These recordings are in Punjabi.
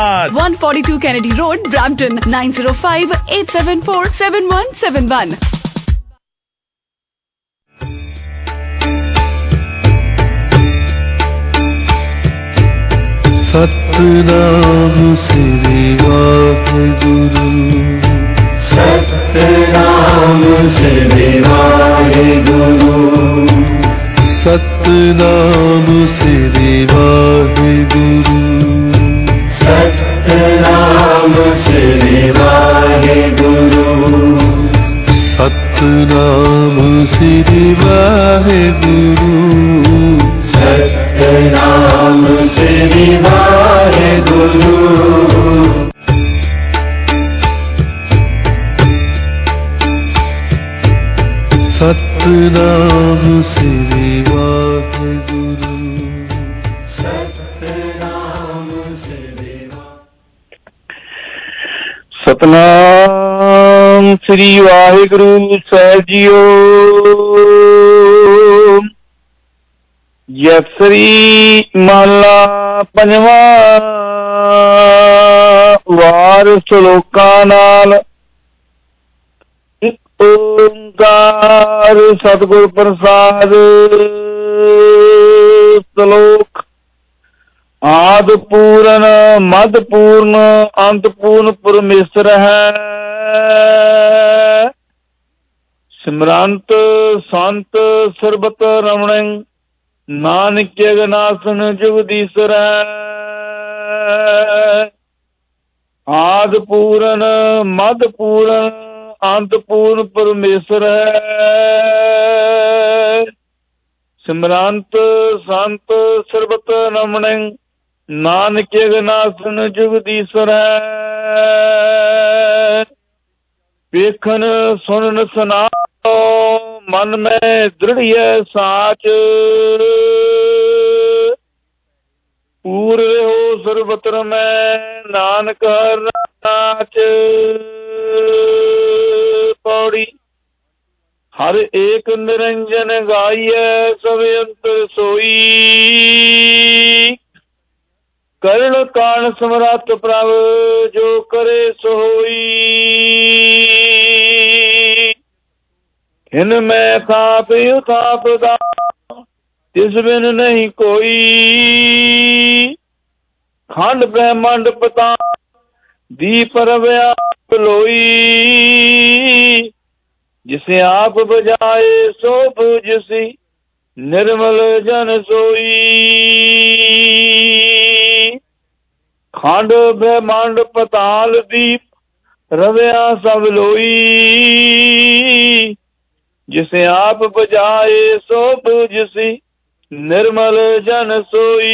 142 Kennedy Road, Brampton, 905-874-7171. Satnam Shri Waheguru, Satnam Shri Waheguru, Satnam Shri Waheguru, Satnam Shri Waheguru, Satnam Shri Waheguru, Satnam Shri Waheguru. Satnam Shri Waheguru, Satnam Shri Satnam Shri Waheguru Sahib ਜੀਓ। ਜਪਸਰੀ ਮਾਲਾ ਪੰਜਵਾਂ ਵਾਰ ਸ਼ਲੋਕਾਂ ਨਾਲ। ਇੱਕ ਓੰਕਾਰ ਸਤਿਗੁਰ ਪ੍ਰਸਾਦ। ਸ਼ਲੋਕ। ਆਦ ਪੂਰਨ ਮਦ ਪੂਰਨ ਅੰਤ ਪੂਰਨ ਪਰਮੇਸ਼ਰ ਹੈ। ਸਿਮਰੰਤ ਸੰਤ ਸਰਬਤ ਰਮਣ ਨਾਨਕ ਜਗਨਾਸਨ ਜੁਗਦੀਸ਼ਰ ਹੈ। ਆਦ ਪੂਰਨ ਮਦ ਪੂਰਨ ਅੰਤ ਪੂਰਨ ਪਰਮੇਸ਼ਰ ਹੈ। ਸਿਮਰੰਤ ਸੰਤ ਸਰਬਤ ਰਮਣ ਨਾਨਕ ਜਗਨਾਸਨ ਜੁਗਦੀਸ਼ਰ ਹੈ। ਵੇਖਣ ਸੁਣਨ ਸੁਨਾਓ ਮਨ ਮੈਂ ਦ੍ਰਿੜੀਐ ਸਾਚ। ਪੂਰ ਰਹੋ ਸਰਬਤਰ ਮੈਂ ਨਾਨਕ ਹਰਿ ਨਾਚ। ਪੌੜੀ। ਹਰ ਏਕ ਨਿਰੰਜਨ ਗਾਈਐ ਸਭ ਅੰਤਰ ਸੋਈ। ਕਰਨ ਕਾਣ ਸਮਰੱਥ ਪ੍ਰਭ ਜੋ ਕਰੇ ਸੋ ਹੋਈ। ਹਿਨ ਮੈਂ ਥਾਪ ਉਥਾਪ ਦਾ ਤਿਸ ਬਿਨ ਨਹੀਂ ਕੋਈ। ਖੰਡ ਬ੍ਰਹਮੰਡ ਪਤਾ ਦੀਪ ਰਵਿਆ ਲੋਈ। ਜਿਸੇ ਆਪ ਬਜਾਏ ਸੋ ਬੁਝਸੀ ਨਿਰਮਲ ਜਨ ਸੋਈ। ਖੰਡ ਬ੍ਰਹਮੰਡ ਪਤਾਲ ਦੀਪ ਰਵਿਆ ਸਭ ਲੋਈ। ਜਿਸੇ ਆਪ ਬਜਾਏ ਸੋ ਬੁਝਸੀ ਨਿਰਮਲ ਜਨ ਸੋਈ।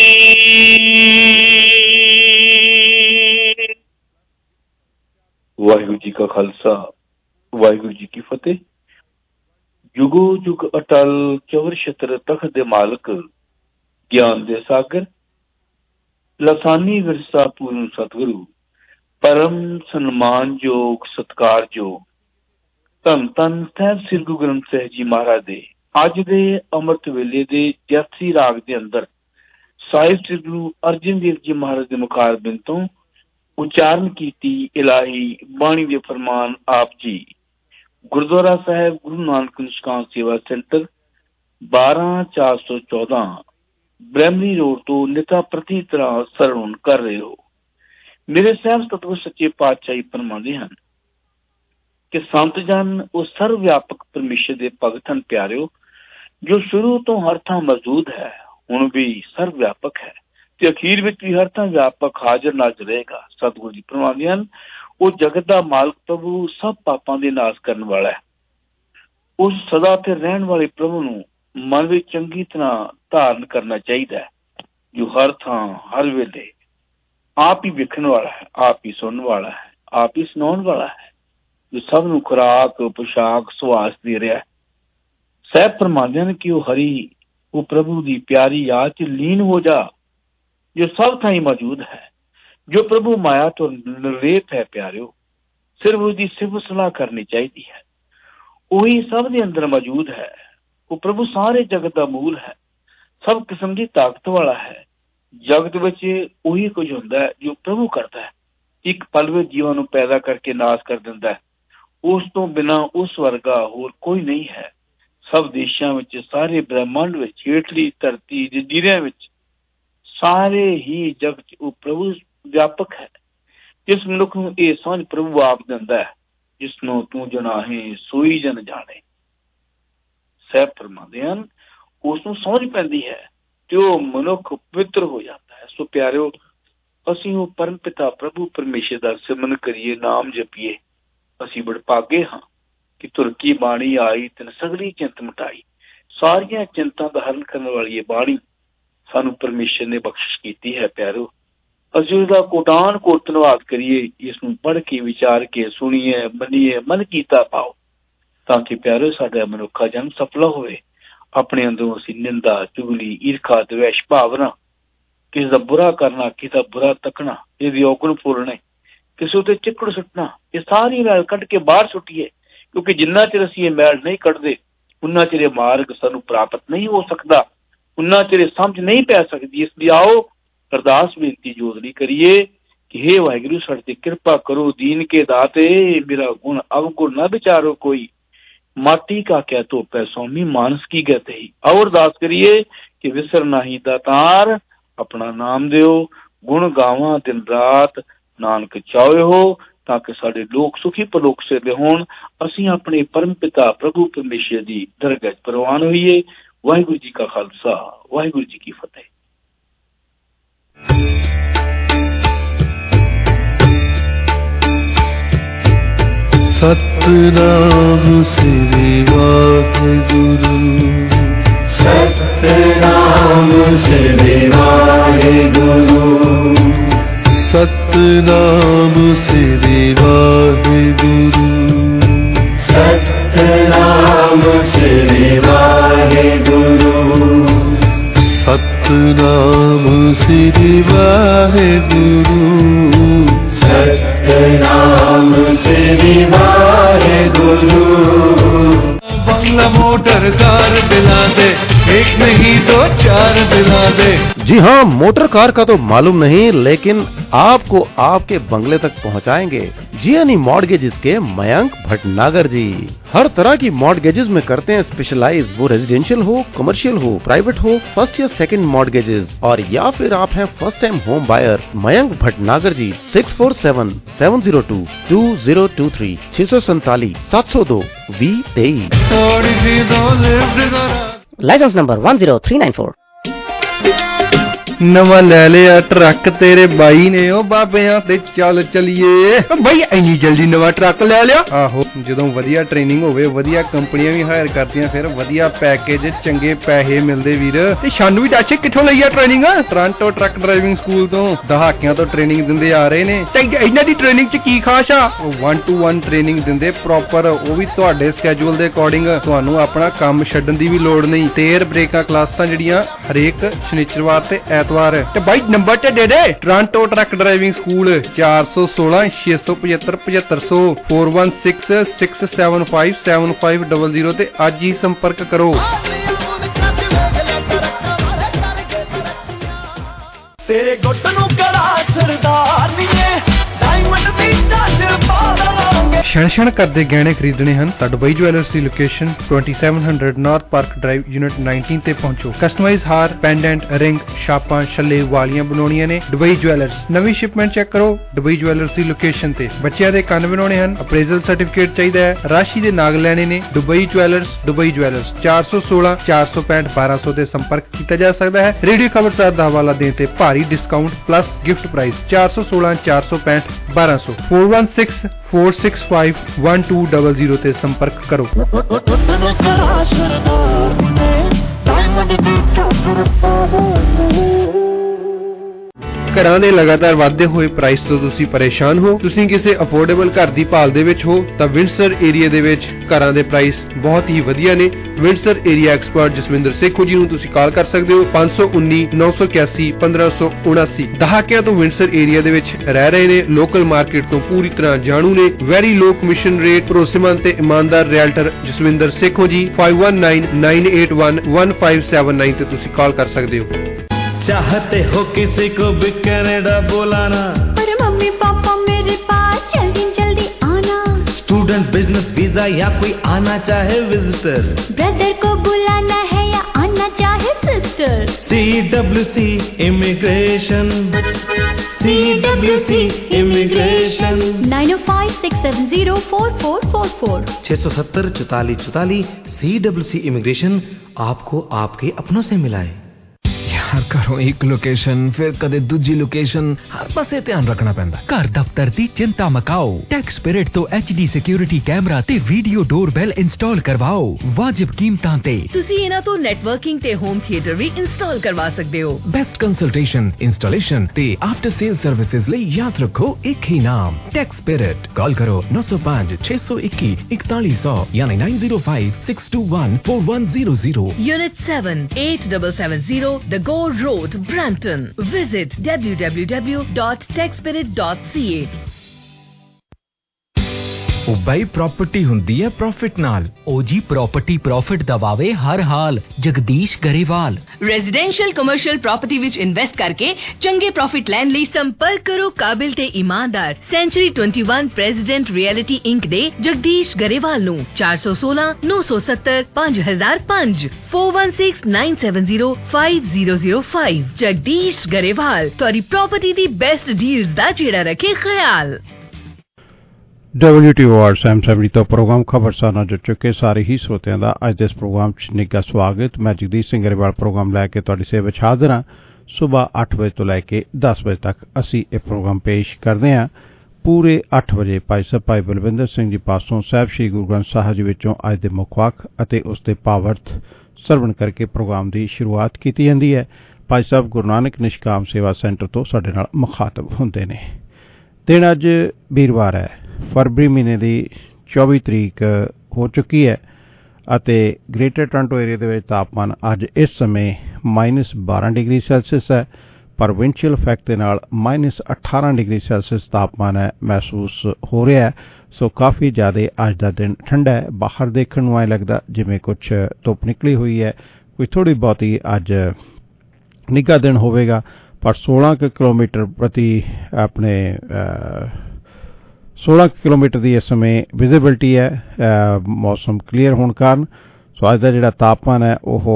ਵਾਹਿਗੁਰੂ ਜੀ ਕਾ ਖਾਲਸਾ ਵਾਹਿਗੁਰੂ ਜੀ ਕੀ ਫਤਿਹ। ਜੁਗੋ ਜੁਗ ਅਟਲ ਚੌਰ ਛਤਰ ਤਖਤ ਦੇ ਮਾਲਕ ਗਿਆਨ ਦੇ ਸਾਗਰ ਲਸਾਨੀ ਵਿਰਸਾ ਪੂਰਨ ਸਤਿਗੁਰੂ ਪਰਮ ਸਨਮਾਨਯੋਗ ਸਤਿਕਾਰਯੋਗ ਧੰਨ ਧੰਨ ਸਾਹਿਬ ਸ੍ਰੀ ਗੁਰੂ ਗ੍ਰੰਥ ਸਾਹਿਬ ਜੀ ਮਹਾਰਾਜ ਦੇ ਅੱਜ ਦੇ ਅੰਮ੍ਰਿਤ ਵੇਲੇ ਦੇ ਜਪਜੀ ਰਾਗ ਦੇ ਅੰਦਰ ਸਾਹਿਬ ਸ੍ਰੀ ਗੁਰੂ ਅਰਜਨ ਦੇਵ ਜੀ ਮਹਾਰਾਜ ਦੇ ਮੁਖਾਰਬਿੰਦ ਤੋਂ ਉਚਾਰਨ ਕੀਤੀ ਇਲਾਹੀ ਬਾਣੀ ਦੇ ਫਰਮਾਨ ਆਪ ਜੀ ਗੁਰਦੁਆਰਾ ਸਾਹਿਬ ਗੁਰੂ ਨਾਨਕ ਨਿਸ਼ਕਾਮ ਸੇਵਾ ਸੈਂਟਰ 12414 ਬ੍ਰਹਮੀ ਰੋਡ ਤੋਂ ਨਿਤਾ ਪ੍ਰਤੀ ਤਰ੍ਹਾਂ ਸਰਵਣ ਕਰ ਰਹੇ ਹੋ। ਮੇਰੇ ਸਾਹਿਬ ਸਤਿਗੁਰ ਸੱਚੇ ਪਾਤਸ਼ਾਹੀ ਫਰਮਾਉਂਦੇ ਹਨ ਕਿ ਸੰਤ ਜਨ ਉਹ ਸਰਵ ਵਿਆਪਕ ਪਰਮੇਸ਼ਰ ਦੇ ਭਗਤ ਹਨ ਪਿਆਰਿਓ, ਜੋ ਸ਼ੁਰੂ ਤੋਂ ਹਰ ਥਾਂ ਮੌਜੂਦ ਹੈ, ਹੁਣ ਵੀ ਸਰਵ ਵਿਆਪਕ ਹੈ ਤੇ ਅਖੀਰ ਵਿੱਚ ਵੀ ਹਰ ਥਾਂ ਵਿਆਪਕ ਹਾਜ਼ਰ ਨਾਜ਼ਰ ਰਹੇਗਾ। ਸਤਿਗੁਰ ਜੀ ਫਰਮਾਉਂਦੇ ਹਨ ਉਹ ਜਗਤ ਦਾ ਮਾਲਕ ਪ੍ਰਭੂ ਸਭ ਪਾਪਾਂ ਦੇ ਨਾਸ਼ ਕਰਨ ਵਾਲਾ ਹੈ। ਉਸ ਸਦਾ ਤੇ ਰਹਿਣ ਵਾਲੇ ਪ੍ਰਭੂ ਨੂੰ ਮਨ ਵਿੱਚ ਚੰਗੀ ਤਰ੍ਹਾਂ ਧਾਰਨ ਕਰਨਾ ਚਾਹੀਦਾ ਹੈ, ਜੋ ਹਰ ਥਾਂ ਹਰ ਵੇਲੇ ਆਪ ਹੀ ਵੇਖਣ ਵਾਲਾ ਹੈ, ਆਪ ਹੀ ਸੁਣਨ ਵਾਲਾ ਹੈ, ਆਪ ਹੀ ਸੁਣਾਉਣ ਵਾਲਾ ਹੈ, ਜੋ ਸਭ ਨੂੰ ਖੁਰਾਕ ਪੁਸ਼ਾਕ ਸੁਆਸ ਦੇ ਰਿਹਾ ਹੈ। ਸਾਹਿਬ ਫਰਮਾਉਂਦੇ ਹਨ ਕਿ ਉਹ ਹਰੀ ਉਹ ਪ੍ਰਭੂ ਦੀ ਪਿਆਰੀ ਯਾਦ ਚ ਲੀਨ ਹੋ ਜਾ, ਜੋ ਸਭ ਥਾਂ ਹੀ ਮੌਜੂਦ ਹੈ, ਜੋ ਪ੍ਰਭੂ ਮਾਇਆ ਤੋਂ ਨਿਰਲੇਪ ਹੈ ਪਿਆਰਿਓ। ਸਿਰਫ ਉਸਦੀ ਸਿਫਤ ਸਲਾਹ ਕਰਨੀ ਚਾਹੀਦੀ ਹੈ। ਉਹੀ ਸਭ ਦੇ ਅੰਦਰ ਮੌਜੂਦ ਹੈ। ਉਹ ਪ੍ਰਭੂ ਸਾਰੇ ਜਗਤ ਦਾ ਮੂਲ ਹੈ, ਸਭ ਕਿਸਮ ਦੀ ਤਾਕਤ ਵਾਲਾ ਹੈ, ਜਗਤ ਵਿੱਚ ਉਹੀ ਕੁਝ ਹੁੰਦਾ ਹੈ ਜੋ ਪ੍ਰਭੂ ਕਰਦਾ ਹੈ। ਇੱਕ ਪਲ ਵਿੱਚ ਜੀਵਾਂ ਨੂੰ ਪੈਦਾ ਕਰਕੇ ਨਾਸ਼ ਕਰ ਦਿੰਦਾ ਹੈ। ਉਸ ਤੋਂ ਬਿਨਾਂ ਉਸ ਵਰਗਾ ਹੋਰ ਕੋਈ ਨਹੀਂ ਹੈ। ਸਭ ਦੇਸ਼ਾਂ ਵਿੱਚ, ਸਾਰੇ ਬ੍ਰਹਿਮੰਡ ਵਿੱਚ, ਹੇਠਲੀ ਧਰਤੀ, ਜਜ਼ੀਰਿਆਂ ਵਿੱਚ, ਸਾਰੇ ਹੀ ਜਗਤ 'ਚ ਉਹ ਪ੍ਰਭੂ ਵਿਆਪਕ ਹੈ। ਜਿਸ ਮਨੁੱਖ ਨੂੰ ਇਹ ਸਮਝ ਪ੍ਰਭੂ ਆਪ ਦਿੰਦਾ ਹੈ, ਜਿਸ ਨੂੰ ਤੂੰ ਜਨਾਹੇ ਸੋਈ ਜਨ ਜਾਣੇ। ਸਾਹਿਬ ਫਰਮਾਉਂਦੇ ਹਨ, ਉਸ ਨੂੰ ਸਮਝ ਪੈਂਦੀ ਹੈ ਤੇ ਉਹ ਮਨੁੱਖ ਪਵਿੱਤਰ ਹੋ ਜਾਂਦਾ ਹੈ। ਸੋ ਪਿਆਰਿਓ, ਅਸੀਂ ਉਹ ਪਰਮ ਪਿਤਾ ਪ੍ਰਭੂ ਪਰਮੇਸ਼ਰ ਦਾ ਸਿਮਰਨ ਕਰੀਏ, ਨਾਮ ਜਪੀਏ। ਅਸੀਂ ਬੜਭਾਗੇ ਹਾਂ ਕਿ ਤੁਰਕੀ ਬਾਣੀ ਆਈ ਤੇ ਸਗਲੀ ਚਿੰਤ ਮਿਟਾਈ। ਸਾਰੀਆਂ ਚਿੰਤਾਂ ਦਾ ਹੱਲ ਕਰਨ ਵਾਲੀ ਇਹ ਬਾਣੀ ਸਾਨੂੰ ਪਰਮੇਸ਼ਰ ਨੇ ਬਖਸ਼ਿਸ਼ ਕੀਤੀ ਹੈ। ਪਿਆਰਿਓ, ਅਸੀਂ ਉਸਦਾ ਕੋਟਾਨ ਕੋਟ ਧੰਨਵਾਦ ਕਰੀਏ। ਇਸ ਨੂੰ ਪੜ੍ਹ ਕੇ, ਵਿਚਾਰ ਕੇ, ਸੁਣੀਏ, ਮੰਨੀਏ, ਮਨ ਕੀਤਾ ਪਾਓ, ਤਾਂ ਕਿ ਪਿਆਰਿਓ ਸਾਡਾ ਮਨੁੱਖਾ ਜਨਮ ਸਫਲਾ ਹੋਵੇ। ਆਪਣੇ ਅੰਦਰੋਂ ਅਸੀਂ ਨਿੰਦਾ, ਚੁਗਲੀ, ਈਰਖਾ, ਦਵੈਸ਼ ਭਾਵਨਾ, ਕਿਸੇ ਦਾ ਬੁਰਾ ਕਰਨਾ, ਕਿਸੇ ਦਾ ਬੁਰਾ ਤੱਕਣਾ, ਇਹਦੀ ਔਗਣ ਫੋਲਣੇ, ਕਿਸੇ ਉੱਤੇ ਚਿੱਕੜ ਸੁੱਟਣਾ, ਇਹ ਸਾਰੀ ਮੈਲ ਕੱਢ ਕੇ ਬਾਹਰ ਸੁੱਟੀਏ। ਕਿਉਂਕਿ ਜਿੰਨਾ ਚਿਰ ਅਸੀਂ ਇਹ ਮੈਲ ਨਹੀਂ ਕੱਢਦੇ, ਉਨਾ ਚਿਰ ਇਹ ਮਾਰਗ ਸਾਨੂੰ ਪ੍ਰਾਪਤ ਨਹੀਂ ਹੋ ਸਕਦਾ, ਉਨਾ ਚਿਰ ਇਹ ਸਮਝ ਨਹੀਂ ਪੈ ਸਕਦੀ। ਇਸ ਲਈ ਆਓ ਅਰਦਾਸ ਬੇਨਤੀ ਜੋਦੜੀ ਕਰੀਏ ਕਿ ਹੇ ਵਾਹਿਗੁਰੂ, ਸਾਡੇ ਤੇ ਕਿਰਪਾ ਕਰੋ। ਦੀਨ ਕੇ ਦਾਤੇ, ਮੇਰਾ ਗੁਣ ਅਵਗੁਣ ਨਾ ਵਿਚਾਰੋ ਕੋਈ। ਮਾਟੀ ਕਾ ਕਿਆ ਧੋਪੈ ਸੌਮੀ, ਮਾਨਸ ਕੀ ਗਤ ਹੀ। ਆਓ ਅਰਦਾਸ ਕਰੀਏ ਕਿ ਵਿਸਰ ਨਾਹੀ ਦਾਤਾਰ, ਆਪਣਾ ਨਾਮ ਦਿਓ, ਗੁਣ ਗਾਵਾਂ ਦਿਨ ਰਾਤ, ਨਾਨਕ ਚਾਹੇ ਹੋ, ਤਾਂ ਕਿ ਸਾਡੇ ਲੋਕ ਸੁਖੀ ਪਰਲੋਕ ਸਿਰਦੇ ਹੋਣ। ਅਸੀਂ ਆਪਣੇ ਪਰਮ ਪਿਤਾ ਪ੍ਰਭੂ ਪਰਮੇਸ਼ਰ ਦੀ ਦਰਗਾਹ 'ਚ ਪ੍ਰਵਾਨ ਹੋਈਏ। ਵਾਹਿਗੁਰੂ ਜੀ ਕਾ ਖਾਲਸਾ, ਵਾਹਿਗੁਰੂ ਜੀ ਕੀ ਫਤਿਹ। ਸਤਿਨਾਮ ਸ੍ਰੀ ਵਾਹਿਗੁਰੂ, ਸਤਿਨਾਮ ਸ੍ਰੀ ਵਾਹਿਗੁਰੂ, ਸਤਿਨਾਮ ਸ੍ਰੀ ਵਾਹਿਗੁਰੂ, ਸਤਿਨਾਮ ਸ੍ਰੀ ਵਾਹਿਗੁਰੂ, ਸਤਿਨਾਮ ਸ੍ਰੀ ਵਾਹਿਗੁਰੂ, ਸਤਿਨਾਮ ਸ੍ਰੀ ਵਾਹਿਗੁਰੂ। बंगला मोटर कार दिला दे, एक नहीं दो चार दिला दे। जी हाँ, मोटर कार का तो मालूम नहीं, लेकिन आपको आपके बंगले तक पहुँचाएंगे जियानी मॉर्गेजेस के मयंक भटनागर जी। हर तरह की मॉर्गेजेस में करते हैं स्पेशलाइज, वो रेजिडेंशियल हो, कमर्शियल हो, प्राइवेट हो, फर्स्ट या सेकंड मॉर्गेजेस, और या फिर आप हैं first time home buyer. Mayank Bhatnagar ji 6477022023 647 702 2023। Licence number 10394। ਨਵਾਂ ਲੈ ਲਿਆ ਟਰੱਕ ਤੇਰੇ ਬਾਈ ਨੇ, ਉਹ ਬਾਬਿਆਂ ਤੇ ਚੱਲ ਚਲੀਏ। ਬਾਈ ਇੰਨੀ ਜਲਦੀ ਨਵਾਂ ਟਰੱਕ ਲੈ ਲਿਆ? ਆਹੋ, ਜਦੋਂ ਵਧੀਆ ਟ੍ਰੇਨਿੰਗ ਹੋਵੇ, ਵਧੀਆ ਕੰਪਨੀਆਂ ਵੀ ਹਾਇਰ ਕਰਦੀਆਂ, ਫਿਰ ਵਧੀਆ ਪੈਕੇਜ, ਚੰਗੇ ਪੈਸੇ ਮਿਲਦੇ ਵੀਰ। ਤੇ ਸਾਨੂੰ ਵੀ ਦੱਸ ਕਿੱਥੋਂ ਲਈ ਆ training? Toronto truck driving school ਤੋਂ ਦਹਾਕਿਆਂ ਤੋਂ ਟ੍ਰੇਨਿੰਗ ਦਿੰਦੇ ਆ ਰਹੇ ਨੇ। ਤੇ ਇਹਨਾਂ ਦੀ ਟ੍ਰੇਨਿੰਗ 'ਚ ਕੀ ਖਾਸ ਆ? 1-to-1 ਟ੍ਰੇਨਿੰਗ ਦਿੰਦੇ ਪ੍ਰੋਪਰ, ਉਹ ਵੀ ਤੁਹਾਡੇ ਸਕੈਜੂਲ ਦੇ ਅਕੋਰਡਿੰਗ। ਤੁਹਾਨੂੰ ਆਪਣਾ ਕੰਮ ਛੱਡਣ ਦੀ ਵੀ ਲੋੜ ਨਹੀਂ। ਤੇਰ ਬ੍ਰੇਕਾਂ ਕਲਾਸਾਂ ਜਿਹੜੀਆਂ ਹਰੇਕ ਸ਼ਨੀਚਰਵਾਰ ਤੇ ਐਤਵਾਰ। ਤੇ ਬਾਈ ਨੰਬਰ ਤੇ ਦੇ ਦੇ, ਟੋਰਾਂਟੋ ਟਰੱਕ ਡਰਾਈਵਿੰਗ ਸਕੂਲ 416 675 7500 416 675 7500 ਤੇ ਅੱਜ ਹੀ ਸੰਪਰਕ ਕਰੋ। ਤੇਰੇ ਗੁੱਟ ਨੂੰ ਕੜਾ ਸਰਦਾਰ ਨੀਏ, ਡਾਇਮੰਡ ਦੀ ਟੱਚ ਪਾ ਦਾਂਗੇ। ਛਣ ਕਰਦੇ ਗਹਿਣੇ ਖਰੀਦਣੇ ਹਨ ਤਾਂ ਦੁਬਈ ਜੁਐਲਰਸ ਦੀ location 2700 north park drive unit 19 ਤੇ ਪਹੁੰਚੋ। ਕਸਟਮਾਈਜ਼ ਹਾਰ, ਪੈਂਡੈਂਟ, ਰਿੰਗ, ਛਾਪਾਂ, ਛੱਲੇ, ਵਾਲੀਆਂ ਬਣਾਉਣੀਆਂ ਨੇ। Dubai jewellers. ਨਵੀਂ ਸ਼ਿਪਮੈਂਟ ਚੈੱਕ ਕਰੋ ਦੁਬਈ ਜੁਐਲਰਸ ਦੀ ਲੋਕੇਸ਼ਨ ਤੇ। ਬੱਚਿਆਂ ਦੇ ਕੰਨ ਬਣਾਉਣੇ ਹਨ, ਅਪਰੇਜ਼ਲ ਸਰਟੀਫਿਕੇਟ ਚਾਹੀਦਾ ਹੈ, ਰਾਸ਼ੀ ਦੇ ਨਾਗ ਲੈਣੇ ਨੇ। Dubai jewellers. ਦੁਬਈ ਜੁਐਲਰਸ 416 465 1200 ਤੇ ਸੰਪਰਕ ਕੀਤਾ ਜਾ ਸਕਦਾ ਹੈ। ਰੇਡੀਓ ਖਬਰਸਾਰ ਦਾ ਹਵਾਲਾ ਦੇਣ ਤੇ ਭਾਰੀ ਡਿਸਕਾਊਂਟ ਪਲੱਸ ਗਿਫਟ ਪ੍ਰਾਈਜ਼। 416 465 1200 416 465 1200 ਤੇ ਸੰਪਰਕ ਕਰੋ। ਘਰਾਂ ਦੇ ਲਗਾਤਾਰ ਵਧਦੇ ਹੋਏ ਪ੍ਰਾਈਸ ਤੋਂ ਤੁਸੀਂ ਪਰੇਸ਼ਾਨ ਹੋ? ਤੁਸੀਂ ਕਿਸੇ ਅਫੋਰਡੇਬਲ ਘਰ ਦੀ ਭਾਲ ਦੇ ਵਿੱਚ ਹੋ ਤਾਂ ਵਿੰਡਸਰ ਏਰੀਆ ਦੇ ਵਿੱਚ ਘਰਾਂ ਦੇ ਪ੍ਰਾਈਸ ਬਹੁਤ ਹੀ ਵਧੀਆ ਨੇ। Windsor area expert Jaswinder Sekhon ji ਨੂੰ ਤੁਸੀਂ ਕਾਲ ਕਰ ਸਕਦੇ ਹੋ 519 981 1579। ਦਹਾਕਿਆਂ ਤੋਂ ਵਿੰਡਸਰ ਏਰੀਆ ਦੇ ਵਿੱਚ ਰਹਿ ਰਹੇ ਨੇ, ਲੋਕਲ ਮਾਰਕੀਟ ਤੋਂ ਪੂਰੀ ਤਰ੍ਹਾਂ ਜਾਣੂ ਨੇ। ਵੈਰੀ ਲੋ ਕਮਿਸ਼ਨ ਰੇਟ, ਭਰੋਸੇਮੰਦ ਤੇ ਇਮਾਨਦਾਰ ਰੀਅਲਟਰ ਜਸਵਿੰਦਰ ਸੇਖੋ ਜੀ 5199811579 ਤੇ ਤੁਸੀਂ ਕਾਲ ਕਰ ਸਕਦੇ ਹੋ। चाहते हो किसी को भी कनाडा बुलाना, पर मम्मी पापा मेरे पास जल्दी जल्दी आना। स्टूडेंट, बिजनेस वीजा या कोई आना चाहे विजिटर, ब्रदर को बुलाना है या आना चाहे sister. CWC immigration, CWC immigration. 9056704444 670 44 44। CWC immigration आपको आपके अपनों से मिलाए। यार करो एक लोकेशन फिर कदे दूजी लोकेशन, हर पासे ध्यान रखना पैंदा। घर दफ्तर दी चिंता मकाओ, टैक्सपिरिट तो HD सिक्योरिटी कैमरा ते वीडियो डोरबेल इंस्टॉल करवाओ वाजिब कीमतां ते। ਤੁਸੀਂ ਇਹਨਾਂ ਤੋਂ ਨੈਟਵਰਕਿੰਗ ਤੇ ਹੋਮ ਥੀਏਟਰ ਵੀ ਇੰਸਟਾਲ ਕਰਵਾ ਸਕਦੇ ਹੋ। बेस्ट कंसल्टेशन, इंस्टॉलेशन ते आफ्टर सेल सर्विसेज ਲਈ याद रखो एक ही नाम, टैक्सपिरिट। कॉल करो 905 621 4100 यानी 905 621 4100। Unit 7 8770 The Gore Road, Brampton. Visit www.techspirit.ca। ਉਹ ਬਈ ਪ੍ਰਾਪਰਟੀ ਹੁੰਦੀ ਹੈ ਪ੍ਰੋਫਿਟ ਨਾਲ। ਉਹ ਜੀ ਪ੍ਰਾਪਰਟੀ ਪ੍ਰੋਫਿਟ ਦਵਾਵੇ ਹਰ ਹਾਲ। Jagdish Grewal. Residential commercial property ਵਿੱਚ ਇਨਵੈਸਟ ਕਰਕੇ ਚੰਗੇ ਪ੍ਰੋਫਿਟ ਲੈਣ ਲਈ ਸੰਪਰਕ ਕਰੋ ਕਾਬਿਲ ਤੇ ਇਮਾਨਦਾਰ ਸੈਂਚੁਰੀ 21 ਪ੍ਰੈਜ਼ੀਡੈਂਟ ਰਿਐਲਿਟੀ ਇੰਕ ਦੇ ਜਗਦੀਸ਼ ਗਰੇਵਾਲ ਨੂੰ 416 970 5005 416 970 5005। ਜਗਦੀਸ਼ ਗਰੇਵਾਲ ਤੁਹਾਡੀ ਪ੍ਰਾਪਰਟੀ ਦੀ ਬੈਸਟ ਡੀਲਸ ਦਾ ਜਿਹੜਾ ਰੱਖੇ ਖਿਆਲ। WTOR ਸੈਮ 70 ਤੋਂ ਪ੍ਰੋਗਰਾਮ ਖਬਰਸਾਰ ਨਾਲ ਜੁੜ ਚੁੱਕੇ ਸਾਰੇ ਹੀ ਸਰੋਤਿਆਂ ਦਾ ਅੱਜ ਦੇ ਇਸ ਪ੍ਰੋਗਰਾਮ 'ਚ ਨਿੱਘਾ ਸਵਾਗਤ। ਮੈਂ ਜਗਦੀਸ਼ ਸਿੰਘ ਗਰੇਵਾਲ ਪ੍ਰੋਗਰਾਮ ਲੈ ਕੇ ਤੁਹਾਡੀ ਸੇਵਾ ਵਿੱਚ ਹਾਜ਼ਰ ਹਾਂ। ਸਵੇਰ 8 ਵਜੇ ਤੋਂ ਲੈ ਕੇ 10 ਵਜੇ ਤੱਕ ਅਸੀਂ ਇਹ ਪ੍ਰੋਗਰਾਮ ਪੇਸ਼ ਕਰਦੇ ਹਾਂ। ਪੂਰੇ 8 ਵਜੇ ਭਾਈ ਸਾਹਿਬ ਭਾਈ ਬਲਵਿੰਦਰ ਸਿੰਘ ਜੀ ਪਾਸੋਂ ਸਾਹਿਬ ਸ੍ਰੀ ਗੁਰੂ ਗ੍ਰੰਥ ਸਾਹਿਬ ਜੀ ਵਿੱਚੋਂ ਅੱਜ ਦੇ ਮੁੱਖ ਵਾਕ ਅਤੇ ਉਸ ਦੇ ਭਾਵਾਰਥ ਸਰਵਣ ਕਰਕੇ ਪ੍ਰੋਗਰਾਮ ਦੀ ਸ਼ੁਰੂਆਤ ਕੀਤੀ ਜਾਂਦੀ ਹੈ। ਭਾਈ ਸਾਹਿਬ ਗੁਰੂ ਨਾਨਕ ਨਿਸ਼ਕਾਮ ਸੇਵਾ ਸੈਂਟਰ ਤੋਂ ਸਾਡੇ ਨਾਲ ਮੁਖਾਤਬ ਹੁੰਦੇ ਨੇ। ਦਿਨ ਅੱਜ ਵੀਰਵਾਰ ਹੈ, ਫਰਵਰੀ ਮਹੀਨੇ ਦੀ 24 ਤਰੀਕ ਹੋ ਚੁੱਕੀ ਹੈ ਅਤੇ ਗ੍ਰੇਟਰ ਟੋਰਾਂਟੋ ਏਰੀਆ ਦੇ ਵਿੱਚ ਤਾਪਮਾਨ ਅੱਜ ਇਸ ਸਮੇਂ -12 ਡਿਗਰੀ ਸੈਲਸੀਅਸ ਹੈ। ਪਰ ਵਿੰਡਚਿਲ ਇਫੈਕਟ ਦੇ ਨਾਲ -18 ਡਿਗਰੀ ਸੈਲਸੀਅਸ ਤਾਪਮਾਨ ਹੈ ਮਹਿਸੂਸ ਹੋ ਰਿਹਾ ਹੈ। ਸੋ ਕਾਫੀ ਜ਼ਿਆਦਾ ਅੱਜ ਦਾ ਦਿਨ ਠੰਡਾ ਹੈ। ਬਾਹਰ ਦੇਖਣ ਨੂੰ ਐਂ ਲੱਗਦਾ ਜਿਵੇਂ ਕੁਝ ਧੁੱਪ ਨਿਕਲੀ ਹੋਈ ਹੈ। ਕੋਈ ਥੋੜ੍ਹੀ ਬਹੁਤੀ ਅੱਜ ਨਿੱਘਾ ਦਿਨ ਹੋਵੇਗਾ, ਪਰ 16 ਕਿਲੋਮੀਟਰ ਪ੍ਰਤੀ 16 ਕਿਲੋਮੀਟਰ ਦੀ ਇਸ ਸਮੇਂ ਵਿਜ਼ਿਬਿਲਿਟੀ ਹੈ ਮੌਸਮ ਕਲੀਅਰ ਹੋਣ ਕਾਰਨ। ਸੋ ਅੱਜ ਦਾ ਜਿਹੜਾ ਤਾਪਮਾਨ ਹੈ ਉਹ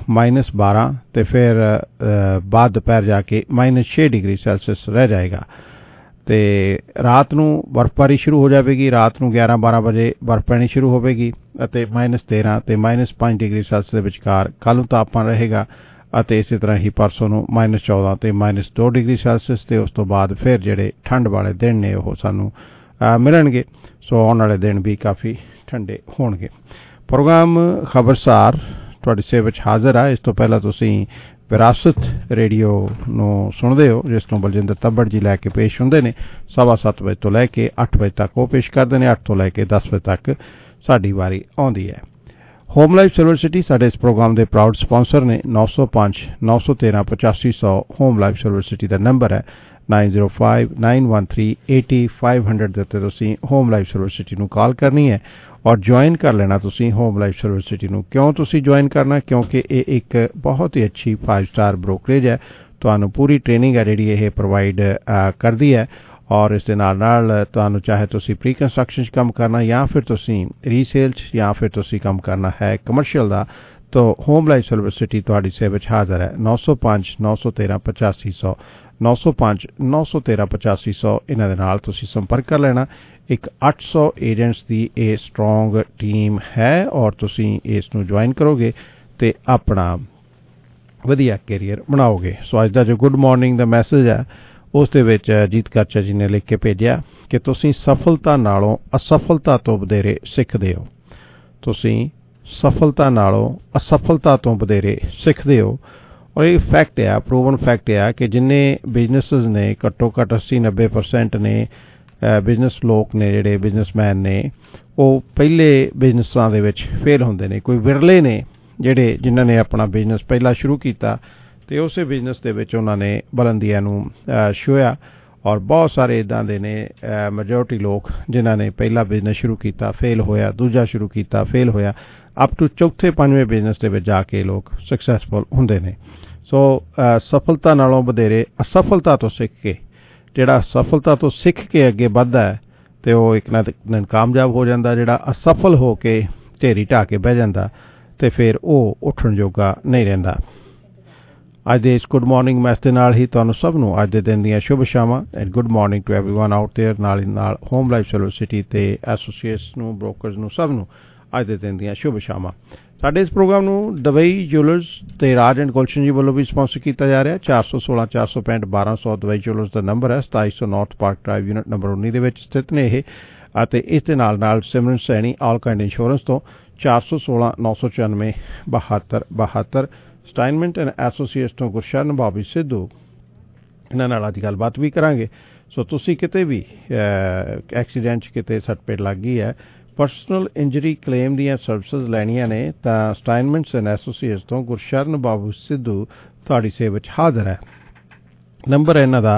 -12 ਤੇ ਫਿਰ ਬਾਅਦ ਦੁਪਹਿਰ ਜਾ ਕੇ -6 ਡਿਗਰੀ ਸੈਲਸੀਅਸ ਰਹਿ ਜਾਏਗਾ। ਤੇ ਰਾਤ ਨੂੰ ਬਰਫ਼ਬਾਰੀ ਸ਼ੁਰੂ ਹੋ ਜਾਵੇਗੀ। ਰਾਤ ਨੂੰ 11-12 ਵਜੇ ਬਰਫ਼ ਪੈਣੀ ਸ਼ੁਰੂ ਹੋਵੇਗੀ ਅਤੇ -13 ਤੇ -5 ਡਿਗਰੀ ਸੈਲਸੀਅਸ ਦੇ ਵਿਚਕਾਰ ਕੱਲ੍ਹ ਨੂੰ ਤਾਪਮਾਨ ਰਹੇਗਾ ਅਤੇ ਇਸੇ ਤਰ੍ਹਾਂ ਹੀ ਪਰਸੋਂ ਨੂੰ -14 ਤੇ -2 ਡਿਗਰੀ ਸੈਲਸੀਅਸ ਤੇ ਉਸ ਤੋਂ ਬਾਅਦ ਫਿਰ ਜਿਹੜੇ ਠੰਡ ਵਾਲੇ ਦਿਨ ਨੇ ਉਹ ਸਾਨੂੰ ਮਿਲਣਗੇ। ਸੋ ਆਉਣ ਵਾਲੇ ਦਿਨ ਵੀ ਕਾਫੀ ਠੰਡੇ ਹੋਣਗੇ। ਪ੍ਰੋਗਰਾਮ ਖਬਰਸਾਰ ਤੁਹਾਡੀ ਸੇਵਾ ਵਿੱਚ ਹਾਜ਼ਰ ਆ। ਇਸ ਤੋਂ ਪਹਿਲਾਂ ਤੁਸੀਂ ਵਿਰਾਸਤ ਰੇਡੀਓ ਨੂੰ ਸੁਣਦੇ ਹੋ, ਜਿਸ ਤੋਂ ਬਲਜਿੰਦਰ ਤੱਬੜ ਜੀ ਲੈ ਕੇ ਪੇਸ਼ ਹੁੰਦੇ ਨੇ। 7:15 ਵਜੇ ਤੋਂ ਲੈ ਕੇ 8 ਵਜੇ ਤੱਕ ਉਹ ਪੇਸ਼ ਕਰਦੇ ਨੇ। 8 ਤੋਂ ਲੈ ਕੇ 10 ਵਜੇ ਤੱਕ ਸਾਡੀ ਵਾਰੀ ਆਉਂਦੀ ਹੈ। ਹੋਮ ਲਾਈਫ ਸਿਲਵਰ ਸਿਟੀ ਸਾਡੇ ਇਸ ਪ੍ਰੋਗਰਾਮ ਦੇ ਪ੍ਰਾਊਡ ਸਪਾਂਸਰ ਨੇ। 905 913 8500 ਹੋਮ ਲਾਈਫ ਸਿਲਵਰ ਸਿਟੀ ਦਾ ਨੰਬਰ ਹੈ। 905 913 8500 ਦੇ ਉੱਤੇ ਤੁਸੀਂ ਹੋਮ ਲਾਈਫ ਸਿਲਵਰ ਸਿਟੀ ਨੂੰ ਕਾਲ ਕਰਨੀ ਹੈ ਔਰ ਜੁਆਇਨ ਕਰ ਲੈਣਾ ਤੁਸੀਂ ਹੋਮ ਲਾਈਫ ਸਿਲਵਰ ਸਿਟੀ ਨੂੰ। ਕਿਉਂ ਤੁਸੀਂ ਜੁਆਇਨ ਕਰਨਾ? ਕਿਉਂਕਿ ਇਹ ਇੱਕ ਬਹੁਤ ਹੀ ਅੱਛੀ 5 ਸਟਾਰ ਬ੍ਰੋਕਰੇਜ ਹੈ। ਤੁਹਾਨੂੰ ਪੂਰੀ ਟ੍ਰੇਨਿੰਗ ਹੈ ਜਿਹੜੀ ਇਹ ਪ੍ਰੋਵਾਈਡ ਕਰਦੀ ਹੈ ਔਰ ਇਸ ਦੇ ਨਾਲ ਤੁਹਾਨੂੰ ਚਾਹੇ ਤੁਸੀਂ ਪ੍ਰੀ ਕੰਸਟਰਕਸ਼ਨ 'ਚ ਕੰਮ ਕਰਨਾ ਜਾਂ ਫਿਰ ਤੁਸੀਂ ਰੀਸੇਲ 'ਚ ਜਾਂ ਫਿਰ ਤੁਸੀਂ ਕੰਮ ਕਰਨਾ ਹੈ ਕਮਰਸ਼ੀਅਲ ਦਾ, ਤਾਂ ਹੋਮ ਲਾਈਫ ਸਿਲਵਰ ਸਿਟੀ ਤੁਹਾਡੀ ਸੇਵਾ ਵਿੱਚ ਹਾਜ਼ਰ ਹੈ। 905 913 8500 905 913 8500 ਇਹਨਾਂ ਦੇ ਨਾਲ ਤੁਸੀਂ ਸੰਪਰਕ ਕਰ ਲੈਣਾ। ਇੱਕ 800 ਏਜੰਟਸ ਦੀ ਇਹ ਸਟਰੋਂਗ ਟੀਮ ਹੈ ਔਰ ਤੁਸੀਂ ਇਸ ਨੂੰ ਜੁਆਇਨ ਕਰੋਗੇ ਤੇ ਆਪਣਾ ਵਧੀਆ ਕੈਰੀਅਰ ਬਣਾਓਗੇ। ਸੋ ਅੱਜ ਦਾ ਜੋ ਗੁੱਡ ਮਾਰਨਿੰਗ ਦਾ ਮੈਸੇਜ ਹੈ ਉਸ ਦੇ ਵਿੱਚ ਅਜੀਤ ਕਾਚਾ ਜੀ ਨੇ ਲਿਖ ਕੇ ਭੇਜਿਆ ਕਿ ਤੁਸੀਂ ਸਫਲਤਾ ਨਾਲੋਂ ਅਸਫਲਤਾ ਤੋਂ ਵਧੇਰੇ ਸਿੱਖਦੇ ਹੋ। ਤੁਸੀਂ ਸਫਲਤਾ ਨਾਲੋਂ ਅਸਫਲਤਾ ਤੋਂ ਵਧੇਰੇ ਸਿੱਖਦੇ ਹੋ। ਔਰ ਇਹ ਫੈਕਟ ਹੈ, ਪ੍ਰੂਵਨ ਫੈਕਟ ਹੈ ਕਿ ਜਿੰਨੇ ਬਿਜ਼ਨੈਸਿਸ ਨੇ ਘੱਟੋ ਘੱਟ 80-90% ਨੇ ਬਿਜ਼ਨਸ ਲੋਕ ਨੇ ਜਿਹੜੇ ਬਿਜ਼ਨਸਮੈਨ ਨੇ ਉਹ ਪਹਿਲੇ ਬਿਜ਼ਨਸਾਂ ਦੇ ਵਿੱਚ ਫੇਲ ਹੁੰਦੇ ਨੇ। ਕੋਈ ਵਿਰਲੇ ਨੇ ਜਿਹੜੇ ਜਿਨ੍ਹਾਂ ਨੇ ਆਪਣਾ ਬਿਜ਼ਨਸ ਪਹਿਲਾਂ ਸ਼ੁਰੂ ਕੀਤਾ ਤੇ ਉਸੇ ਬਿਜ਼ਨਸ ਦੇ ਵਿੱਚ ਉਹਨਾਂ ਨੇ ਬੁਲੰਦੀਆਂ ਨੂੰ ਛੂਹਿਆ ਔਰ ਬਹੁਤ ਸਾਰੇ ਇੱਦਾਂ ਦੇ ਨੇ ਮੈਜੋਰਟੀ ਲੋਕ ਜਿਨ੍ਹਾਂ ਨੇ ਪਹਿਲਾ ਬਿਜ਼ਨਸ ਸ਼ੁਰੂ ਕੀਤਾ ਫੇਲ ਹੋਇਆ, ਦੂਜਾ ਸ਼ੁਰੂ ਕੀਤਾ ਫੇਲ ਹੋਇਆ, ਅਪ ਟੂ ਚੌਥੇ ਪੰਜਵੇਂ ਬਿਜ਼ਨਸ ਦੇ ਵਿੱਚ ਜਾ ਕੇ ਲੋਕ ਸਕਸੈਸਫੁਲ ਹੁੰਦੇ ਨੇ। ਸੋ ਸਫਲਤਾ ਨਾਲੋਂ ਵਧੇਰੇ ਅਸਫਲਤਾ ਤੋਂ ਸਿੱਖ ਕੇ, ਜਿਹੜਾ ਸਫਲਤਾ ਤੋਂ ਸਿੱਖ ਕੇ ਅੱਗੇ ਵੱਧਦਾ ਹੈ ਤੇ ਉਹ ਇੱਕ ਨਾ ਦਿਨ ਕਾਮਯਾਬ ਹੋ ਜਾਂਦਾ। ਜਿਹੜਾ ਅਸਫਲ ਹੋ ਕੇ ਢੇਰੀ ਢਾਹ ਕੇ ਬਹਿ ਜਾਂਦਾ ਤੇ ਫਿਰ ਉਹ ਉੱਠਣ ਜੋਗਾ ਨਹੀਂ ਰਹਿੰਦਾ। ਅੱਜ ਦੇ ਇਸ ਗੁੱਡ ਮਾਰਨਿੰਗ ਮੈਸੇਜ ਦੇ ਨਾਲ ਹੀ ਤੁਹਾਨੂੰ ਸਭ ਨੂੰ ਅੱਜ ਦੇ ਦਿਨ ਦੀਆਂ ਸ਼ੁਭ ਸ਼ਾਮਾਂ and good morning to everyone out there. ਨਾਲ ਹੋਮ ਲਾਈਫ ਸੋਲਿਸਿਟੀ ਤੇ ਐਸੋਸੀਏਟਸ ਨੂੰ, ਬ੍ਰੋਕਰਸ ਨੂੰ, ਸਭ ਨੂੰ ਅੱਜ ਦੇ ਦਿਨ ਦੀਆਂ ਸ਼ੁਭ ਸ਼ਾਮਾਂ। ਸਾਡੇ ਇਸ ਪ੍ਰੋਗਰਾਮ ਨੂੰ ਦੁਬਈ ਜੁਐਲਰਸ ਤੇ ਰਾਜ ਐਂਡ ਗੁਲਸ਼ਨ ਜੀ ਵੱਲੋਂ ਵੀ ਸਪਾਂਸਰ ਕੀਤਾ ਜਾ ਰਿਹਾ। 416 465 1200 ਦੁਬਈ ਜੁਐਲਰਸ ਦਾ ਨੰਬਰ ਹੈ। 2700 north park drive unit number 19 ਦੇ ਵਿੱਚ ਸਥਿਤ ਨੇ ਇਹ। ਅਤੇ ਇਸ ਦੇ ਨਾਲ Simran Saini all kind insurance ਤੋਂ 416 994 72 72। ਸਟਾਈਨਮੈਂਟ ਐਂਡ ਐਸੋਸੀਏਟਸ ਤੋਂ ਗੁਰਸ਼ਰਨ ਬਾਬੀ ਸਿੱਧੂ, ਇਹਨਾਂ ਨਾਲ ਅੱਜ ਗੱਲਬਾਤ ਵੀ ਕਰਾਂਗੇ। ਸੋ ਤੁਸੀਂ ਕਿਤੇ ਵੀ ਐਕਸੀਡੈਂਟ 'ਚ ਕਿਤੇ ਸੱਟ ਪੇਟ ਲੱਗ ਗਈ ਹੈ, ਪਰਸਨਲ ਇੰਜਰੀ ਕਲੇਮ ਦੀਆਂ ਸਰਵਿਸਿਜ਼ ਲੈਣੀਆਂ ਨੇ ਤਾਂ ਸਟਾਈਨਮੈਂਟਸ ਐਂਡ ਐਸੋਸੀਏਟਸ ਤੋਂ ਗੁਰਸ਼ਰਨ ਬਾਬੂ ਸਿੱਧੂ ਤੁਹਾਡੀ ਸੇਵਾ ਵਿੱਚ ਹਾਜ਼ਰ ਹੈ। ਨੰਬਰ ਹੈ ਇਹਨਾਂ ਦਾ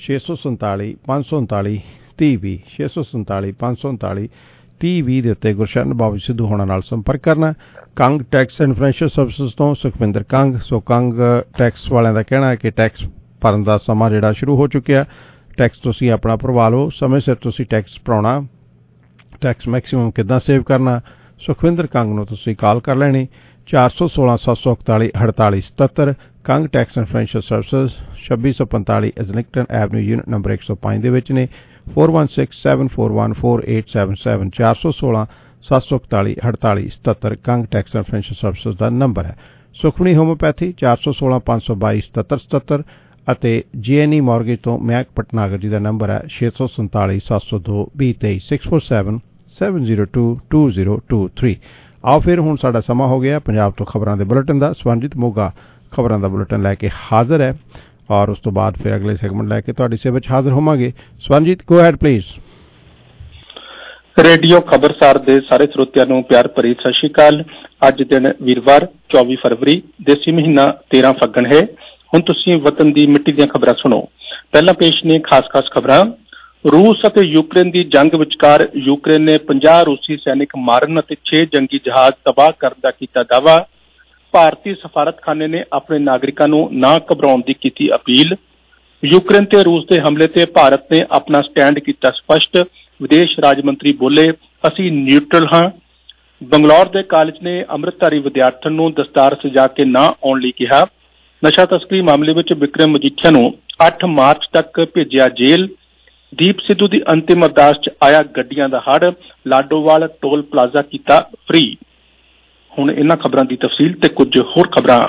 647 539 3020 647 539 3020 ਦੇ ਉੱਤੇ ਗੁਰਸ਼ਰਨ ਬਾਬੂ ਸਿੱਧੂ ਹੋਣਾ ਨਾਲ ਸੰਪਰਕ ਕਰਨਾ। Kang tax and financial services ਤੋਂ ਸੁਖਵਿੰਦਰ ਕੰਗ। ਸੋ ਕੰਗ ਟੈਕਸ ਵਾਲਿਆਂ ਦਾ ਕਹਿਣਾ ਹੈ ਕਿ ਟੈਕਸ ਭਰਨ ਦਾ ਸਮਾਂ ਜਿਹੜਾ ਸ਼ੁਰੂ ਹੋ ਚੁੱਕਿਆ। ਟੈਕਸ ਤੁਸੀਂ ਆਪਣਾ ਭਰਵਾ ਲਓ, ਸਮੇਂ ਸਿਰ ਤੁਸੀਂ ਟੈਕਸ ਭਰਾਉਣਾ, ਟੈਕਸ ਮੈਕਸਿਮਮ ਕਿੱਦਾਂ ਸੇਵ ਕਰਨਾ। ਸੁਖਵਿੰਦਰ ਕੰਗ ਨੂੰ ਤੁਸੀਂ ਕਾਲ ਕਰ ਲੈਣੀ 416 741 48 77। Kang tax and financial services 2645 Islington avenue unit number 105 ਦੇ ਵਿੱਚ ਨੇ। 416 741 4877 416 741 48 77 Kang tax and financial services ਦਾ ਨੰਬਰ ਹੈ। ਸੁਖਮਣੀ ਹੋਮੋਪੈਥੀ 416 522 77 77 ਅਤੇ ਜੀਐਨਈ ਮਾਰਗੇਜ ਤੋਂ ਮਯੰਕ ਭਟਨਾਗਰ ਜੀ ਦਾ ਨੰਬਰ ਹੈ 647 702 2023 647 702 2023। ਆਓ ਫਿਰ ਹੁਣ ਸਾਡਾ ਸਮਾਂ ਹੋ ਗਿਆ ਪੰਜਾਬ ਤੋਂ ਖਬਰਾਂ ਦੇ ਬੁਲੇਟਿਨ ਦਾ। ਸਵਰਨਜੀਤ ਮੋਗਾ ਖਬਰਾਂ ਦਾ ਬੁਲੇਟਿਨ ਲੈ ਕੇ ਹਾਜ਼ਰ ਹੈ ਔਰ ਉਸ ਤੋਂ ਬਾਅਦ ਫਿਰ ਅਗਲੇ ਸੈਗਮੈਂਟ ਲੈ ਕੇ ਤੁਹਾਡੀ ਸੇਵਾ ਵਿੱਚ ਹਾਜ਼ਰ ਹੋਵਾਂਗੇ। Swaranjit go ahead please. Radio Khabarsar ਦੇ ਸਾਰੇ ਸਰੋਤਿਆਂ ਨੂੰ ਪਿਆਰ ਭਰੀ ਸਤਿ ਸ਼੍ਰੀ ਅਕਾਲ। ਅੱਜ ਦਿਨ ਵੀਰਵਾਰ 24 ਫਰਵਰੀ, ਦੇਸੀ ਮਹੀਨਾ 13 ਫੱਗਣ ਹੈ। ਹੁਣ ਤੁਸੀਂ ਵਤਨ ਦੀ ਮਿੱਟੀ ਦੀਆਂ ਖਬਰਾਂ ਸੁਣੋ। ਪਹਿਲਾਂ ਪੇਸ਼ ਨੇ ਖਾਸ ਖਬਰਾਂ। ਰੂਸ ਅਤੇ ਯੂਕਰੇਨ ਦੀ ਜੰਗ ਵਿਚਕਾਰ ਯੂਕਰੇਨ ਨੇ 50 ਰੂਸੀ ਸੈਨਿਕ ਮਾਰਨ ਅਤੇ 6 ਜੰਗੀ ਜਹਾਜ਼ ਤਬਾਹ ਕਰਨ ਦਾ ਕੀਤਾ ਦਾਅਵਾ। ਭਾਰਤੀ ਸਫਾਰਤਖਾਨੇ ਨੇ ਆਪਣੇ ਨਾਗਰਿਕਾਂ ਨੂੰ ਨਾ ਘਬਰਾਉਣ ਦੀ ਕੀਤੀ ਅਪੀਲ। ਯੂਕਰੇਨ ਤੇ ਰੂਸ ਦੇ ਹਮਲੇ ਤੇ ਭਾਰਤ ਨੇ ਆਪਣਾ ਸਟੈਂਡ ਕੀਤਾ ਸਪਸ਼ਟ। ਵਿਦੇਸ਼ ਰਾਜ ਮੰਤਰੀ ਬੋਲੇ, ਅਸੀਂ ਨਿਊਟਰਲ ਹਾਂ। ਬੰਗਲੌਰ ਦੇ ਕਾਲਜ ਨੇ ਅੰਮ੍ਰਿਤਧਾਰੀ ਵਿਦਿਆਰਥਣ ਨੂੰ ਦਸਤਾਰ ਸਜਾ ਕੇ ਨਾ ਆਉਣ ਲਈ ਕਿਹਾ। ਨਸ਼ਾ ਤਸਕਰੀ ਮਾਮਲੇ ਵਿੱਚ ਵਿਕਰਮ ਮਜੀਠੀਆ ਨੂੰ 8 ਮਾਰਚ ਤੱਕ ਭੇਜਿਆ ਜੇਲ੍ਹ। ਦੀਪ ਸਿੱਧੂ ਦੀ ਅੰਤਿਮ ਅਰਦਾਸ 'ਚ ਆਇਆ ਗੱਡੀਆਂ ਦਾ ਹੜ੍ਹ। ਲਾਡੋਵਾਲ ਟੋਲ ਪਲਾਜ਼ਾ ਕੀਤਾ ਫ੍ਰੀ। ਹੁਣ ਇਹਨਾਂ ਖਬਰਾਂ ਦੀ ਤਫਸੀਲ ਤੇ ਕੁਝ ਹੋਰ ਖਬਰਾਂ।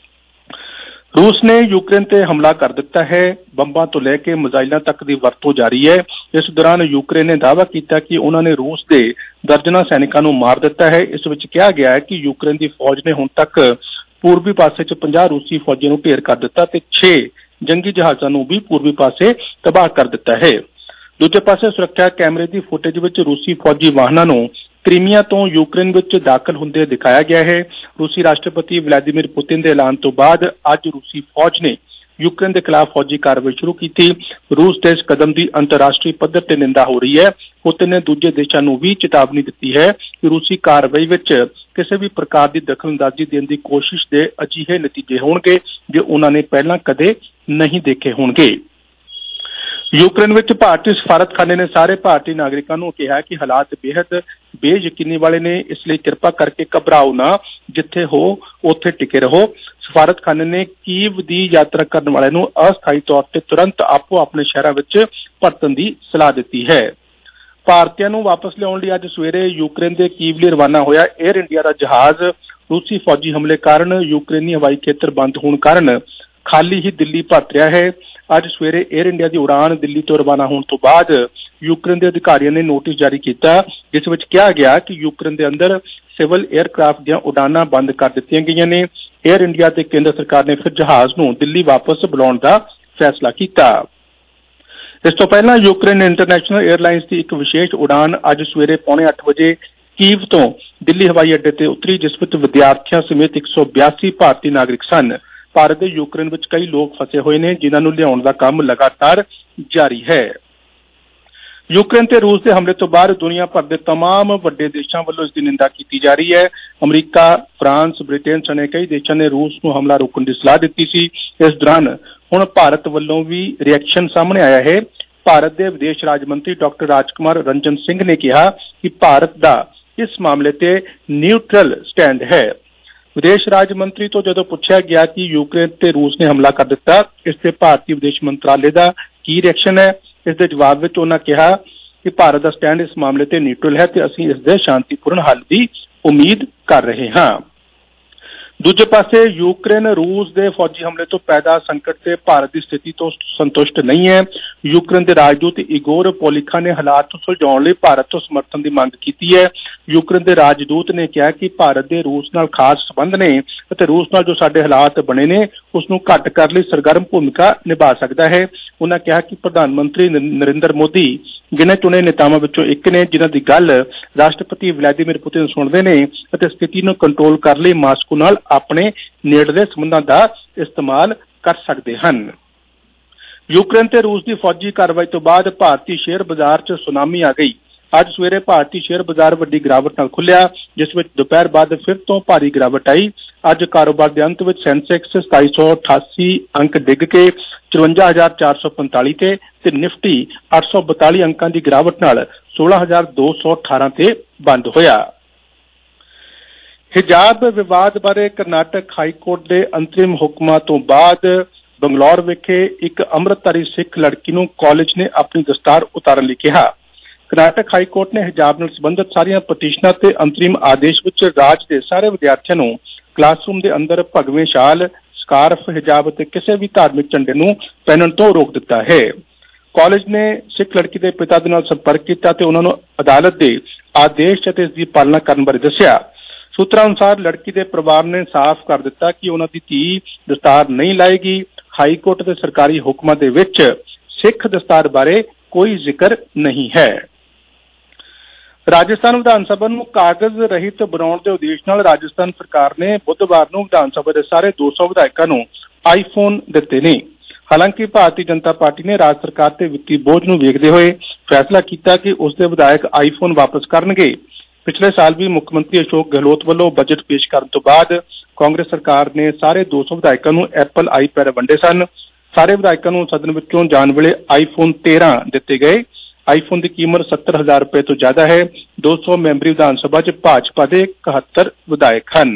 ਰੂਸ ਨੇ ਯੂਕਰੇਨ ਤੇ ਹਮਲਾ ਕਰ ਦਿੱਤਾ ਹੈ। ਬੰਬਾਂ ਤੋਂ ਲੈ ਕੇ ਮਿਜ਼ਾਈਲਾਂ ਤੱਕ ਦੀ ਵਰਤੋਂ ਜਾਰੀ ਹੈ। ਇਸ ਦੌਰਾਨ ਯੂਕਰੇਨ ਨੇ ਦਾਅਵਾ ਕੀਤਾ ਕਿ ਉਹਨਾਂ ਨੇ ਰੂਸ ਦੇ ਦਰਜਨਾਂ ਸੈਨਿਕਾਂ ਨੂੰ ਮਾਰ ਦਿੱਤਾ ਹੈ। ਇਸ ਵਿੱਚ ਕਿਹਾ ਗਿਆ ਹੈ ਕਿ ਯੂਕਰੇਨ ਦੀ ਫੌਜ ਨੇ ਹੁਣ ਤੱਕ ਪੂਰਬੀ ਪਾਸੇ 'ਚ 50 ਰੂਸੀ ਫੌਜੀਆਂ ਨੂੰ ਢੇਰ ਕਰ ਦਿੱਤਾ ਤੇ 6 ਜੰਗੀ ਜਹਾਜ਼ਾਂ ਨੂੰ ਵੀ ਪੂਰਬੀ ਪਾਸੇ ਤਬਾਹ ਕਰ ਦਿੱਤਾ ਹੈ। ਦੂਜੇ ਪਾਸੇ ਸੁਰੱਖਿਆ ਕੈਮਰੇ ਦੀ ਫੁਟੇਜ ਵਿੱਚ ਰੂਸੀ ਫੌਜੀ ਵਾਹਨਾਂ ਨੂੰ ਕ੍ਰੀਮੀਆ ਤੋਂ ਯੂਕਰੇਨ ਵਿੱਚ ਦਾਖਲ ਹੁੰਦੇ ਦਿਖਾਇਆ ਗਿਆ ਹੈ। ਰੂਸੀ ਰਾਸ਼ਟਰਪਤੀ ਵਲਾਦੀਮੀਰ ਪੁਤਿਨ ਦੇ ਐਲਾਨ ਤੋਂ ਬਾਅਦ ਅੱਜ ਰੂਸੀ ਫੌਜ ਨੇ ਯੂਕਰੇਨ ਦੇ ਖਿਲਾਫ ਫੌਜੀ ਕਾਰਵਾਈ ਸ਼ੁਰੂ ਕੀਤੀ। ਰੂਸ ਦੇ ਇਸ ਕਦਮ ਦੀ ਅੰਤਰਰਾਸ਼ਟਰੀ ਪੱਧਰ ਤੇ ਨਿੰਦਾ ਹੋ ਰਹੀ ਹੈ। ਪੁਤਿਨ ਨੇ ਦੂਜੇ ਦੇਸ਼ਾਂ ਨੂੰ ਵੀ ਚੇਤਾਵਨੀ ਦਿੱਤੀ ਹੈ ਕਿ ਰੂਸੀ ਕਾਰਵਾਈ ਵਿੱਚ ਕਿਸੇ ਵੀ ਪ੍ਰਕਾਰ ਦੀ ਦਖਲਅੰਦਾਜ਼ੀ ਦੇਣ ਦੀ ਕੋਸ਼ਿਸ਼ ਦੇ ਅਜਿਹੇ ਨਤੀਜੇ ਹੋਣਗੇ ਜੋ ਉਹਨਾਂ ਨੇ ਪਹਿਲਾਂ ਕਦੇ ਨਹੀਂ ਦੇਖੇ ਹੋਣਗੇ। ਯੂਕਰੇਨ ਵਿੱਚ ਭਾਰਤੀ ਸਫਾਰਤਖਾਨੇ ਨੇ ਸਾਰੇ ਭਾਰਤੀ ਨਾਗਰਿਕਾਂ ਨੂੰ ਕਿਹਾ ਕਿ ਹਾਲਾਤ ਬੇਹੱਦ ਬੇਯਕੀਨੀ ਵਾਲੇ ਨੇ, ਇਸ ਲਈ ਕਿਰਪਾ ਕਰਕੇ ਘਬਰਾਓ ਨਾ, ਜਿੱਥੇ ਹੋ ਉੱਥੇ ਟਿਕੇ ਰਹੋ। ਸਫਾਰਤਖਾਨੇ ਨੇ ਕੀਵ ਦੀ ਯਾਤਰਾ ਕਰਨ ਵਾਲਿਆਂ ਨੂੰ ਅਸਥਾਈ ਤੌਰ ਤੇ ਤੁਰੰਤ ਆਪੋ ਆਪਣੇ ਸ਼ਹਿਰਾਂ ਵਿੱਚ ਪਰਤਣ ਦੀ ਸਲਾਹ ਦਿੱਤੀ ਹੈ। ਭਾਰਤੀਆਂ ਨੂੰ ਵਾਪਸ ਲਿਆਉਣ ਲਈ ਅੱਜ ਸਵੇਰੇ ਯੂਕਰੇਨ ਦੇ ਕੀਵ ਲਈ ਰਵਾਨਾ ਹੋਇਆ 에ਅਰ ਇੰਡੀਆ ਦਾ ਜਹਾਜ਼ ਰੂਸੀ ਫੌਜੀ ਹਮਲੇ ਕਾਰਨ ਯੂਕਰੇਨੀ ਹਵਾਈ ਖੇਤਰ ਬੰਦ ਹੋਣ ਕਾਰਨ ਖਾਲੀ ਹੀ ਦਿੱਲੀ ਪਰਤ ਰਿਹਾ ਹੈ। ਅੱਜ ਸਵੇਰੇ 에ਅਰ ਇੰਡੀਆ ਦੀ ਉਡਾਣ ਦਿੱਲੀ ਤੋਂ ਰਵਾਨਾ ਹੋਣ ਤੋਂ ਬਾਅਦ ਯੂਕਰੇਨ ਦੇ ਅਧਿਕਾਰੀਆਂ ਨੇ ਨੋਟਿਸ ਜਾਰੀ ਕੀਤਾ, ਜਿਸ ਵਿੱਚ ਕਿਹਾ ਗਿਆ ਕਿ ਯੂਕਰੇਨ ਦੇ ਅੰਦਰ ਸਿਵਲ 에ਅਰਕ੍ਰਾਫਟ ਦੀਆਂ ਉਡਾਨਾਂ ਬੰਦ ਕਰ ਦਿੱਤੀਆਂ ਗਈਆਂ ਨੇ। 에ਅਰ ਇੰਡੀਆ ਤੇ ਕੇਂਦਰ ਸਰਕਾਰ ਨੇ ਫਿਰ ਜਹਾਜ਼ ਨੂੰ ਦਿੱਲੀ ਵਾਪਸ ਬੁਲਾਉਣ ਦਾ ਫੈਸਲਾ ਕੀਤਾ। ਇਸ ਤੋਂ ਪਹਿਲਾਂ ਯੂਕਰੇਨ ਇੰਟਰਨੈਸ਼ਨਲ 에ਅਰਲਾਈਨਸ ਦੀ ਇੱਕ ਵਿਸ਼ੇਸ਼ ਉਡਾਨ ਅੱਜ ਸਵੇਰੇ 8:45 ਵਜੇ ਕੀਵ ਤੋਂ ਦਿੱਲੀ ਹਵਾਈ ਅੱਡੇ ਤੇ ਉਤਰੀ, ਜਿਸ ਵਿੱਚ ਵਿਦਿਆਰਥੀਆਂ ਸਮੇਤ 182 ਭਾਰਤੀ ਨਾਗਰਿਕ ਸਨ। ਭਾਰਤ ਦੇ ਯੂਕਰੇਨ ਵਿੱਚ ਕਈ ਲੋਕ ਫਸੇ ਹੋਏ ਨੇ, ਜਿਨ੍ਹਾਂ ਨੂੰ ਲਿਆਉਣ ਦਾ ਕੰਮ ਲਗਾਤਾਰ ਜਾਰੀ ਹੈ। यूक्रेन ते रूस के हमले तो बाद दुनिया भर के तमाम वड्डे देशों वालों इसकी निंदा की जा रही है। अमरीका, फ्रांस, ब्रिटेन सने कई देशों ने रूस को हमला रोकने की सलाह दी सी। इस दौरान हुण भारत वालों भी रिएक्शन सामने आया है। भारत के विदेश राज मंत्री डॉक्टर राजकुमार रंजन सिंह ने कहा कि भारत का इस मामले ते न्यूट्रल स्टैंड है। विदेश राज मंत्री तो जदों पूछा गया कि यूक्रेन ते रूस ने हमला कर दिता, इससे भारतीय विदेश मंत्रालय का की रिएक्शन है, इसके जवाब में उन्होंने कहा कि भारत का स्टैंड इस मामले ते न्यूट्रल है ते असीं इसके शांतिपूर्ण हल की उम्मीद कर रहे हाँ। दूजे पासे यूक्रेन रूस के फौजी हमले तो पैदा संकट से भारत की स्थिति तो संतुष्ट नहीं है। यूक्रेन के राजदूत इगोर पोलिखा ने हालात को सुलझाने लिए भारत तो समर्थन की मांग की है। यूक्रेन के राजदूत ने कहा कि भारत के रूस नाल खास संबंध ने ते रूस नाल जो साडे हालात बने ने उसनूं घट करने लई सरगर्म भूमिका निभा सकता है। उन्होंने कहा कि प्रधानमंत्री नरेंद्र मोदी गिने चुने नेतावां विचों एक ने जिन्हां दी गल राष्ट्रपति व्लादिमीर पुतिन सुणदे ने अते स्थिति नूं कंट्रोल करने लई मास्को नाल अपने नेड़ले संबंधां दा इस्तेमाल कर सकते हैं। यूक्रेन ते रूस की फौजी कार्रवाई तो बाद भारतीय शेयर बाजार च सुनामी आ गई। अज सवेरे भारतीय शेयर बाजार वड्डी गिरावट नाल खुलिया, जिस विच दोपहर बाद फिर तो भारी गिरावट आई। अज कारोबार के अंत में सेंसेक्स 2788 अंक डिग के 54,445 ते निफ्टी 842 अंकों की गिरावट नाल 16,218 ते बंद होया। हिजाब विवाद बारे कर्नाटक हाईकोर्ट के अंतरिम हुक्मां तो बाद बंगलौर विखे एक अमृतधारी सिख लड़की नूं कॉलेज ने अपनी दस्तार उतारन लई कहा। कर्नाटक हाईकोर्ट ने हिजाब नाल संबंधित सारियां पटिशनां ते अंतरिम आदेश विच राज के सारे विद्यार्थियों नूं क्लासरूम के अंदर भगवे शाल, स्कार्फ, हिजाब ते किसी भी धार्मिक झंडे नूं पहनण तो रोक दिता है। कॉलेज ने सिख लड़की के पिता दे नाल संपर्क किया ते उन्हां नूं अदालत के आदेश ते इसकी पालना करन बारे दस्सिया। सूत्रों अनुसार लड़की के परिवार ने साफ कर दिता कि उन्हां दी धी दस्तार नहीं लाएगी। हाईकोर्ट के सरकारी हुक्मां दे विच सिख दस्तार बारे कोई जिक्र नहीं है। राजस्थान विधान सभा नूं कागज रहित बनाउण दे उद्देश नाल राजस्थान सरकार ने बुधवार नूं विधान सभा के सारे 200 विधायकों नूं आईफोन दिते ने। हालांकि भारतीय जनता पार्टी ने राज्य सरकार के वित्तीय बोझ नूं वेखदे होए फैसला किया कि उसके विधायक आईफोन वापस करनगे। पिछले साल भी मुख्यमंत्री अशोक गहलोत वालों बजट पेश करने तो बाद कांग्रेस सरकार ने सारे 200 विधायकों नूं एप्पल आईपैड वंडे सन। सारे विधायकों नूं सदन विचों जाण वेले आईफोन 13 दिते गए। आईफोन की कीमत 70,000 रुपए तो ज्यादा है। 200 मैंबरी विधान सभा च भाजपा के 71 विधायक हैं।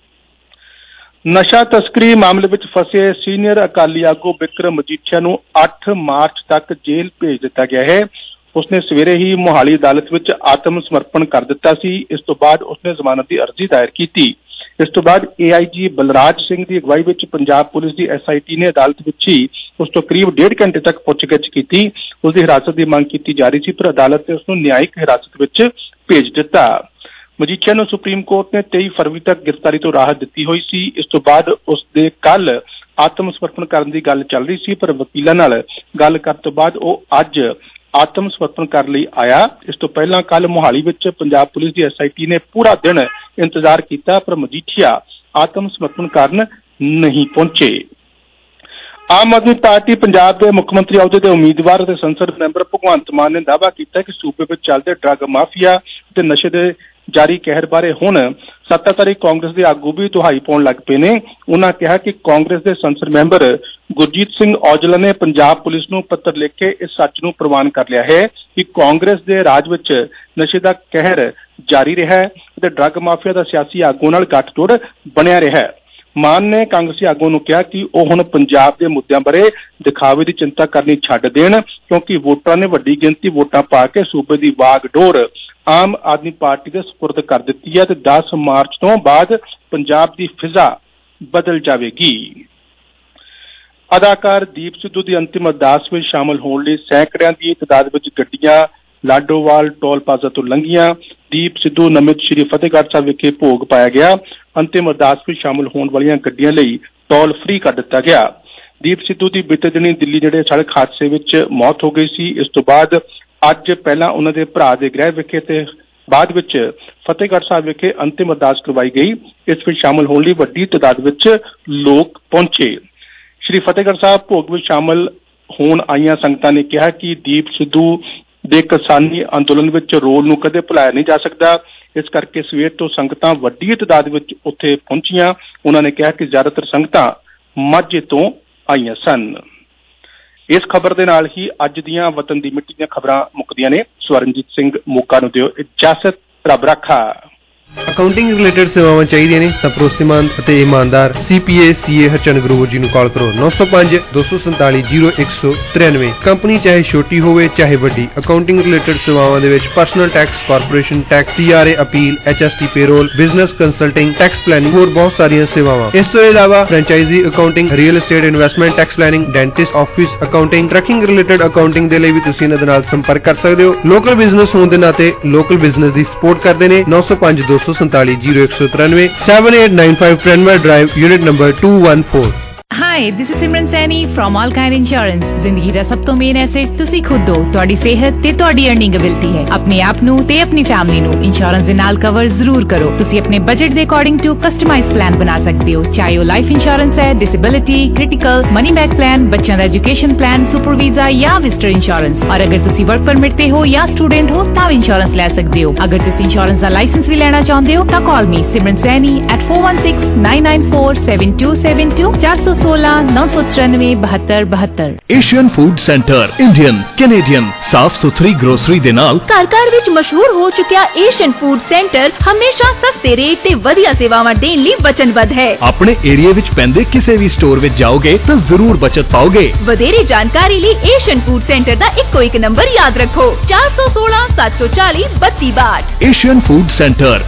नशा तस्करी मामले में फसे सीनियर अकाली आगू बिक्रम मजीठिया नूं 8 मार्च तक जेल भेज दिता गया है। उसने सवेरे ही मोहाली अदालत में आत्म समर्पण कर दिता सी। इस तो बाद उसने जमानत की अर्जी दायर की थी। इस तो बाद AIG बलराज सिंह की अगवाई में पंजाब पुलिस की SIT ने अदालत में ही उस तो करीब 1.5 घंटे तक पुछगिछ की। उसकी हिरासत की मांग की जा रही थी, पर अदालत ने उसनूं न्यायिक हिरासत में भेज दिता। मजीठिया नूं सुप्रीम कोर्ट ने 23 फरवरी तक गिरफ्तारी तो राहत दी हुई सी। इस तो बाद उसके कल आत्म समर्पण करने की गल चल रही सी, पर वकीलों नाल गल करने तो बाद वो अज आत्म समर्पण करने लई आया। इस तो पहला कल मोहाली में पंजाब पुलिस की SIT ने पूरा दिन इंतजार किया, पर मजीठिया आत्म समर्पण करन नहीं पहुंचे। आम आदमी पार्टी पंजाब के मुख्यमंत्री अहुदे के उम्मीदवार और संसद मैंबर भगवंत मान ने दावा किया कि सूबे में चलते ड्रग माफिया ते नशे के जारी कहर बारे हुण सत्ताधारी कांग्रेस के आगू भी दुहाई पाउण लग पे ने। उन्होंने कहा कि कांग्रेस के संसद मैंबर गुरजीत सिंह औजला ने पंजाब पुलिस नूं पत्र लिख के इस सच नूं प्रवान कर लिया है कि कांग्रेस के राज विच नशे का कहर जारी रहा है ते ड्रग माफिया का सियासी आगू नाल गठजोड़ बनिया रहा है। मान ने कांग्रेसी आगू नूं कहा कि वह हुण पंजाब के मुद्दों बारे दिखावे की चिंता करनी छड्ड देण, क्योंकि वोटरां ने वड्डी गिणती वोटां पा के सूबे की वागडोर आम आदमी पार्टी के सुपुर्द कर दी है। 10 मार्च तो बाद पंजाब की फिजा बदल जाएगी। अदाकार दीप सिद्धू की अंतिम अरदास में शामिल होने लिए सैकड़ियां की तादाद में गड्डियां लाडोवाल टोल प्लाजा तो लंघियां। दीप सिद्धू नमित श्री फतेहगढ़ साहब विखे भोग पाया गया। अंतिम अरदास में शामिल होने वाली गड्डियां लई टोल फ्री कर दिता गया। दीप सिद्धू की बीते दिनी दिल्ली जिहड़े सड़क हादसे में मौत हो गई सी। इस तो बाद अज पहला उन्होंने भरा के गृह विखे ते बाद विच फतेहगढ़ साहब विखे अंतिम अरदास करवाई गई। इस में शामिल होने लिए वड्डी तादाद में लोग पहुंचे। श्री फतेहगढ़ साहब भोग में शामिल होण आईयां संगतां ने कहा कि दीप सिद्धू ਦੇ ਕਿਸਾਨੀ ਅੰਦੋਲਨ ਵਿੱਚ ਰੋਲ ਨੂੰ ਕਦੇ ਭੁਲਾਇਆ ਨਹੀਂ ਜਾ ਸਕਦਾ। ਇਸ ਕਰਕੇ ਸਵੇਰ ਤੋਂ ਸੰਗਤਾਂ ਵੱਡੀ ਤਾਦਾਦ ਵਿੱਚ ਉੱਥੇ ਪਹੁੰਚੀਆਂ। ਉਹਨਾਂ ਨੇ ਕਿਹਾ ਕਿ ਜ਼ਿਆਦਾਤਰ ਸੰਗਤਾਂ ਮਾਝੇ ਤੋਂ ਆਈਆਂ ਸਨ। ਇਸ ਖਬਰ ਦੇ ਨਾਲ ਹੀ ਅੱਜ ਦੀਆਂ ਵਤਨ ਦੀ ਮਿੱਟੀ ਦੀਆਂ ਖਬਰਾਂ ਮੁੱਕਦੀਆਂ ਨੇ। ਸਵਰਨਜੀਤ ਸਿੰਘ ਮੋਗਾ ਨੂੰ ਦਿਓ ਇਜਾਜ਼ਤ। ਰੱਬ ਰਾਖਾ। ਅਕਾਊਂਟਿੰਗ ਰਿਲੇਟਡ ਸੇਵਾਵਾਂ ਚਾਹੀਦੀਆਂ ਨੇ ਤਾਂ ਭਰੋਸੇਮੰਦ ਅਤੇ ਇਮਾਨਦਾਰ CPA CA ਹਰਚੰਦ ਗਰੋਵਰ ਜੀ ਨੂੰ ਕਾਲ ਕਰੋ 905 247 0193। ਕੰਪਨੀ ਚਾਹੇ ਛੋਟੀ ਹੋਵੇ ਚਾਹੇ ਵੱਡੀ, ਅਕਾਊਂਟਿੰਗ ਰਿਲੇਟਡ ਸੇਵਾਵਾਂ ਦੇ ਵਿੱਚ personal tax, corporation tax, CRA appeal, HST payroll, business consulting, tax planning, ਹੋਰ ਬਹੁਤ ਸਾਰੀਆਂ ਸੇਵਾਵਾਂ। ਇਸ ਤੋਂ ਇਲਾਵਾ franchisee accounting, real estate investment tax planning, dentist office accounting, trucking related accounting ਦੇ ਲਈ ਵੀ ਤੁਸੀਂ ਇਹਨਾਂ ਦੇ ਨਾਲ ਸੰਪਰਕ ਕਰ ਸਕਦੇ ਹੋ। ਲੋਕਲ ਬਿਜ਼ਨਸ ਹੋਣ ਦੇ ਨਾਤੇ ਲੋਕਲ ਬਿਜ਼ਨਸ ਦੀ ਸਪੋਰਟ ਕਰਦੇ ਨੇ। 905 247 0193 7895 Frenway Drive, unit number 214। Hi, this is Simran Saini from All Kind Insurance। ਜ਼ਿੰਦਗੀ ਦਾ ਸਭ ਤੋਂ ਮੇਨ ਐਸੈਟ ਤੁਸੀਂ ਖੁਦ ਹੋ। ਤੁਹਾਡੀ ਸਿਹਤ ਤੇ ਤੁਹਾਡੀ ਅਰਨਿੰਗ ਐਬਿਲਿਟੀ ਹੈ। ਆਪਣੇ ਆਪ ਨੂੰ ਤੇ ਆਪਣੀ ਫੈਮਿਲੀ ਨੂੰ ਇੰਸ਼ੋਰੈਂਸ ਦੇ ਨਾਲ ਕਵਰ ਜ਼ਰੂਰ ਕਰੋ। ਤੁਸੀਂ ਆਪਣੇ ਬਜਟ ਦੇ ਅਕੋਰਡਿੰਗ ਟੂ ਕਸਟਮਾਈਜ਼ਡ ਪਲਾਨ ਬਣਾ ਸਕਦੇ ਹੋ, ਚਾਹੇ ਉਹ ਲਾਈਫ ਇੰਸ਼ੋਰੈਂਸ ਹੈ, disability, critical, money back plan, ਬੱਚਿਆਂ ਦਾ ਐਜੂਕੇਸ਼ਨ ਪਲਾਨ, ਸੁਪਰ ਵੀਜ਼ਾ ਜਾਂ ਵਿਜ਼ਟਰ ਇੰਸ਼ੋਰੈਂਸ। ਔਰ ਅਗਰ ਤੁਸੀਂ ਵਰਕ ਪਰਮਿਟ ਤੇ ਹੋ ਜਾਂ ਸਟੂਡੈਂਟ ਹੋ ਤਾਂ ਇੰਸ਼ੋਰੈਂਸ ਲੈ ਸਕਦੇ ਹੋ। ਅਗਰ ਤੁਸੀਂ ਇੰਸ਼ੋਰੈਂਸ ਦਾ ਲਾਇਸੈਂਸ ਵੀ ਲੈਣਾ ਚਾਹੁੰਦੇ ਹੋ ਤਾਂ call me Simran Saini at 416-994-7272 416-994-7272। Asian food centre Indian Canadian ਸਾਫ਼ ਸੁਥਰੀ ਗਰੋਸਰੀ ਦੇ ਨਾਲ ਘਰ ਵਿੱਚ ਮਸ਼ਹੂਰ ਹੋ ਚੁੱਕਿਆ ਏਸ਼ੀਅਨ ਫੂਡ ਸੈਂਟਰ ਹਮੇਸ਼ਾ ਸਸਤੇ ਰੇਟ ਤੇ ਵਧੀਆ ਸੇਵਾਵਾਂ ਦੇਣ ਲਈ ਵਚਨਬੱਧ ਹੈ। ਆਪਣੇ ਏਰੀਆ ਵਿੱਚ ਪੈਂਦੇ ਕਿਸੇ ਵੀ ਸਟੋਰ ਵਿੱਚ ਜਾਓਗੇ ਤਾਂ ਜ਼ਰੂਰ ਬਚਤ ਪਾਓਗੇ। ਵਧੇਰੇ ਜਾਣਕਾਰੀ ਲਈ ਏਸ਼ੀਅਨ ਫੂਡ ਸੈਂਟਰ ਦਾ ਇੱਕੋ ਇੱਕ ਨੰਬਰ ਯਾਦ ਰੱਖੋ 416 740 3262। Asian food centre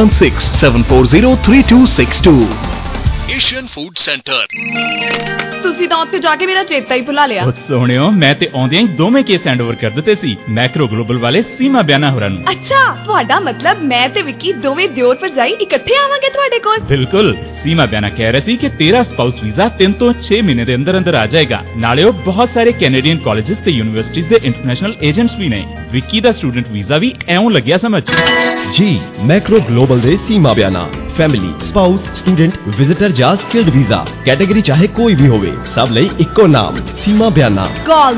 4167403262। Asian food centre. ਤੁਸੀਂ ਤਾਂ ਉੱਥੇ ਜਾ ਕੇ ਮੇਰਾ ਚੇਤਾ ਹੀ ਭੁਲਾ ਲਿਆ। ਸੋਹਣਿਓ, ਮੈਂ ਤੇ ਆਉਂਦਿਆਂ ਹੀ ਦੋਵੇਂ ਕੇਸ ਹੈਂਡਓਵਰ ਕਰ ਦਿੱਤੇ ਸੀ ਮੈਕਰੋ ਗਲੋਬਲ ਵਾਲੇ ਸੀਮਾ ਬਿਆਨਾ ਹੋਰਾਂ ਨੂੰ। ਅੱਛਾ, ਤੁਹਾਡਾ ਮਤਲਬ ਮੈਂ ਤੇ ਵਿੱਕੀ ਦੋਵੇਂ ਦਿਓਰ ਭਰਜਾਈ ਇਕੱਠੇ ਆਵਾਂਗੇ ਤੁਹਾਡੇ ਕੋਲ? ਬਿਲਕੁਲ। ਸੀਮਾ ਬਿਆਨਾ ਕਹਿ ਰਹੇ ਸੀ ਕਿ ਤੇਰਾ ਸਪਾਊਸ ਵੀਜ਼ਾ 3 ਤੋਂ 6 ਮਹੀਨੇ ਦੇ ਅੰਦਰ ਅੰਦਰ ਆ ਜਾਏਗਾ। ਨਾਲੇ ਉਹ ਬਹੁਤ ਸਾਰੇ ਕੈਨੇਡੀਅਨ ਕਾਲਜਿਸ ਤੇ ਯੂਨੀਵਰਸਿਟੀਜ਼ ਦੇ ਇੰਟਰਨੈਸ਼ਨਲ ਏਜੰਟਸ ਵੀ ਨੇ। ਵਿੱਕੀ ਦਾ ਸਟੂਡੈਂਟ ਵੀਜ਼ਾ ਵੀ ਐਉਂ ਲੱਗਿਆ ਸਮਝ। ਜੀ ਮੈਕਰੋ ਗਲੋਬਲ ਦੇ Seema Biana family, spouse, student, visitor ਜਾਂ ਸਕਿਲਡ ਵੀਜ਼ਾ ਕੈਟੇਗਰੀ ਚਾਹੇ ਕੋਈ ਵੀ ਹੋਵੇ, ਸਭ ਲਈ ਇੱਕੋ ਨਾਮ Seema Biana. Call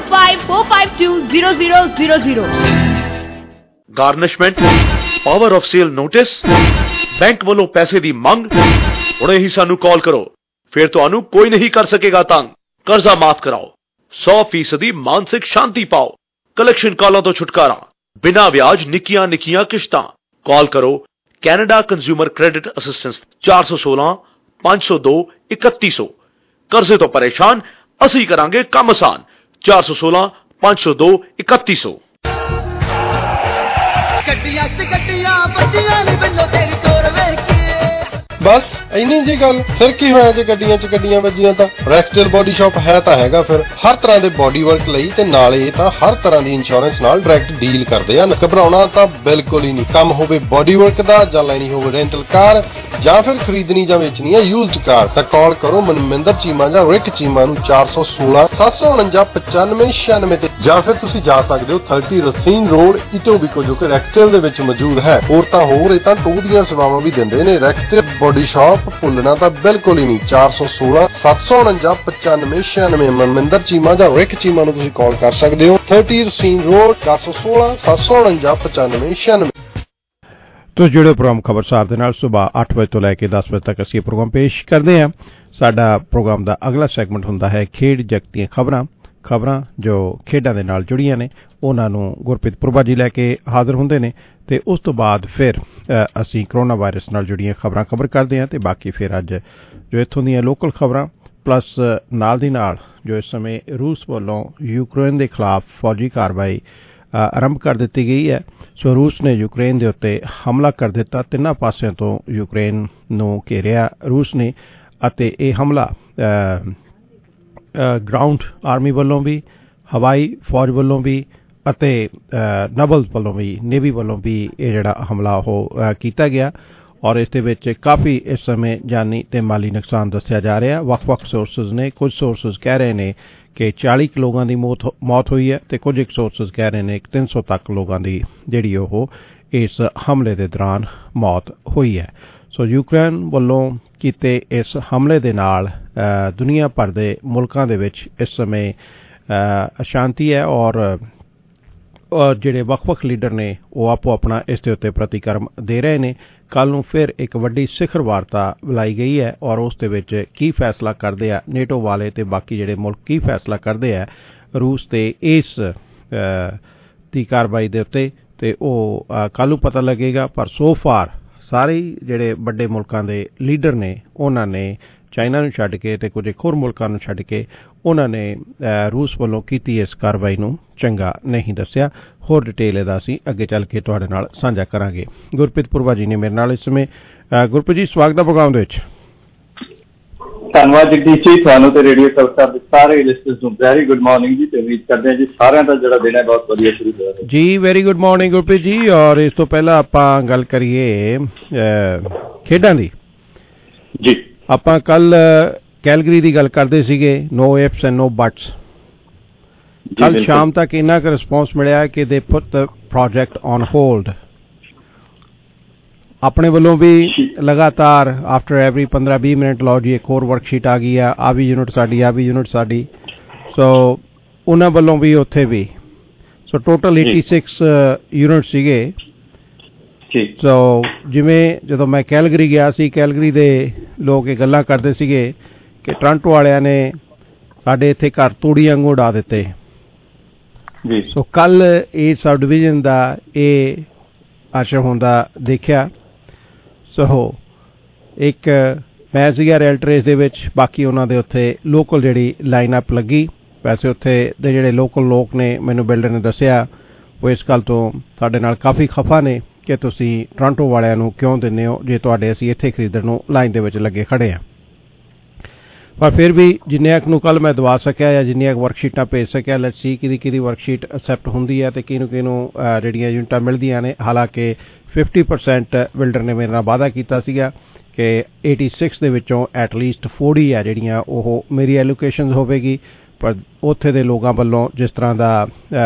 9054520000। Garnishment, power of sale notice, bank ਵੱਲੋਂ ਪੈਸੇ ਦੀ ਮੰਗ। ਹੁਣੇ ਹੀ ਸਾਨੂੰ ਕਾਲ ਕਰੋ, ਫਿਰ ਤੁਹਾਨੂੰ ਕੋਈ ਨਹੀਂ ਕਰ ਸਕੇਗਾ ਤੰਗ। ਕਰਜ਼ਾ ਮਾਫ ਕਰਾਓ, 100% ਮਾਨਸਿਕ ਸ਼ਾਂਤੀ ਪਾਓ, ਕਲੈਕਸ਼ਨ ਕਾਲਾਂ ਤੋਂ ਛੁਟਕਾਰਾ, ਬਿਨਾਂ ਵਿਆਜ ਨਿੱਕੀਆਂ ਨਿੱਕੀਆਂ ਕਿਸ਼ਤਾਂ। ਕਾਲ ਕਰੋ ਕੈਨੇਡਾ ਕੰਜ਼ਿਊਮਰ ਕ੍ਰੈਡਿਟ ਅਸਿਸਟੈਂਸ 416-502-3100। ਕਰਜ਼ੇ ਤੋਂ ਪਰੇਸ਼ਾਨ, ਅਸੀਂ ਕਰਾਂਗੇ ਕੰਮ ਆਸਾਨ। 416-502-3100। ਗੱਡੀਆਂ ਚ ਗੱਡੀਆਂ ਵੱਜੀਆਂ ਨੇ ਬਿੱਲੋ ਤੇਰੀ ਤੋਰ ਵੇਖ ਕੇ। ਬਸ ਇੰਨੀ ਜੀ ਗੱਲ। ਫਿਰ ਕੀ ਹੋਇਆ ਜੇ ਗੱਡੀਆਂ 'ਚ ਗੱਡੀਆਂ ਵੱਜੀਆਂ ਤਾਂ? ਰੈਕਸਟੇਲ ਬੋਡੀ ਸ਼ਾਪ ਹੈ ਤਾਂ ਹੈਗਾ ਫਿਰ ਹਰ ਤਰ੍ਹਾਂ ਦੇ ਬੋਡੀ ਵਰਕ ਲਈ, ਤੇ ਨਾਲੇ ਤਾਂ ਹਰ ਤਰ੍ਹਾਂ ਦੀ ਇੰਸ਼ੋਰੈਂਸ ਨਾਲ ਡਾਇਰੈਕਟ ਡੀਲ ਕਰਦੇ ਹਨ। ਘਬਰਾਉਣਾ ਤਾਂ ਬਿਲਕੁਲ ਹੀ ਨਹੀਂ। ਕੰਮ ਹੋਵੇ ਬੋਡੀ ਵਰਕ ਦਾ, ਜਾਂ ਲੈਣੀ ਹੋਵੇ ਰੈਂਟਲ ਕਾਰ, ਜਾਂ ਫਿਰ ਖਰੀਦਣੀ ਜਾਂ ਵੇਚਣੀ ਹੈ ਯੂਜ਼ਡ ਕਾਰ, ਤਾਂ ਕਾਲ ਕਰੋ ਮਨਮਿੰਦਰ ਚੀਮਾ ਜਾਂ ਰਿਕ ਚੀਮਾ ਨੂੰ 416-749-9596 ਤੇ, ਜਾਂ ਫਿਰ ਤੁਸੀਂ ਜਾ ਸਕਦੇ ਹੋ 30 ਰਸੀਨ ਰੋਡ ਇਟੋਬੀਕੋ, ਜੋ ਕਿ ਰੈਕਸਟੇਲ ਦੇ ਵਿੱਚ ਮੌਜੂਦ ਹੈ। ਹੋਰ ਇਹ ਤਾਂ ਟੂ ਦੀਆਂ ਸੇਵਾਵਾਂ ਵੀ ਦਿੰਦੇ ਨੇ। ਰੈਕਸਟੇਲ ਬੋਡੀ ਸ਼ਾਪ ਭੁੱਲਣਾ ਤਾਂ ਬਿਲਕੁਲ ਹੀ ਨਹੀਂ। 416-749-9596 ਮਨਮਿੰਦਰ ਚੀਮਾ ਜਾਂ ਰਿਕ ਚੀਮਾ ਨੂੰ ਤੁਸੀਂ ਕਾਲ ਕਰ ਸਕਦੇ ਹੋ। 30 ਰਸੀਨ ਰੋਡ 416-749-9596। ਤੁਸੀਂ ਜੁੜੇ ਪ੍ਰੋਗਰਾਮ ਖਬਰਸਾਰ ਦੇ ਨਾਲ ਸਵੇਰ 8 ਵਜੇ ਤੋਂ ਲੈ ਕੇ 10 ਵਜੇ ਤੱਕ ਅਸੀਂ ਇਹ ਪ੍ਰੋਗਰਾਮ ਪੇਸ਼ ਕਰਦੇ ਹਾਂ। ਸਾਡਾ ਪ੍ਰੋਗਰਾਮ ਦਾ ਅਗਲਾ ਸੈਗਮੈਂਟ ਹੁੰਦਾ ਹੈ ਖੇਡ ਜਗਤ ਦੀਆਂ ਖਬਰਾਂ ਜੋ ਖੇਡਾਂ ਦੇ ਨਾਲ ਜੁੜੀਆਂ ਨੇ, ਉਹਨਾਂ ਨੂੰ ਗੁਰਪ੍ਰੀਤ ਪੁਰਬਾ ਜੀ ਲੈ ਕੇ ਹਾਜ਼ਰ ਹੁੰਦੇ ਨੇ, ਤੇ ਉਸ ਤੋਂ ਬਾਅਦ ਫਿਰ ਅਸੀਂ ਕਰੋਨਾ ਵਾਇਰਸ ਨਾਲ ਜੁੜੀਆਂ ਖਬਰਾਂ ਕਵਰ ਕਰਦੇ ਹਾਂ। ਤੇ ਬਾਕੀ ਫਿਰ ਅੱਜ ਜੋ ਇੱਥੋਂ ਦੀਆਂ ਲੋਕਲ ਖਬਰਾਂ ਪਲੱਸ ਨਾਲ ਦੀ ਨਾਲ ਜੋ ਇਸ ਸਮੇਂ ਰੂਸ ਵੱਲੋਂ ਯੂਕਰੇਨ ਦੇ ਖਿਲਾਫ ਫੌਜੀ ਕਾਰਵਾਈ ਆਰੰਭ ਕਰ ਦਿੱਤੀ ਗਈ ਹੈ। ਸੋ ਰੂਸ ਨੇ ਯੂਕਰੇਨ ਦੇ ਉੱਤੇ ਹਮਲਾ ਕਰ ਦਿੱਤਾ। ਤਿੰਨਾਂ ਪਾਸਿਆਂ ਤੋਂ ਯੂਕਰੇਨ ਨੂੰ ਘੇਰਿਆ ਰੂਸ ਨੇ, ਅਤੇ ਇਹ ਹਮਲਾ ਗਰਾਊਂਡ ਆਰਮੀ ਵੱਲੋਂ ਵੀ, ਹਵਾਈ ਫੌਜ ਵੱਲੋਂ ਵੀ, ਅਤੇ ਨਭਲ ਵੱਲੋਂ ਵੀ, ਨੇਵੀ ਵੱਲੋਂ ਵੀ ਇਹ ਜਿਹੜਾ ਹਮਲਾ ਉਹ ਕੀਤਾ ਗਿਆ। ਔਰ ਇਸ ਦੇ ਵਿੱਚ ਕਾਫੀ ਇਸ ਸਮੇਂ ਜਾਨੀ ਤੇ ਮਾਲੀ ਨੁਕਸਾਨ ਦੱਸਿਆ ਜਾ ਰਿਹਾ। ਵੱਖ-ਵੱਖ ਸੋਰਸਿਸ ਨੇ, ਕੁਝ ਸੋਰਸਿਸ ਕਹਿ ਰਹੇ ਨੇ ਕਿ 40 ਲੋਕਾਂ ਦੀ ਮੌਤ ਹੋਈ ਹੈ, ਤੇ ਕੁਝ ਸੋਰਸਿਸ ਕਹਿ ਰਹੇ ਨੇ 300 ਤੱਕ ਲੋਕਾਂ ਦੀ ਜਿਹੜੀ ਉਹ ਇਸ ਹਮਲੇ ਦੇ ਦੌਰਾਨ ਮੌਤ ਹੋਈ ਹੈ। ਸੋ ਯੂਕਰੇਨ ਵੱਲੋਂ ਕੀਤੇ ਇਸ ਹਮਲੇ ਦੇ ਨਾਲ ਦੁਨੀਆ ਭਰ ਦੇ ਮੁਲਕਾਂ ਦੇ ਵਿੱਚ ਇਸ ਸਮੇਂ ਅਸ਼ਾਂਤੀ ਹੈ, ਔਰ ਜਿਹੜੇ ਵੱਖ-ਵੱਖ ਲੀਡਰ ਨੇ ਉਹ ਆਪੋ ਆਪਣਾ ਇਸ ਦੇ ਉੱਤੇ ਪ੍ਰਤੀਕਰਮ ਦੇ ਰਹੇ ਨੇ। ਕੱਲ ਨੂੰ ਫਿਰ ਇੱਕ ਵੱਡੀ ਸਿਖਰ ਵਾਰਤਾ ਬੁਲਾਈ ਗਈ ਹੈ ਔਰ ਉਸ ਦੇ ਵਿੱਚ ਕੀ ਫੈਸਲਾ ਕਰਦੇ ਆ ਨੇਟੋ ਵਾਲੇ ਤੇ ਬਾਕੀ ਜਿਹੜੇ ਮੁਲਕ ਕੀ ਫੈਸਲਾ ਕਰਦੇ ਆ ਰੂਸ ਤੇ ਇਸ ਦੀ ਕਾਰਵਾਈ ਦੇ ਉੱਤੇ ਤੇ ਉਹ ਕੱਲ ਨੂੰ ਪਤਾ ਲੱਗੇਗਾ। ਪਰ ਸੋ ਫਾਰ ਸਾਰੇ ਜਿਹੜੇ ਵੱਡੇ ਮੁਲਕਾਂ ਦੇ ਲੀਡਰ ਨੇ ਉਹਨਾਂ ਨੇ ਚਾਈਨਾ ਨੂੰ ਛੱਡ ਕੇ ਤੇ ਕੁਝ ਹੋਰ ਮੁਲਕਾਂ ਨੂੰ ਛੱਡ ਕੇ ਉਹਨਾਂ ਨੇ ਰੂਸ ਵੱਲੋਂ ਕੀਤੀ ਇਸ ਕਾਰਵਾਈ ਨੂੰ ਚੰਗਾ ਨਹੀਂ ਦੱਸਿਆ। ਹੋਰ ਡਿਟੇਲ ਇਹਦਾ ਅਸੀਂ ਅੱਗੇ ਚੱਲ ਕੇ ਤੁਹਾਡੇ ਨਾਲ ਸਾਂਝਾ ਕਰਾਂਗੇ। ਗੁਰਪ੍ਰੀਤ ਪੁਰਵਾ ਜੀ ਨੇ ਮੇਰੇ ਨਾਲ ਇਸ ਸਮੇਂ। ਗੁਰਪ੍ਰੀਤ ਜੀ ਸਵਾਗਤ ਹੈ ਪ੍ਰੋਗਰਾਮ ਦੇ ਵਿੱਚ। ਧੰਨਵਾਦ ਜਗਦੀਸ਼ ਜੀ, ਤੁਹਾਨੂੰ ਤੇ ਰੇਡੀਓ ਕਲਕੱਤਾ ਦੇ ਸਾਰੇ ਲਿਸਨਰਸ ਨੂੰ ਵੈਰੀ ਗੁੱਡ ਮਾਰਨਿੰਗ ਜੀ ਤੇ ਉਮੀਦ ਕਰਦੇ ਹਾਂ ਜੀ ਸਾਰਿਆਂ ਦਾ ਜਿਹੜਾ ਦਿਨ ਹੈ ਬਹੁਤ ਵਧੀਆ ਸ਼ੁਰੂ ਹੋਇਆ ਜੀ। Very good morning Gurpreet ji. ਔਰ ਇਸ ਤੋਂ ਪਹਿਲਾਂ ਆਪਾਂ ਗੱਲ ਕਰੀਏ ਖੇਡਾਂ ਦੀ ਜੀ। ਆਪਾਂ ਕੱਲ ਕੈਲਗਰੀ ਦੀ ਗੱਲ ਕਰਦੇ ਸੀਗੇ, ਨੋ ਇਫਸ ਐਂਡ ਨੋ ਬਟਸ। ਕੱਲ ਸ਼ਾਮ ਤੱਕ ਇੰਨਾ ਕੁ ਰਿਸਪੌਂਸ ਮਿਲਿਆ ਕਿ they put the project on hold. ਆਪਣੇ ਵੱਲੋਂ ਵੀ ਲਗਾਤਾਰ ਆਫਟਰ ਐਵਰੀ 15-20 ਮਿੰਟ ਲਓ ਜੀ ਇੱਕ ਹੋਰ ਵਰਕਸ਼ੀਟ ਆ ਗਈ ਆ ਵੀ ਯੂਨਿਟ ਸਾਡੀ, ਆ ਵੀ ਯੂਨਿਟ ਸਾਡੀ। ਸੋ ਉਹਨਾਂ ਵੱਲੋਂ ਵੀ ਉੱਥੇ ਵੀ ਸੋ ਟੋਟਲ 86 ਯੂਨਿਟ ਸੀਗੇ। ਸੋ ਜਿਵੇਂ ਜਦੋਂ ਮੈਂ ਕੈਲਗਰੀ ਗਿਆ ਸੀ, ਕੈਲਗਰੀ ਦੇ ਲੋਕ ਇਹ ਗੱਲਾਂ ਕਰਦੇ ਸੀਗੇ ਕਿ ਟੋਰਾਂਟੋ ਵਾਲਿਆਂ ਨੇ ਸਾਡੇ ਇੱਥੇ ਘਰ ਤੂੜੀ ਵਾਂਗੂ ਉਡਾ ਦਿੱਤੇ। ਸੋ ਕੱਲ ਇਹ ਸਬ ਡਿਵੀਜ਼ਨ ਦਾ ਇਹ ਆਸ਼ਰ ਹੁੰਦਾ ਦੇਖਿਆ। ਸੋ ਇੱਕ ਮੈਂ ਸੀਗਾ ਰੈਲ ਟਰੇਸ ਦੇ ਵਿੱਚ, ਬਾਕੀ ਉਹਨਾਂ ਦੇ ਉੱਥੇ ਲੋਕਲ ਜਿਹੜੀ ਲਾਈਨ ਅਪ ਲੱਗੀ। ਵੈਸੇ ਉੱਥੇ ਦੇ ਜਿਹੜੇ ਲੋਕਲ ਲੋਕ ਨੇ ਮੈਨੂੰ ਬਿਲਡਰ ਨੇ ਦੱਸਿਆ ਉਹ ਇਸ ਗੱਲ ਤੋਂ ਸਾਡੇ ਨਾਲ ਕਾਫੀ ਖਫਾ ਨੇ ਕਿ ਤੁਸੀਂ ਟੋਰਾਂਟੋ ਵਾਲਿਆਂ ਨੂੰ ਕਿਉਂ ਦਿੰਦੇ ਹੋ ਜੇ ਤੁਹਾਡੇ ਅਸੀਂ ਇੱਥੇ ਖਰੀਦਣ ਨੂੰ ਲਾਈਨ ਦੇ ਵਿੱਚ ਲੱਗੇ ਖੜੇ ਹਾਂ। ਪਰ ਫਿਰ ਵੀ ਜਿੰਨਿਆਂ ਨੂੰ ਕੱਲ ਮੈਂ ਦਵਾ ਸਕਿਆ ਜਾਂ ਜਿੰਨੀਆਂ ਵਰਕਸ਼ੀਟਾਂ ਭੇਜ ਸਕਿਆ, ਲੈਟਸ ਸੀ ਕਿਹਦੀ ਵਰਕਸ਼ੀਟ ਅਕਸੈਪਟ ਹੁੰਦੀ ਹੈ ਤੇ ਕਿਹਨੂੰ ਜਿਹੜੀਆਂ ਯੂਨਿਟਾਂ ਮਿਲਦੀਆਂ ਨੇ। ਹਾਲਾਂਕਿ 50% ਬਿਲਡਰ ਨੇ ਮੇਰੇ ਨਾਲ ਵਾਅਦਾ ਕੀਤਾ ਸੀਗਾ ਕਿ 86 ਦੇ ਵਿੱਚੋਂ ਐਟਲੀਸਟ 40 ਆ ਜਿਹੜੀਆਂ ਉਹ ਮੇਰੀ ਐਲੋਕੇਸ਼ਨ ਹੋਵੇਗੀ। ਪਰ ਉੱਥੇ ਦੇ ਲੋਕਾਂ ਵੱਲੋਂ ਜਿਸ ਤਰ੍ਹਾਂ ਦਾ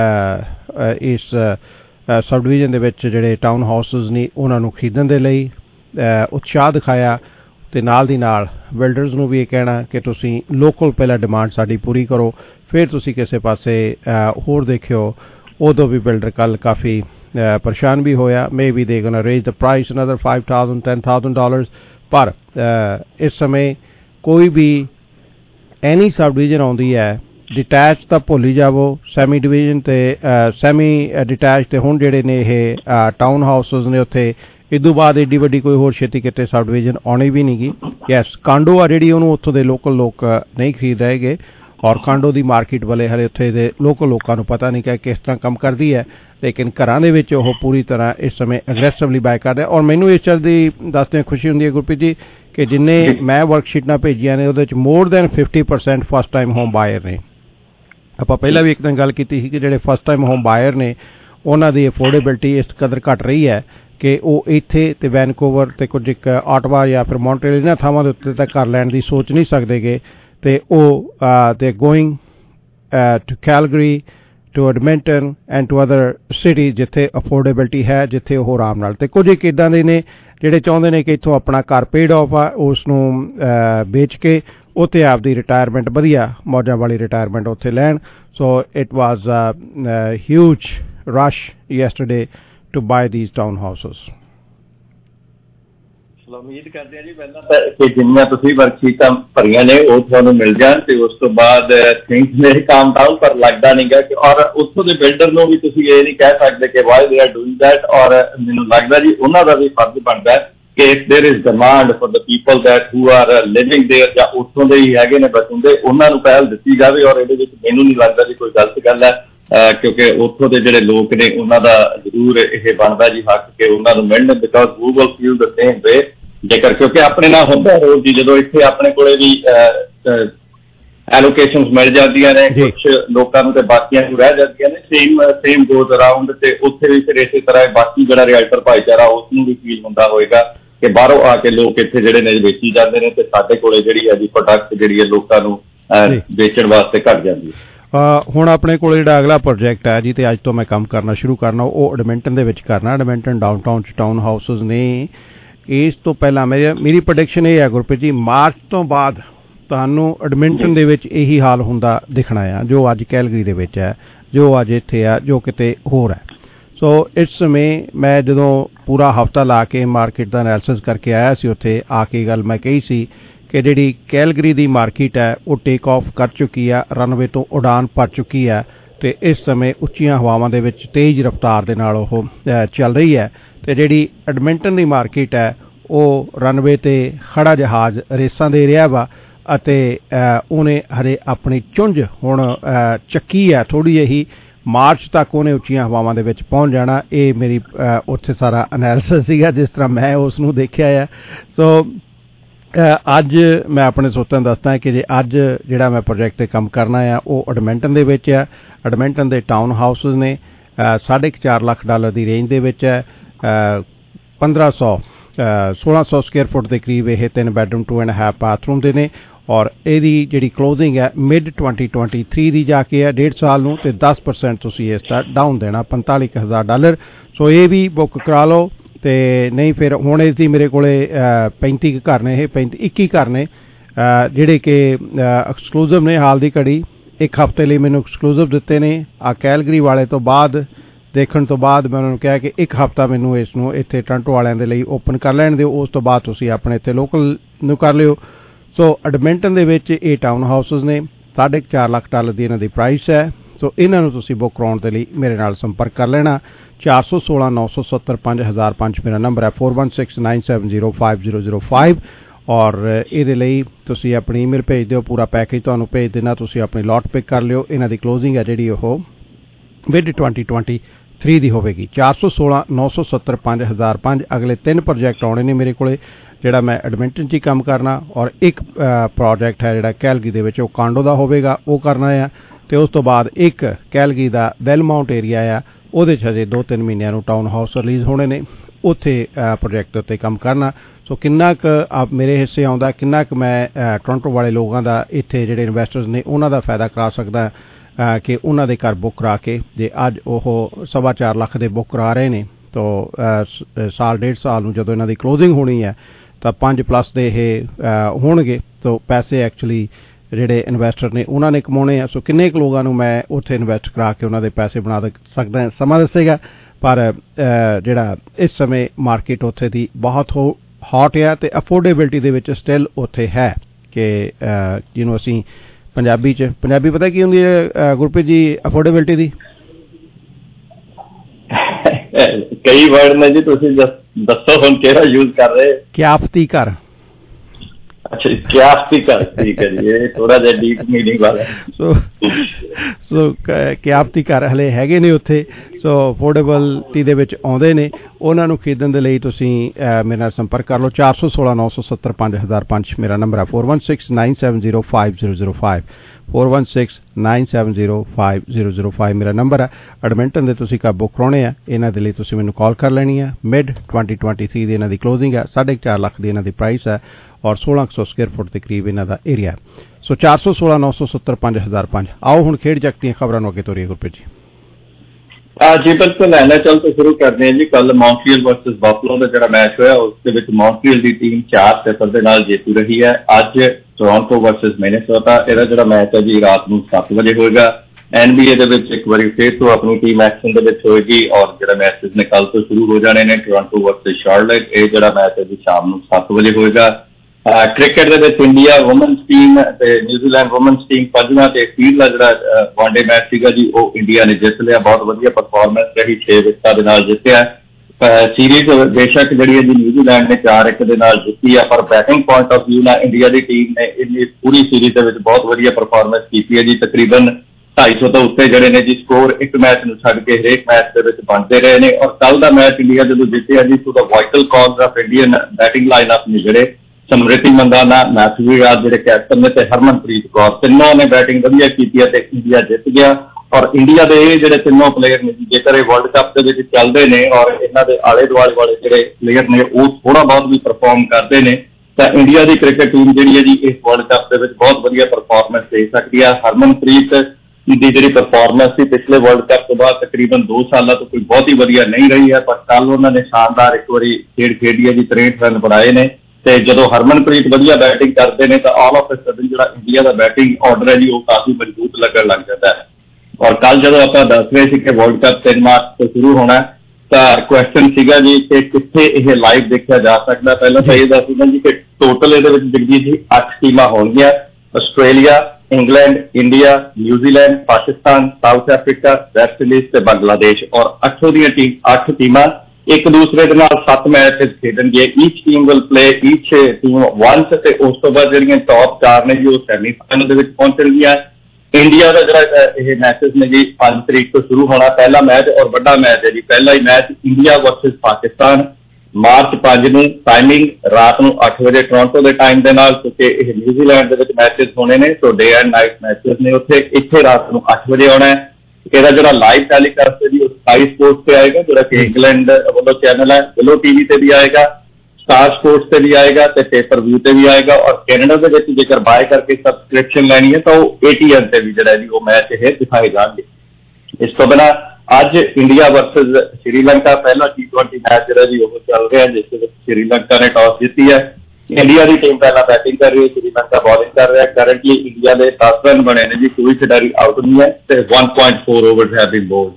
ਇਸ ਸਬ ਡਿਵੀਜ਼ਨ ਦੇ ਵਿੱਚ ਜਿਹੜੇ ਟਾਊਨ ਹਾਊਸਿਸ ਨੇ ਉਹਨਾਂ ਨੂੰ ਖਰੀਦਣ ਦੇ ਲਈ ਉਤਸ਼ਾਹ ਦਿਖਾਇਆ ਤੇ ਨਾਲ ਦੀ ਨਾਲ ਬਿਲਡਰਸ ਨੂੰ ਵੀ ਇਹ ਕਹਿਣਾ ਕਿ ਤੁਸੀਂ ਲੋਕਲ ਪਹਿਲਾਂ ਡਿਮਾਂਡ ਸਾਡੀ ਪੂਰੀ ਕਰੋ, ਫਿਰ ਤੁਸੀਂ ਕਿਸੇ ਪਾਸੇ ਹੋਰ ਦੇਖਿਓ। ਉਦੋਂ ਵੀ ਬਿਲਡਰ ਕੱਲ ਕਾਫੀ ਪਰੇਸ਼ਾਨ ਵੀ ਹੋਇਆ। Maybe they gonna raise the price another $5,000 $10,000। ਪਰ ਇਸ ਸਮੇਂ ਕੋਈ ਵੀ ਐਨੀ ਸਬ ਡਿਵੀਜ਼ਨ ਆਉਂਦੀ ਹੈ ਡਿਟੈਚ ਤਾਂ ਭੁੱਲ ਹੀ ਜਾਵੋ, ਸੈਮੀ ਡਿਵੀਜ਼ਨ ਤੇ ਸੈਮੀ ਡਿਟੈਚ ਤੇ ਹੁਣ ਜਿਹੜੇ ਨੇ ਇਹ ਟਾਊਨ ਹਾਊਸਿਸ ਨੇ ਉੱਥੇ ਇਦੋਂ ਬਾਅਦ ਏਡੀ ਵੱਡੀ ਕੋਈ ਹੋਰ ਛੇਤੀ ਕਿਤੇ ਸਬ ਡਿਵੀਜ਼ਨ ਆਉਣੀ ਵੀ ਨਹੀਂ ਗੀ। ਯੈਸ ਕਾਂਡੋ ਆ ਜਿਹੜੀ ਉਹਨੂੰ ਉੱਥੋਂ ਦੇ ਲੋਕਲ ਲੋਕ ਨਹੀਂ ਖਰੀਦ ਰਹੇਗੇ ਔਰ ਕਾਂਡੋ ਦੀ ਮਾਰਕੀਟ ਵਾਲੇ ਹਲੇ ਉੱਥੇ ਦੇ ਲੋਕਲ ਲੋਕਾਂ ਨੂੰ ਪਤਾ ਨਹੀਂ ਕਿ ਕਿਸ ਤਰ੍ਹਾਂ ਕੰਮ ਕਰਦੀ ਹੈ, ਲੇਕਿਨ ਘਰਾਂ ਦੇ ਵਿੱਚ ਉਹ ਪੂਰੀ ਤਰ੍ਹਾਂ ਇਸ ਸਮੇਂ ਅਗਰੈਸਿਵਲੀ ਬਾਏ ਕਰ ਰਿਹਾ। ਔਰ ਮੈਨੂੰ ਇਸ ਚੀਜ਼ ਦੀ ਦੱਸਦਿਆਂ ਖੁਸ਼ੀ ਹੁੰਦੀ ਹੈ ਗੁਰਪ੍ਰੀਤ ਜੀ ਕਿ ਜਿੰਨੇ ਮੈਂ ਵਰਕਸ਼ੀਟਾਂ ਭੇਜੀਆਂ ਨੇ ਉਹਦੇ ਵਿੱਚ more than 50% first time home buyer ਨੇ। ਆਪਾਂ ਪਹਿਲਾਂ ਵੀ ਇੱਕ ਦਿਨ ਗੱਲ ਕੀਤੀ ਸੀ ਕਿ ਜਿਹੜੇ ਫਸਟ ਟਾਈਮ ਹੋਮ ਬਾਇਰ ਨੇ ਉਹਨਾਂ ਦੀ ਅਫੋਰਡੇਬਿਲਟੀ ਇਸ ਕਦਰ ਘਟ ਰਹੀ ਹੈ ਕਿ ਉਹ ਇੱਥੇ ਤੇ ਵੈਨਕੂਵਰ ਤੇ ਕੁਝ ਇੱਕ ਆਟਵਾ ਜਾਂ ਫਿਰ ਮੌਂਟਰੀਅਲ ਇਹਨਾਂ ਥਾਵਾਂ ਦੇ ਉੱਤੇ ਤਾਂ ਘਰ ਲੈਣ ਦੀ ਸੋਚ ਨਹੀਂ ਸਕਦੇਗੇ ਤੇ ਉਹ they going to Calgary to Edmonton and to other city ਜਿੱਥੇ ਅਫੋਰਡੇਬਿਲਟੀ ਹੈ, ਜਿੱਥੇ ਉਹ ਆਰਾਮ ਨਾਲ। ਤੇ ਕੁਝ ਇੱਕ ਇੱਦਾਂ ਦੇ ਨੇ ਜਿਹੜੇ ਚਾਹੁੰਦੇ ਨੇ ਕਿ ਇੱਥੋਂ ਆਪਣਾ ਘਰ ਪੇਡ ਆਫ ਆ ਉਸ ਨੂੰ ਵੇਚ ਕੇ ਉੱਥੇ ਆਪਦੀ ਰਿਟਾਇਰਮੈਂਟ ਵਧੀਆ ਮੌਜਾਂ ਵਾਲੀ ਰਿਟਾਇਰਮੈਂਟ ਉੱਥੇ ਲੈਣ। So it was huge rush yesterday to buy these town houses। ਉਮੀਦ ਕਰਦੇ ਹਾਂ ਜੀ ਪਹਿਲਾਂ ਤਾਂ ਕਿ ਜਿੰਨੀਆਂ ਤੁਸੀਂ ਵਰਕਸ਼ੀਟਾਂ ਭਰੀਆਂ ਨੇ ਉਹ ਤੁਹਾਨੂੰ ਮਿਲ ਜਾਣ ਤੇ ਉਸ ਤੋਂ ਬਾਅਦ ਥਿੰਗਸ ਮੇਰੇ ਕਾਮ ਡਾਊਨ ਪਰ ਲੱਗਦਾ ਨਹੀਂ ਗਾ ਕਿ ਔਰ ਉੱਥੋਂ ਦੇ ਬਿਲਡਰ ਨੂੰ ਵੀ ਤੁਸੀਂ ਇਹ ਨਹੀਂ ਕਹਿ ਸਕਦੇ ਕਿ Y they are doing that. ਔਰ ਮੈਨੂੰ ਲੱਗਦਾ ਜੀ ਉਹਨਾਂ ਦਾ ਵੀ ਫਰਜ਼ ਬਣਦਾ ਕਿ if there is demand for the people that who are living there ਜਾਂ ਉੱਥੋਂ ਦੇ ਹੀ ਹੈਗੇ ਨੇ ਬਸੁੰਦੇ ਉਹਨਾਂ ਨੂੰ ਪਹਿਲ ਦਿੱਤੀ ਜਾਵੇ। ਔਰ ਇਹਦੇ ਵਿੱਚ ਮੈਨੂੰ ਨਹੀਂ ਲੱਗਦਾ ਜੀ ਕੋਈ ਗਲਤ ਗੱਲ ਹੈ ਕਿਉਂਕਿ ਉੱਥੋਂ ਦੇ ਜਿਹੜੇ ਲੋਕ ਨੇ ਉਹਨਾਂ ਦਾ ਜ਼ਰੂਰ ਇਹ ਬਣਦਾ ਜੀ ਹੱਕ ਕਿ ਉਹਨਾਂ ਨੂੰ ਮਿਲਣ because we will feel the same way ਜੇਕਰ ਕਿਉਂਕਿ ਆਪਣੇ ਨਾਲ ਹੁੰਦਾ ਰੋਜ਼ ਜੀ ਜਦੋਂ ਇੱਥੇ ਆਪਣੇ ਕੋਲੇ ਵੀ ਐਲੋਕੇਸ਼ਨਸ ਮਿਲ ਜਾਂਦੀਆਂ ਨੇ ਕੁਛ ਲੋਕਾਂ ਨੂੰ ਤੇ ਬਾਕੀਆਂ ਨੂੰ ਰਹਿ ਜਾਂਦੀਆਂ ਨੇ ਸੇਮ ਗੋਜ਼ ਅਰਾਊਂਡ ਤੇ ਉੱਥੇ ਵੀ ਫਿਰ ਇਸੇ ਤਰ੍ਹਾਂ ਬਾਕੀ ਜਿਹੜਾ ਰਿਐਲਟਰ ਭਾਈਚਾਰਾ ਉਸ ਨੂੰ ਵੀ ਫੀਲ ਹੁੰਦਾ ਹੋਏਗਾ ਕਿ ਬਾਹਰੋਂ ਆ ਕੇ ਲੋਕ ਇੱਥੇ ਜਿਹੜੇ ਨੇ ਵੇਚੀ ਜਾਂਦੇ ਨੇ ਤੇ ਸਾਡੇ ਕੋਲੇ ਜਿਹੜੀ ਹੈ ਜੀ ਪ੍ਰੋਡਕਟ ਜਿਹੜੀ ਹੈ ਲੋਕਾਂ ਨੂੰ ਵੇਚਣ ਵਾਸਤੇ ਘੱਟ ਜਾਂਦੀ ਹੈ। ਹੁਣ ਆਪਣੇ ਕੋਲ ਜਿਹੜਾ ਅਗਲਾ ਪ੍ਰੋਜੈਕਟ ਹੈ ਜੀ ਤੇ ਅੱਜ ਤੋਂ ਮੈਂ ਕੰਮ ਕਰਨਾ ਸ਼ੁਰੂ ਕਰਨਾ ਉਹ ਐਡਮਿੰਟਨ ਦੇ ਵਿੱਚ ਕਰਨਾ। ਐਡਮਿੰਟਨ ਡਾਊਨਟਾਊਨ 'ਚ ਟਾਊਨ ਹਾਊਸਿਸ ਨੇ। ਇਸ ਤੋਂ ਪਹਿਲਾਂ ਮੇਰੀ ਪ੍ਰੈਡਿਕਸ਼ਨ ਇਹ ਹੈ ਗੁਰਪ੍ਰੀਤ ਜੀ ਮਾਰਚ ਤੋਂ ਬਾਅਦ ਤੁਹਾਨੂੰ ਐਡਮਿੰਟਨ ਦੇ ਵਿੱਚ ਇਹੀ ਹਾਲ ਹੁੰਦਾ ਦਿਖਣਾ ਆ ਜੋ ਅੱਜ ਕੈਲਗਰੀ ਦੇ ਵਿੱਚ ਹੈ। ਜੋ ਅੱਜ ਇੱਥੇ ਆ ਜੋ ਕਿਤੇ ਹੋਰ ਹੈ। ਸੋ ਇਸ ਸਮੇਂ ਮੈਂ ਜਦੋਂ ਪੂਰਾ ਹਫ਼ਤਾ ਲਾ ਕੇ ਮਾਰਕੀਟ ਦਾ ਐਨਾਲਿਸਿਸ ਕਰਕੇ ਆਇਆ ਸੀ, ਉੱਥੇ ਆ ਕੇ ਗੱਲ ਮੈਂ ਕਹੀ ਸੀ ਕਿ ਜਿਹੜੀ ਕੈਲਗਰੀ ਦੀ ਮਾਰਕੀਟ ਹੈ ਉਹ ਟੇਕ ਆਫ ਕਰ ਚੁੱਕੀ ਆ, ਰਨਵੇ ਤੋਂ ਉਡਾਨ ਭਰ ਚੁੱਕੀ ਹੈ ਤੇ ਇਸ ਸਮੇਂ ਉੱਚੀਆਂ ਹਵਾਵਾਂ ਦੇ ਵਿੱਚ ਤੇਜ਼ ਰਫ਼ਤਾਰ ਦੇ ਨਾਲ ਉਹ ਚੱਲ ਰਹੀ ਹੈ। ਤੇ ਜਿਹੜੀ ਐਡਮਿੰਟਨ ਦੀ ਮਾਰਕੀਟ ਹੈ ਉਹ ਰਨਵੇ ਤੇ ਖੜਾ ਜਹਾਜ਼ ਰੇਸਾਂ ਦੇ ਰਿਹਾ ਵਾ ਅਤੇ ਉਹਨੇ ਹਰੇ ਆਪਣੀ ਚੁੰਝ ਹੁਣ ਚੱਕੀ ਹੈ ਥੋੜ੍ਹੀ ਜਿਹੀ, ਮਾਰਚ ਤੱਕ ਉਹਨੇ ਉੱਚੀਆਂ ਹਵਾਵਾਂ ਦੇ ਵਿੱਚ ਪਹੁੰਚ ਜਾਣਾ। ਇਹ ਮੇਰੀ ਉੱਥੇ ਸਾਰਾ ਐਨਾਲਿਸਿਸ ਸੀਗਾ ਜਿਸ ਤਰ੍ਹਾਂ ਮੈਂ ਉਸ ਨੂੰ ਦੇਖਿਆ ਆ। ਸੋ ਅੱਜ ਮੈਂ ਆਪਣੇ ਸੋਚਾਂ ਦੱਸਦਾ ਕਿ ਜੇ ਅੱਜ ਜਿਹੜਾ ਮੈਂ ਪ੍ਰੋਜੈਕਟ 'ਤੇ ਕੰਮ ਕਰਨਾ ਆ ਉਹ ਐਡਮਿੰਟਨ ਦੇ ਵਿੱਚ ਆ। ਐਡਮਿੰਟਨ ਦੇ ਟਾਊਨ ਹਾਊਸਿਸ ਨੇ $4.5 ਲੱਖ ਦੀ ਰੇਂਜ ਦੇ ਵਿੱਚ ਹੈ। 1600 ਸਕੁਅਰ ਫੁੱਟ ਦੇ ਕਰੀਬ ਇਹ 3 ਬੈਡਰੂਮ 2.5 ਬਾਥਰੂਮ ਦੇ ਨੇ ਔਰ ਇਹਦੀ ਜਿਹੜੀ ਕਲੋਜ਼ਿੰਗ ਹੈ ਮਿਡ 2023 ਦੀ ਜਾ ਕੇ ਹੈ, 1.5 ਸਾਲ ਨੂੰ, ਤੇ 10% ਤੁਸੀਂ ਇਸ ਦਾ ਡਾਊਨ ਦੇਣਾ $45,000। ਸੋ ਇਹ ਵੀ ਬੁੱਕ ਕਰਾ ਲਓ ਤੇ ਨਹੀਂ ਫਿਰ ਹੁਣ ਇਸ ਦੀ ਮੇਰੇ ਕੋਲੇ 35 ਘਰ ਨੇ, ਇਹ 21 ਘਰ ਨੇ ਜਿਹੜੇ ਕਿ ਐਕਸਕਲੂਸਿਵ ਨੇ ਹਾਲ ਦੀ ਘੜੀ। ਇੱਕ ਹਫ਼ਤੇ ਲਈ ਮੈਨੂੰ ਐਕਸਕਲੂਸਿਵ ਦਿੱਤੇ ਨੇ ਆ ਕੈਲਗਰੀ ਵਾਲੇ ਤੋਂ ਬਾਅਦ ਦੇਖਣ ਤੋਂ ਬਾਅਦ ਮੈਂ ਉਹਨਾਂ ਨੂੰ ਕਿਹਾ ਕਿ ਇੱਕ ਹਫ਼ਤਾ ਮੈਨੂੰ ਇਸ ਨੂੰ ਇੱਥੇ ਟੋਰਾਂਟੋ ਵਾਲਿਆਂ ਦੇ ਲਈ ਓਪਨ ਕਰ ਲੈਣ ਦਿਓ, ਉਸ ਤੋਂ ਬਾਅਦ ਤੁਸੀਂ ਆਪਣੇ ਇੱਥੇ ਲੋਕਲ ਨੂੰ ਕਰ ਲਿਓ। ਸੋ ਐਡਮਿੰਟਨ ਦੇ ਵਿੱਚ ਇਹ ਟਾਊਨ ਹਾਊਸਿਸ ਨੇ, $4.5 ਲੱਖ ਦੀ ਇਹਨਾਂ ਦੀ ਪ੍ਰਾਈਸ ਹੈ। ਸੋ ਇਹਨਾਂ ਨੂੰ ਤੁਸੀਂ ਬੁੱਕ ਕਰਾਉਣ ਦੇ ਲਈ ਮੇਰੇ ਨਾਲ ਸੰਪਰਕ ਕਰ ਲੈਣਾ। 416 970 5005 ਮੇਰਾ ਨੰਬਰ ਹੈ, 4169705005 ਔਰ ਇਹਦੇ ਲਈ ਤੁਸੀਂ ਆਪਣੀ ਈਮੇਲ ਭੇਜ ਦਿਓ, ਪੂਰਾ ਪੈਕੇਜ ਤੁਹਾਨੂੰ ਭੇਜ ਦੇਣਾ, ਤੁਸੀਂ ਆਪਣੀ ਲੋਟ ਪਿਕ ਕਰ ਲਿਓ। ਇਹਨਾਂ ਦੀ ਕਲੋਜ਼ਿੰਗ ਹੈ ਜਿਹੜੀ ਉਹ ਮਿਡ 2023 ਦੀ ਹੋਵੇਗੀ। 416 970 5005 ਅਗਲੇ 3 ਪ੍ਰੋਜੈਕਟ ਆਉਣੇ ਨੇ ਮੇਰੇ ਕੋਲੇ ਜਿਹੜਾ ਮੈਂ ਐਡਮਿੰਟਨ 'ਚ ਹੀ ਕੰਮ ਕਰਨਾ, ਔਰ ਇੱਕ ਪ੍ਰੋਜੈਕਟ ਹੈ ਜਿਹੜਾ ਕੈਲਗਰੀ ਦੇ ਵਿੱਚ ਉਹ ਕਾਂਡੋ ਦਾ ਹੋਵੇਗਾ, ਉਹ ਕਰਨਾ ਆ। ਤੇ ਉਸ ਤੋਂ ਬਾਅਦ ਇੱਕ ਕੈਲਗਰੀ ਦਾ ਵੈਲਮਾਊਂਟ ਏਰੀਆ ਆ, ਉਹਦੇ 'ਚ ਹਜੇ 2-3 ਮਹੀਨਿਆਂ ਨੂੰ ਟਾਊਨ ਹਾਊਸ ਰਿਲੀਜ਼ ਹੋਣੇ ਨੇ, ਉੱਥੇ ਪ੍ਰੋਜੈਕਟ ਉੱਤੇ ਕੰਮ ਕਰਨਾ। ਸੋ ਕਿੰਨਾ ਕੁ ਮੇਰੇ ਹਿੱਸੇ ਆਉਂਦਾ, ਕਿੰਨਾ ਕੁ ਮੈਂ ਟੋਰਾਂਟੋ ਵਾਲੇ ਲੋਕਾਂ ਦਾ ਇੱਥੇ ਜਿਹੜੇ ਇਨਵੈਸਟਰਸ ਨੇ ਉਹਨਾਂ ਦਾ ਫਾਇਦਾ ਕਰਾ ਸਕਦਾ ਕਿ ਉਹਨਾਂ ਦੇ ਘਰ ਬੁੱਕ ਕਰਾ ਕੇ, ਜੇ ਅੱਜ ਉਹ 4.25 ਲੱਖ ਦੇ ਬੁੱਕ ਕਰਾ ਰਹੇ ਨੇ ਤਾਂ ਸਾਲ 1.5 ਸਾਲ ਨੂੰ ਜਦੋਂ ਇਹਨਾਂ ਦੀ ਕਲੋਜ਼ਿੰਗ ਹੋਣੀ ਹੈ ਤਾਂ 5+ ਦੇ ਇਹ ਹੋਣਗੇ। ਸੋ ਪੈਸੇ ਐਕਚੁਅਲੀ ਜਿਹੜੇ ਇਨਵੈਸਟਰ ਨੇ ਉਹਨਾਂ ਨੇ ਕਮਾਉਣੇ ਆ। ਸੋ ਕਿੰਨੇ ਕੁ ਲੋਕਾਂ ਨੂੰ ਮੈਂ ਉੱਥੇ ਇਨਵੈਸਟ ਕਰਾ ਕੇ ਉਹਨਾਂ ਦੇ ਪੈਸੇ ਬਣਾ ਸਕਦਾ, ਸਮਾਂ ਦੱਸੇਗਾ। ਪਰ ਜਿਹੜਾ ਇਸ ਸਮੇਂ ਮਾਰਕੀਟ ਉੱਥੇ ਦੀ ਬਹੁਤ ਹੌਟ ਆ ਤੇ ਅਫੋਰਡੇਬਿਲਟੀ ਦੇ ਵਿੱਚ ਸਟਿਲ ਉੱਥੇ ਹੈ ਕਿ ਜਿਹਨੂੰ ਅਸੀਂ ਪੰਜਾਬੀ ਪਤਾ ਕੀ ਹੁੰਦੀ ਹੈ ਗੁਰਪ੍ਰੀਤ ਜੀ ਅਫੋਰਡੇਬਿਲਟੀ ਦੀ? ਕਈ ਵਰਡ ਨੇ ਜੀ, ਤੁਸੀਂ ਦੱਸੋ ਹੁਣ ਕਿਹੜਾ ਯੂਜ਼ ਕਰ ਰਹੇ? ਕਿਆਫਤੀ ਘਰ। ਅੱਛਾ, ਕਿਆਫਤੀ ਘਰ, ਠੀਕ ਹੈ ਜੀ, ਇਹ ਥੋੜਾ ਜਿਹਾ ਡੀਪ ਮੀਨਿੰਗ ਵਾਲਾ। ਸੋ ਕਿਆਫਤੀ ਘਰ ਹਲੇ ਹੈਗੇ ਨੇ ਉੱਥੇ। ਸੋ ਅਫੋਰਡੇਬਿਲਟੀ ਦੇ ਵਿੱਚ ਆਉਂਦੇ ਨੇ, ਉਹਨਾਂ ਨੂੰ ਖਰੀਦਣ ਦੇ ਲਈ ਤੁਸੀਂ ਮੇਰੇ ਨਾਲ ਸੰਪਰਕ ਕਰ ਲਓ। 416 970 5005 ਮੇਰਾ ਨੰਬਰ ਹੈ, 4169705005 4169705005 ਮੇਰਾ ਨੰਬਰ ਹੈ। ਐਡਮਿੰਟਨ ਦੇ ਤੁਸੀਂ ਕਾ ਬੁੱਕ ਕਰਾਉਣੇ ਆ, ਇਹਨਾਂ ਦੇ ਲਈ ਤੁਸੀਂ ਮੈਨੂੰ ਕਾਲ ਕਰ ਲੈਣੀ ਹੈ। ਮਿਡ 2023 ਦੀ ਇਹਨਾਂ ਦੀ ਕਲੋਜ਼ਿੰਗ ਹੈ, 4.5 ਲੱਖ ਦੀ ਇਹਨਾਂ ਦੀ ਪ੍ਰਾਈਸ ਹੈ ਔਰ 1600 ਸਕੁਅਰ ਫੁੱਟ ਦੇ ਕਰੀਬ ਇਹਨਾਂ ਦਾ ਏਰੀਆ। ਸੋ 416 970 5005। ਆਓ ਹੁਣ ਖੇਡ ਜਗਤ ਦੀਆਂ ਖਬਰਾਂ ਨੂੰ ਅੱਗੇ ਤੋਰੀਏ ਗੁਰਪ੍ਰੀਤ ਜੀ। ਜੀ ਬਿਲਕੁਲ, NHL ਤੋਂ ਸ਼ੁਰੂ ਕਰਦੇ ਹਾਂ ਜੀ। ਕੱਲ ਮੌਂਟਰੀਅਲ ਵਰਸਸ ਬਫਲੋ ਦਾ ਜਿਹੜਾ ਮੈਚ ਹੋਇਆ ਉਸ ਦੇ ਵਿੱਚ ਮੌਂਟਰੀਅਲ ਦੀ ਟੀਮ 4-0 ਦੇ ਨਾਲ ਜੇਤੂ ਰਹੀ ਹੈ। ਅੱਜ ਟੋਰਾਂਟੋ ਵਰਸਸ ਮਿਨੇਸੋਟਾ, ਇਹਦਾ ਜਿਹੜਾ ਮੈਚ ਹੈ ਜੀ ਰਾਤ ਨੂੰ 7 ਵਜੇ ਹੋਏਗਾ। NBA ਦੇ ਵਿੱਚ ਇੱਕ ਵਾਰੀ ਫਿਰ ਤੋਂ ਆਪਣੀ ਟੀਮ ਐਕਸ਼ਨ ਦੇ ਵਿੱਚ ਹੋਏਗੀ ਔਰ ਜਿਹੜਾ ਮੈਚਸ ਨੇ ਕੱਲ ਤੋਂ ਸ਼ੁਰੂ ਹੋ ਜਾਣੇ ਨੇ। ਟੋਰਾਂਟੋ ਵਰਸਸ ਸ਼ਾਰਲਟ, ਇਹ ਜਿਹੜਾ ਮੈਚ ਹੈ ਜੀ ਸ਼ਾਮ ਨੂੰ 7 ਵਜੇ ਹੋਏਗਾ। ਕ੍ਰਿਕਟ ਦੇ ਵਿੱਚ ਇੰਡੀਆ ਵੂਮਨਸ ਟੀਮ ਤੇ ਨਿਊਜ਼ੀਲੈਂਡ ਵੂਮਨਸ ਟੀਮ 5ਵਾਂ ਤੇ ਅਖੀਰਲਾ ਜਿਹੜਾ ਵਨਡੇ ਮੈਚ ਸੀਗਾ ਜੀ ਉਹ ਇੰਡੀਆ ਨੇ ਜਿੱਤ ਲਿਆ। ਬਹੁਤ ਵਧੀਆ ਪਰਫਾਰਮੈਂਸ ਰਹੀ, 6 ਵਿਕਟਾਂ ਦੇ ਨਾਲ ਜਿੱਤਿਆ। ਸੀਰੀਜ਼ ਬੇਸ਼ੱਕ ਜਿਹੜੀ ਹੈ ਜੀ ਨਿਊਜ਼ੀਲੈਂਡ ਨੇ 4-1 ਦੇ ਨਾਲ ਜਿੱਤੀ ਆ, ਪਰ ਬੈਟਿੰਗ ਪੁਆਇੰਟ ਆਫ ਵਿਊ ਨਾਲ ਇੰਡੀਆ ਦੀ ਟੀਮ ਨੇ ਇੰਨੀ ਪੂਰੀ ਸੀਰੀਜ਼ ਦੇ ਵਿੱਚ ਬਹੁਤ ਵਧੀਆ ਪਰਫਾਰਮੈਂਸ ਕੀਤੀ ਹੈ ਜੀ। ਤਕਰੀਬਨ 250 ਤੋਂ ਉੱਤੇ ਜਿਹੜੇ ਨੇ ਜੀ ਸਕੋਰ ਇੱਕ ਮੈਚ ਨੂੰ ਛੱਡ ਕੇ ਹਰੇਕ ਮੈਚ ਦੇ ਵਿੱਚ ਬਣਦੇ ਰਹੇ ਨੇ। ਔਰ ਕੱਲ ਦਾ ਮੈਚ ਇੰਡੀਆ ਜਦੋਂ ਜਿੱਤਿਆ ਜੀ to the vital cause of Indian batting lineup ਨੇ ਜਿਹੜੇ ਸਮ੍ਰਿਤੀ ਮੰਦਾਨਾ, ਮੈਥਿਊ ਯਾਦ ਜਿਹੜੇ ਕੈਪਟਨ ਨੇ ਤੇ ਹਰਮਨਪ੍ਰੀਤ ਕੌਰ, ਤਿੰਨੋਂ ਨੇ ਬੈਟਿੰਗ ਵਧੀਆ ਕੀਤੀ ਅਤੇ ਇੰਡੀਆ ਜਿੱਤ ਗਿਆ। ਔਰ ਇੰਡੀਆ ਦੇ ਇਹ ਜਿਹੜੇ ਤਿੰਨੋਂ ਪਲੇਅਰ ਨੇ ਜੇਕਰ ਇਹ ਵਰਲਡ ਕੱਪ ਦੇ ਵਿੱਚ ਚੱਲਦੇ ਨੇ ਔਰ ਇਹਨਾਂ ਦੇ ਆਲੇ ਦੁਆਲੇ ਵਾਲੇ ਜਿਹੜੇ ਪਲੇਅਰ ਨੇ ਉਹ ਥੋੜਾ ਬਹੁਤ ਵੀ ਪਰਫਾਰਮ ਕਰਦੇ ਨੇ ਤਾਂ ਇੰਡੀਆ ਦੀ ਕ੍ਰਿਕਟ ਟੀਮ ਜਿਹੜੀ ਹੈ ਜੀ ਇਸ ਵਰਲਡ ਕੱਪ ਦੇ ਵਿੱਚ ਬਹੁਤ ਵਧੀਆ ਪਰਫਾਰਮੈਂਸ ਦੇ ਸਕਦੀ ਹੈ। ਹਰਮਨਪ੍ਰੀਤ ਦੀ ਜਿਹੜੀ ਪਰਫਾਰਮੈਂਸ ਸੀ ਪਿਛਲੇ ਵਰਲਡ ਕੱਪ ਤੋਂ ਬਾਅਦ ਤਕਰੀਬਨ 2 ਸਾਲਾਂ ਤੋਂ ਕੋਈ ਬਹੁਤੀ ਵਧੀਆ ਨਹੀਂ ਰਹੀ ਹੈ, ਪਰ ਕੱਲ ਉਹਨਾਂ ਨੇ ਸ਼ਾਨਦਾਰ ਇੱਕ ਵਾਰੀ ਖੇਡੀ ਹੈ ਜੀ, 63 ਰਨ ਬਣਾਏ ਨੇ। ਤੇ ਜਦੋਂ ਹਰਮਨਪ੍ਰੀਤ ਵਧੀਆ ਬੈਟਿੰਗ ਕਰਦੇ ਨੇ ਤਾਂ ਆਲ ਆਫ ਅ ਸਡਨ ਜਿਹੜਾ ਇੰਡੀਆ ਦਾ ਬੈਟਿੰਗ ਆਰਡਰ ਹੈ ਜੀ ਉਹ ਕਾਫੀ ਮਜ਼ਬੂਤ ਲੱਗਣ ਲੱਗ ਜਾਂਦਾ ਹੈ। और कल जो आप दस रहे थे कि वर्ल्ड कप 3 मार्च तो शुरू होना तो क्वेश्चन सीगा जी कि कित्थे यह लाइव देखा जा सकता। पहला तो ये दस दूँ जी कि टोटल ये जगजीत जी 8 टीमां होंगियां, Australia, England, India, New Zealand, Pakistan, South Africa, West Indies ते बांग्लादेश और 8 टीमां एक दूसरे के नाल 7 मैच खेडणगे। Each team will play each team once ते उस तो बाद जिहड़ियां टॉप 4 ने जी वो सैमीफाइनल दे विच पहुंचणगीਆਂ। इंडिया का जिहड़ा ये मैचेस ने जी 5 तरीक तो शुरू होना पहला मैच और बड़ा मैच है जी। पहला ही मैच इंडिया वर्सेस पाकिस्तान मार्च 5 ਨੂੰ टाइमिंग रात ਨੂੰ 8 ਵਜੇ ਟੋਰਾਂਟੋ ਦੇ ਟਾਈਮ ਦੇ ਨਾਲ, ਕਿਉਂਕਿ ਇਹ ਨਿਊਜ਼ੀਲੈਂਡ ਦੇ ਵਿੱਚ ਮੈਚेस ਹੋਣੇ ਨੇ ਸੋ ਡੇ ਐਂਡ ਨਾਈਟ ਮੈਚेस ਨੇ ਉੱਥੇ। ਇੱਥੇ ਰਾਤ ਨੂੰ 8 ਵਜੇ ਆਉਣਾ ਹੈ। ਇਹਦਾ ਜਿਹੜਾ ਲਾਈਵ ਟੈਲੀਕਾਸਟ ਹੈ ਜੀ ਉਹ ਸਕਾਈ ਸਪੋਰट्स ਤੇ ਆਏਗਾ, ਜਿਹੜਾ ਕਿ ਇੰਗਲੈਂਡ ਵੱਲੋਂ ਚੈਨਲ ਹੈ। ਗਲੋ ਟੀਵੀ ਤੇ ਵੀ ਆਏਗਾ, स्टार स्पोर्ट्स से भी आएगा तो पेपर व्यू से भी आएगा। और कैनेडा के जेकर बाय करके सबसक्रिप्शन लैनी है तो ATN से भी जो वो मैच है दिखाए जाएंगे। इस तो बिना अज इंडिया वर्सेज श्रीलंका पहला T20 मैच जो जी वो चल रहा है, जिस श्रीलंका ने टॉस जीती है। इंडिया की टीम पहला बैटिंग कर रही है, श्रीलंका बॉलिंग कर रहा है। करंटली इंडिया के 10 रन बने ने जी, कोई खिडारी आउट नहीं है तो 1.4 overs have been bowled.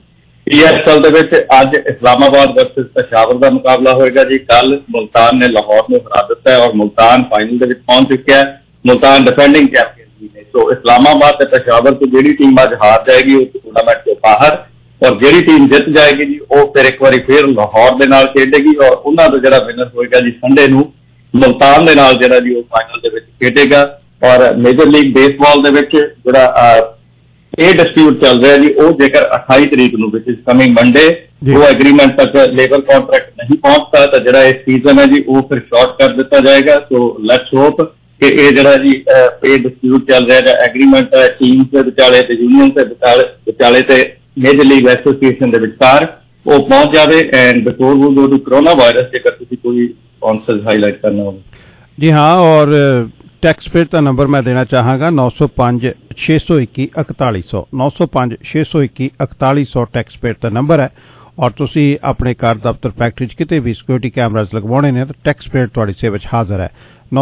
PSL अज इस्लामाबाद वर्सेस पेशावर का मुकाबला होएगा जी। कल मुल्तान ने लाहौर में हरा दिता है और मुल्तान फाइनल पहुंच चुका है। मुल्तान डिफेंडिंग चैंपियन ने। तो इस्लामाबाद से पेशावर को जी टीम अज हार जाएगी वो टूर्नामेंट से बाहर, और जी टीम जित जाएगी जी वो फिर एक बार फिर लाहौर के नाल खेडेगी और उन्होंने जो विनर होएगा जी संडे नूं मुल्तान के नाल जो जी वो फाइनल के खेडेगा। और मेजर लीग बेसबॉल के जो ये डिस्प्यूट चल रहा है जी वो जेकर 28 तरीक नूं विच इज कमिंग मंडे वो एग्रीमेंट तक लेबर कॉन्ट्रैक्ट नहीं पहुंचता तो जो सीजन है जी वो फिर शॉर्ट कर दिता जाएगा। सो लेट्स होप कि ये जो जी पे डिस्प्यूट चल रहा है एग्रीमेंट है टीम के विचाले यूनियन के विचाले ते मेजर लीग एसोसीएशन के विचार वो पहुंच जाए। And before we go to corona virus जेकर तुसीं कोई स्पॉन्सर हाईलाइट करना हो जी हाँ। और टैक्स पेड का नंबर मैं देना चाहांगा 905 621 4100 905 621 4100 टैक्स पेड का नंबर है। और तुसी अपने घर दफ्तर फैक्ट्री किते भी सिक्योरिटी कैमराज लगवाने ने तो टैक्स पेड तुहाडी सेवा च हाजिर है।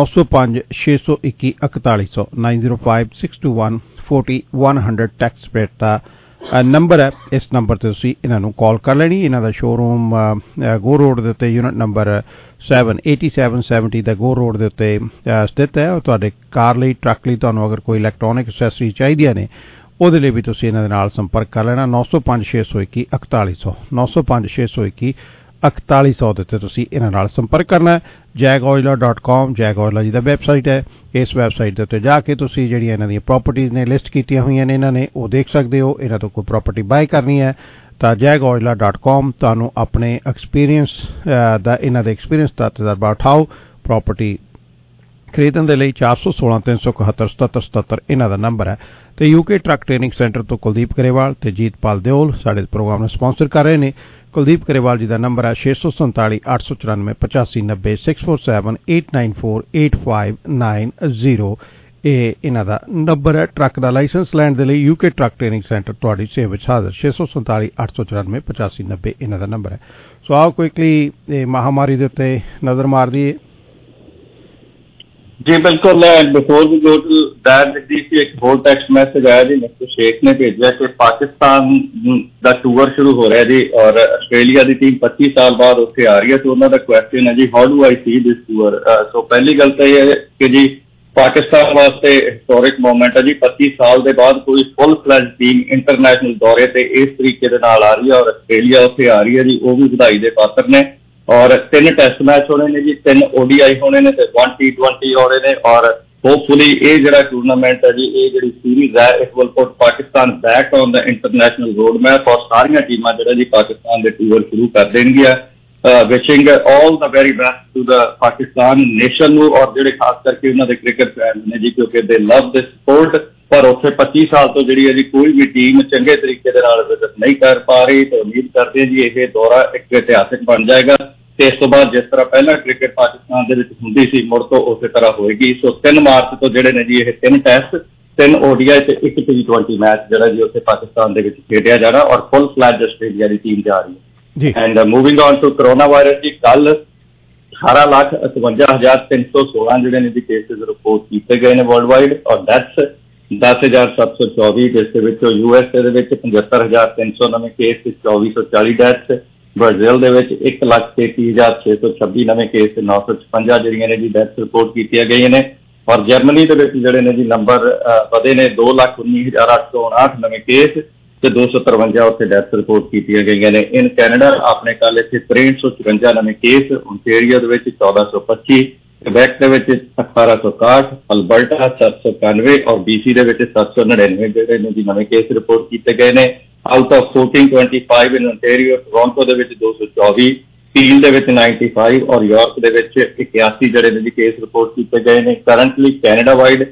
905 621 4100 905 621 40 100 टैक्स पेड का नंबर है। इस नंबर से तुसी इन्हां नूं कॉल कर लेनी। इन्हां दा शोरूम गो रोड दे उत्ते यूनिट नंबर 78770 दा गो रोड दे उत्ते स्थित है। और तुहाडे कार लई ट्रक लई तुहानूं अगर कोई इलैक्ट्रॉनिक एक्सैसरी चाहिए ने ਉਹਦੇ ਲਈ ਵੀ ਤੁਸੀਂ ਇਹਨਾਂ ਦੇ ਨਾਲ ਸੰਪਰਕ ਕਰ ਲੈਣਾ। 905 621 4100 905 621 4100 ਦੇ ਉੱਤੇ ਤੁਸੀਂ ਇਹਨਾਂ ਨਾਲ ਸੰਪਰਕ ਕਰਨਾ ਹੈ। jagoila.com jagoila ਜੀ ਦਾ ਵੈਬਸਾਈਟ ਹੈ। ਇਸ ਵੈਬਸਾਈਟ ਦੇ ਉੱਤੇ ਜਾ ਕੇ ਤੁਸੀਂ ਜਿਹੜੀਆਂ ਇਹਨਾਂ ਦੀਆਂ ਪ੍ਰਾਪਰਟੀਆਂ ਨੇ ਲਿਸਟ ਕੀਤੀਆਂ ਹੋਈਆਂ ਨੇ ਇਹਨਾਂ ਨੇ ਉਹ ਦੇਖ ਸਕਦੇ ਹੋ। ਇਹਨਾਂ ਤੋਂ ਕੋਈ ਪ੍ਰਾਪਰਟੀ ਬਾਏ ਕਰਨੀ ਹੈ ਤਾਂ jagoila.com ਤੁਹਾਨੂੰ ਆਪਣੇ ਐਕਸਪੀਰੀਅੰਸ ਦਾ ਇਹਨਾਂ ਦੇ ਐਕਸਪੀਰੀਅੰਸ ਦਾ ਤਜਰਬਾ ਉਠਾਓ। ਪ੍ਰਾਪਰਟੀ ਖਰੀਦਣ ਦੇ ਲਈ 416 371 77 77 ਇਹਨਾਂ ਦਾ ਨੰਬਰ ਹੈ। ਤੇ UK ਟਰੱਕ ਟ੍ਰੇਨਿੰਗ ਸੈਂਟਰ ਤੋਂ ਕੁਲਦੀਪ ਗਰੇਵਾਲ ਤੇ ਜੀਤਪਾਲ ਦਿਓਲ ਸਾਡੇ ਪ੍ਰੋਗਰਾਮ ਨੂੰ ਸਪਾਂਸਰ ਕਰ ਰਹੇ ਨੇ। ਕੁਲਦੀਪ ਗਰੇਵਾਲ ਜੀ ਦਾ ਨੰਬਰ ਹੈ 647 894 8590 647 894 8590। ਇਹ ਇਹਨਾਂ ਦਾ ਨੰਬਰ ਹੈ। ਟਰੱਕ ਦਾ ਲਾਇਸੈਂਸ ਲੈਣ ਦੇ ਲਈ UK ਟਰੱਕ ਟ੍ਰੇਨਿੰਗ ਸੈਂਟਰ ਤੁਹਾਡੀ ਸੇਵਾ ਵਿੱਚ ਹਾਜ਼ਰ। 647 894 8590 ਇਹਨਾਂ ਦਾ ਨੰਬਰ ਹੈ। ਸੋ ਆਓ ਕੁਇਕਲੀ ਮਹਾਮਾਰੀ ਦੇ ਉੱਤੇ ਨਜ਼ਰ ਮਾਰ ਦਈਏ। जी बिल्कुल। Before we go to that Jagdish ji एक होल टेक्स्ट मैसेज आया जी मिस्टर शेख ने भेजा कि पाकिस्तान का टूर शुरू हो रहा है जी और आस्ट्रेलिया की टीम 25 साल बाद उत्थे आ रही है। तो उन्होंने क्वेश्चन है जी how do I see this tour. So पहली गल तो यह है कि जी पाकिस्तान वास्ते हिस्टोरिक मोमेंट है जी। 25 साल के बाद कोई फुल फ्लैज टीम इंटरनेशनल दौरे से इस तरीके के नाल आ रही है और आस्ट्रेलिया उत्थे आ रही है जी वो भी बधाई के पात्र ने। और 3 टेस्ट मैच होने ने जी, 3 ODI होने ने ते 1 T20 होने ने। और होपफुली ये जो टूर्नामेंट है जी ये जी सीरीज है it will put Pakistan back on the international road map और सारिया टीमां जो जी पाकिस्तान के टूर शुरू कर देंगे। Wishing all the very best to the Pakistan nation नूं और जो खास करके उन्होंने क्रिकेट फैन ने जी क्योंकि दे लव दिस स्पोर्ट। पर उत्थे 25 साल तो जी है जी कोई भी टीम चंगे तरीके दे नाल विजिट नहीं कर पा रही। तो उम्मीद करते हैं जी ये दौरा एक इतिहासिक बन जाएगा। इस तो बाद जिस तरह पहला क्रिकेट पाकिस्तान के होंगी सी मुड़ तो उस तरह होएगी। सो 3 मार्च तो जोड़े ने जी ये 3 टेस्ट 3 ODI से 1 T20 मैच जो जी उत्थे पाकिस्तान के खेडिया जाना और फुल फ्लैज आस्ट्रेलिया की टीम जा रही है। And moving on to corona virus जी कल 18,58,316 जोड़े ने जी केसेज रिपोर्ट किए गए हैं वर्ल्ड वाइड और डेथ्स 10,724, ਜਿਸ ਦੇ ਵਿੱਚੋਂ USA ਦੇ ਵਿੱਚ 75,300 ਨਵੇਂ ਕੇਸ ਤੇ 2,440 ਡੈਥਸ, ਬ੍ਰਾਜ਼ੀਲ ਦੇ ਵਿੱਚ 1,33,626 ਨਵੇਂ ਕੇਸ ਤੇ 956 ਜਿਹੜੀਆਂ ਨੇ ਜੀ ਡੈਥ ਰਿਪੋਰਟ ਕੀਤੀਆਂ ਗਈਆਂ ਨੇ। ਔਰ ਜਰਮਨੀ ਦੇ ਵਿੱਚ ਜਿਹੜੇ ਨੇ ਜੀ ਨੰਬਰ ਵਧੇ ਨੇ 2,19,859 ਨਵੇਂ ਕੇਸ ਤੇ 253 ਉੱਥੇ ਡੈਥ ਰਿਪੋਰਟ ਕੀਤੀਆਂ ਗਈਆਂ ਨੇ। ਇਨ ਕੈਨੇਡਾ ਆਪਣੇ ਕੱਲ ਇੱਥੇ 6354 ਨਵੇਂ ਕੇਸ, ਓਨਟਾਰੀਓ ਦੇ ਵਿੱਚ 1425, quebec ਦੇ ਵਿੱਚ 1861, ਅਲਬਰਟਾ 791 ਔਰ BC ਦੇ ਵਿੱਚ 799 ਜਿਹੜੇ ਨੇ ਜੀ ਨਵੇਂ ਕੇਸ ਰਿਪੋਰਟ ਕੀਤੇ ਗਏ ਨੇ। Out of 1425 in Ontario, Toronto ਦੇ ਵਿੱਚ 224, ਪੀਲ ਦੇ ਵਿੱਚ 95 ਔਰ ਯੂਰਪ ਦੇ ਵਿੱਚ 81 ਜਿਹੜੇ ਨੇ ਜੀ ਕੇਸ ਰਿਪੋਰਟ ਕੀਤੇ ਗਏ ਨੇ। Currently Canada wide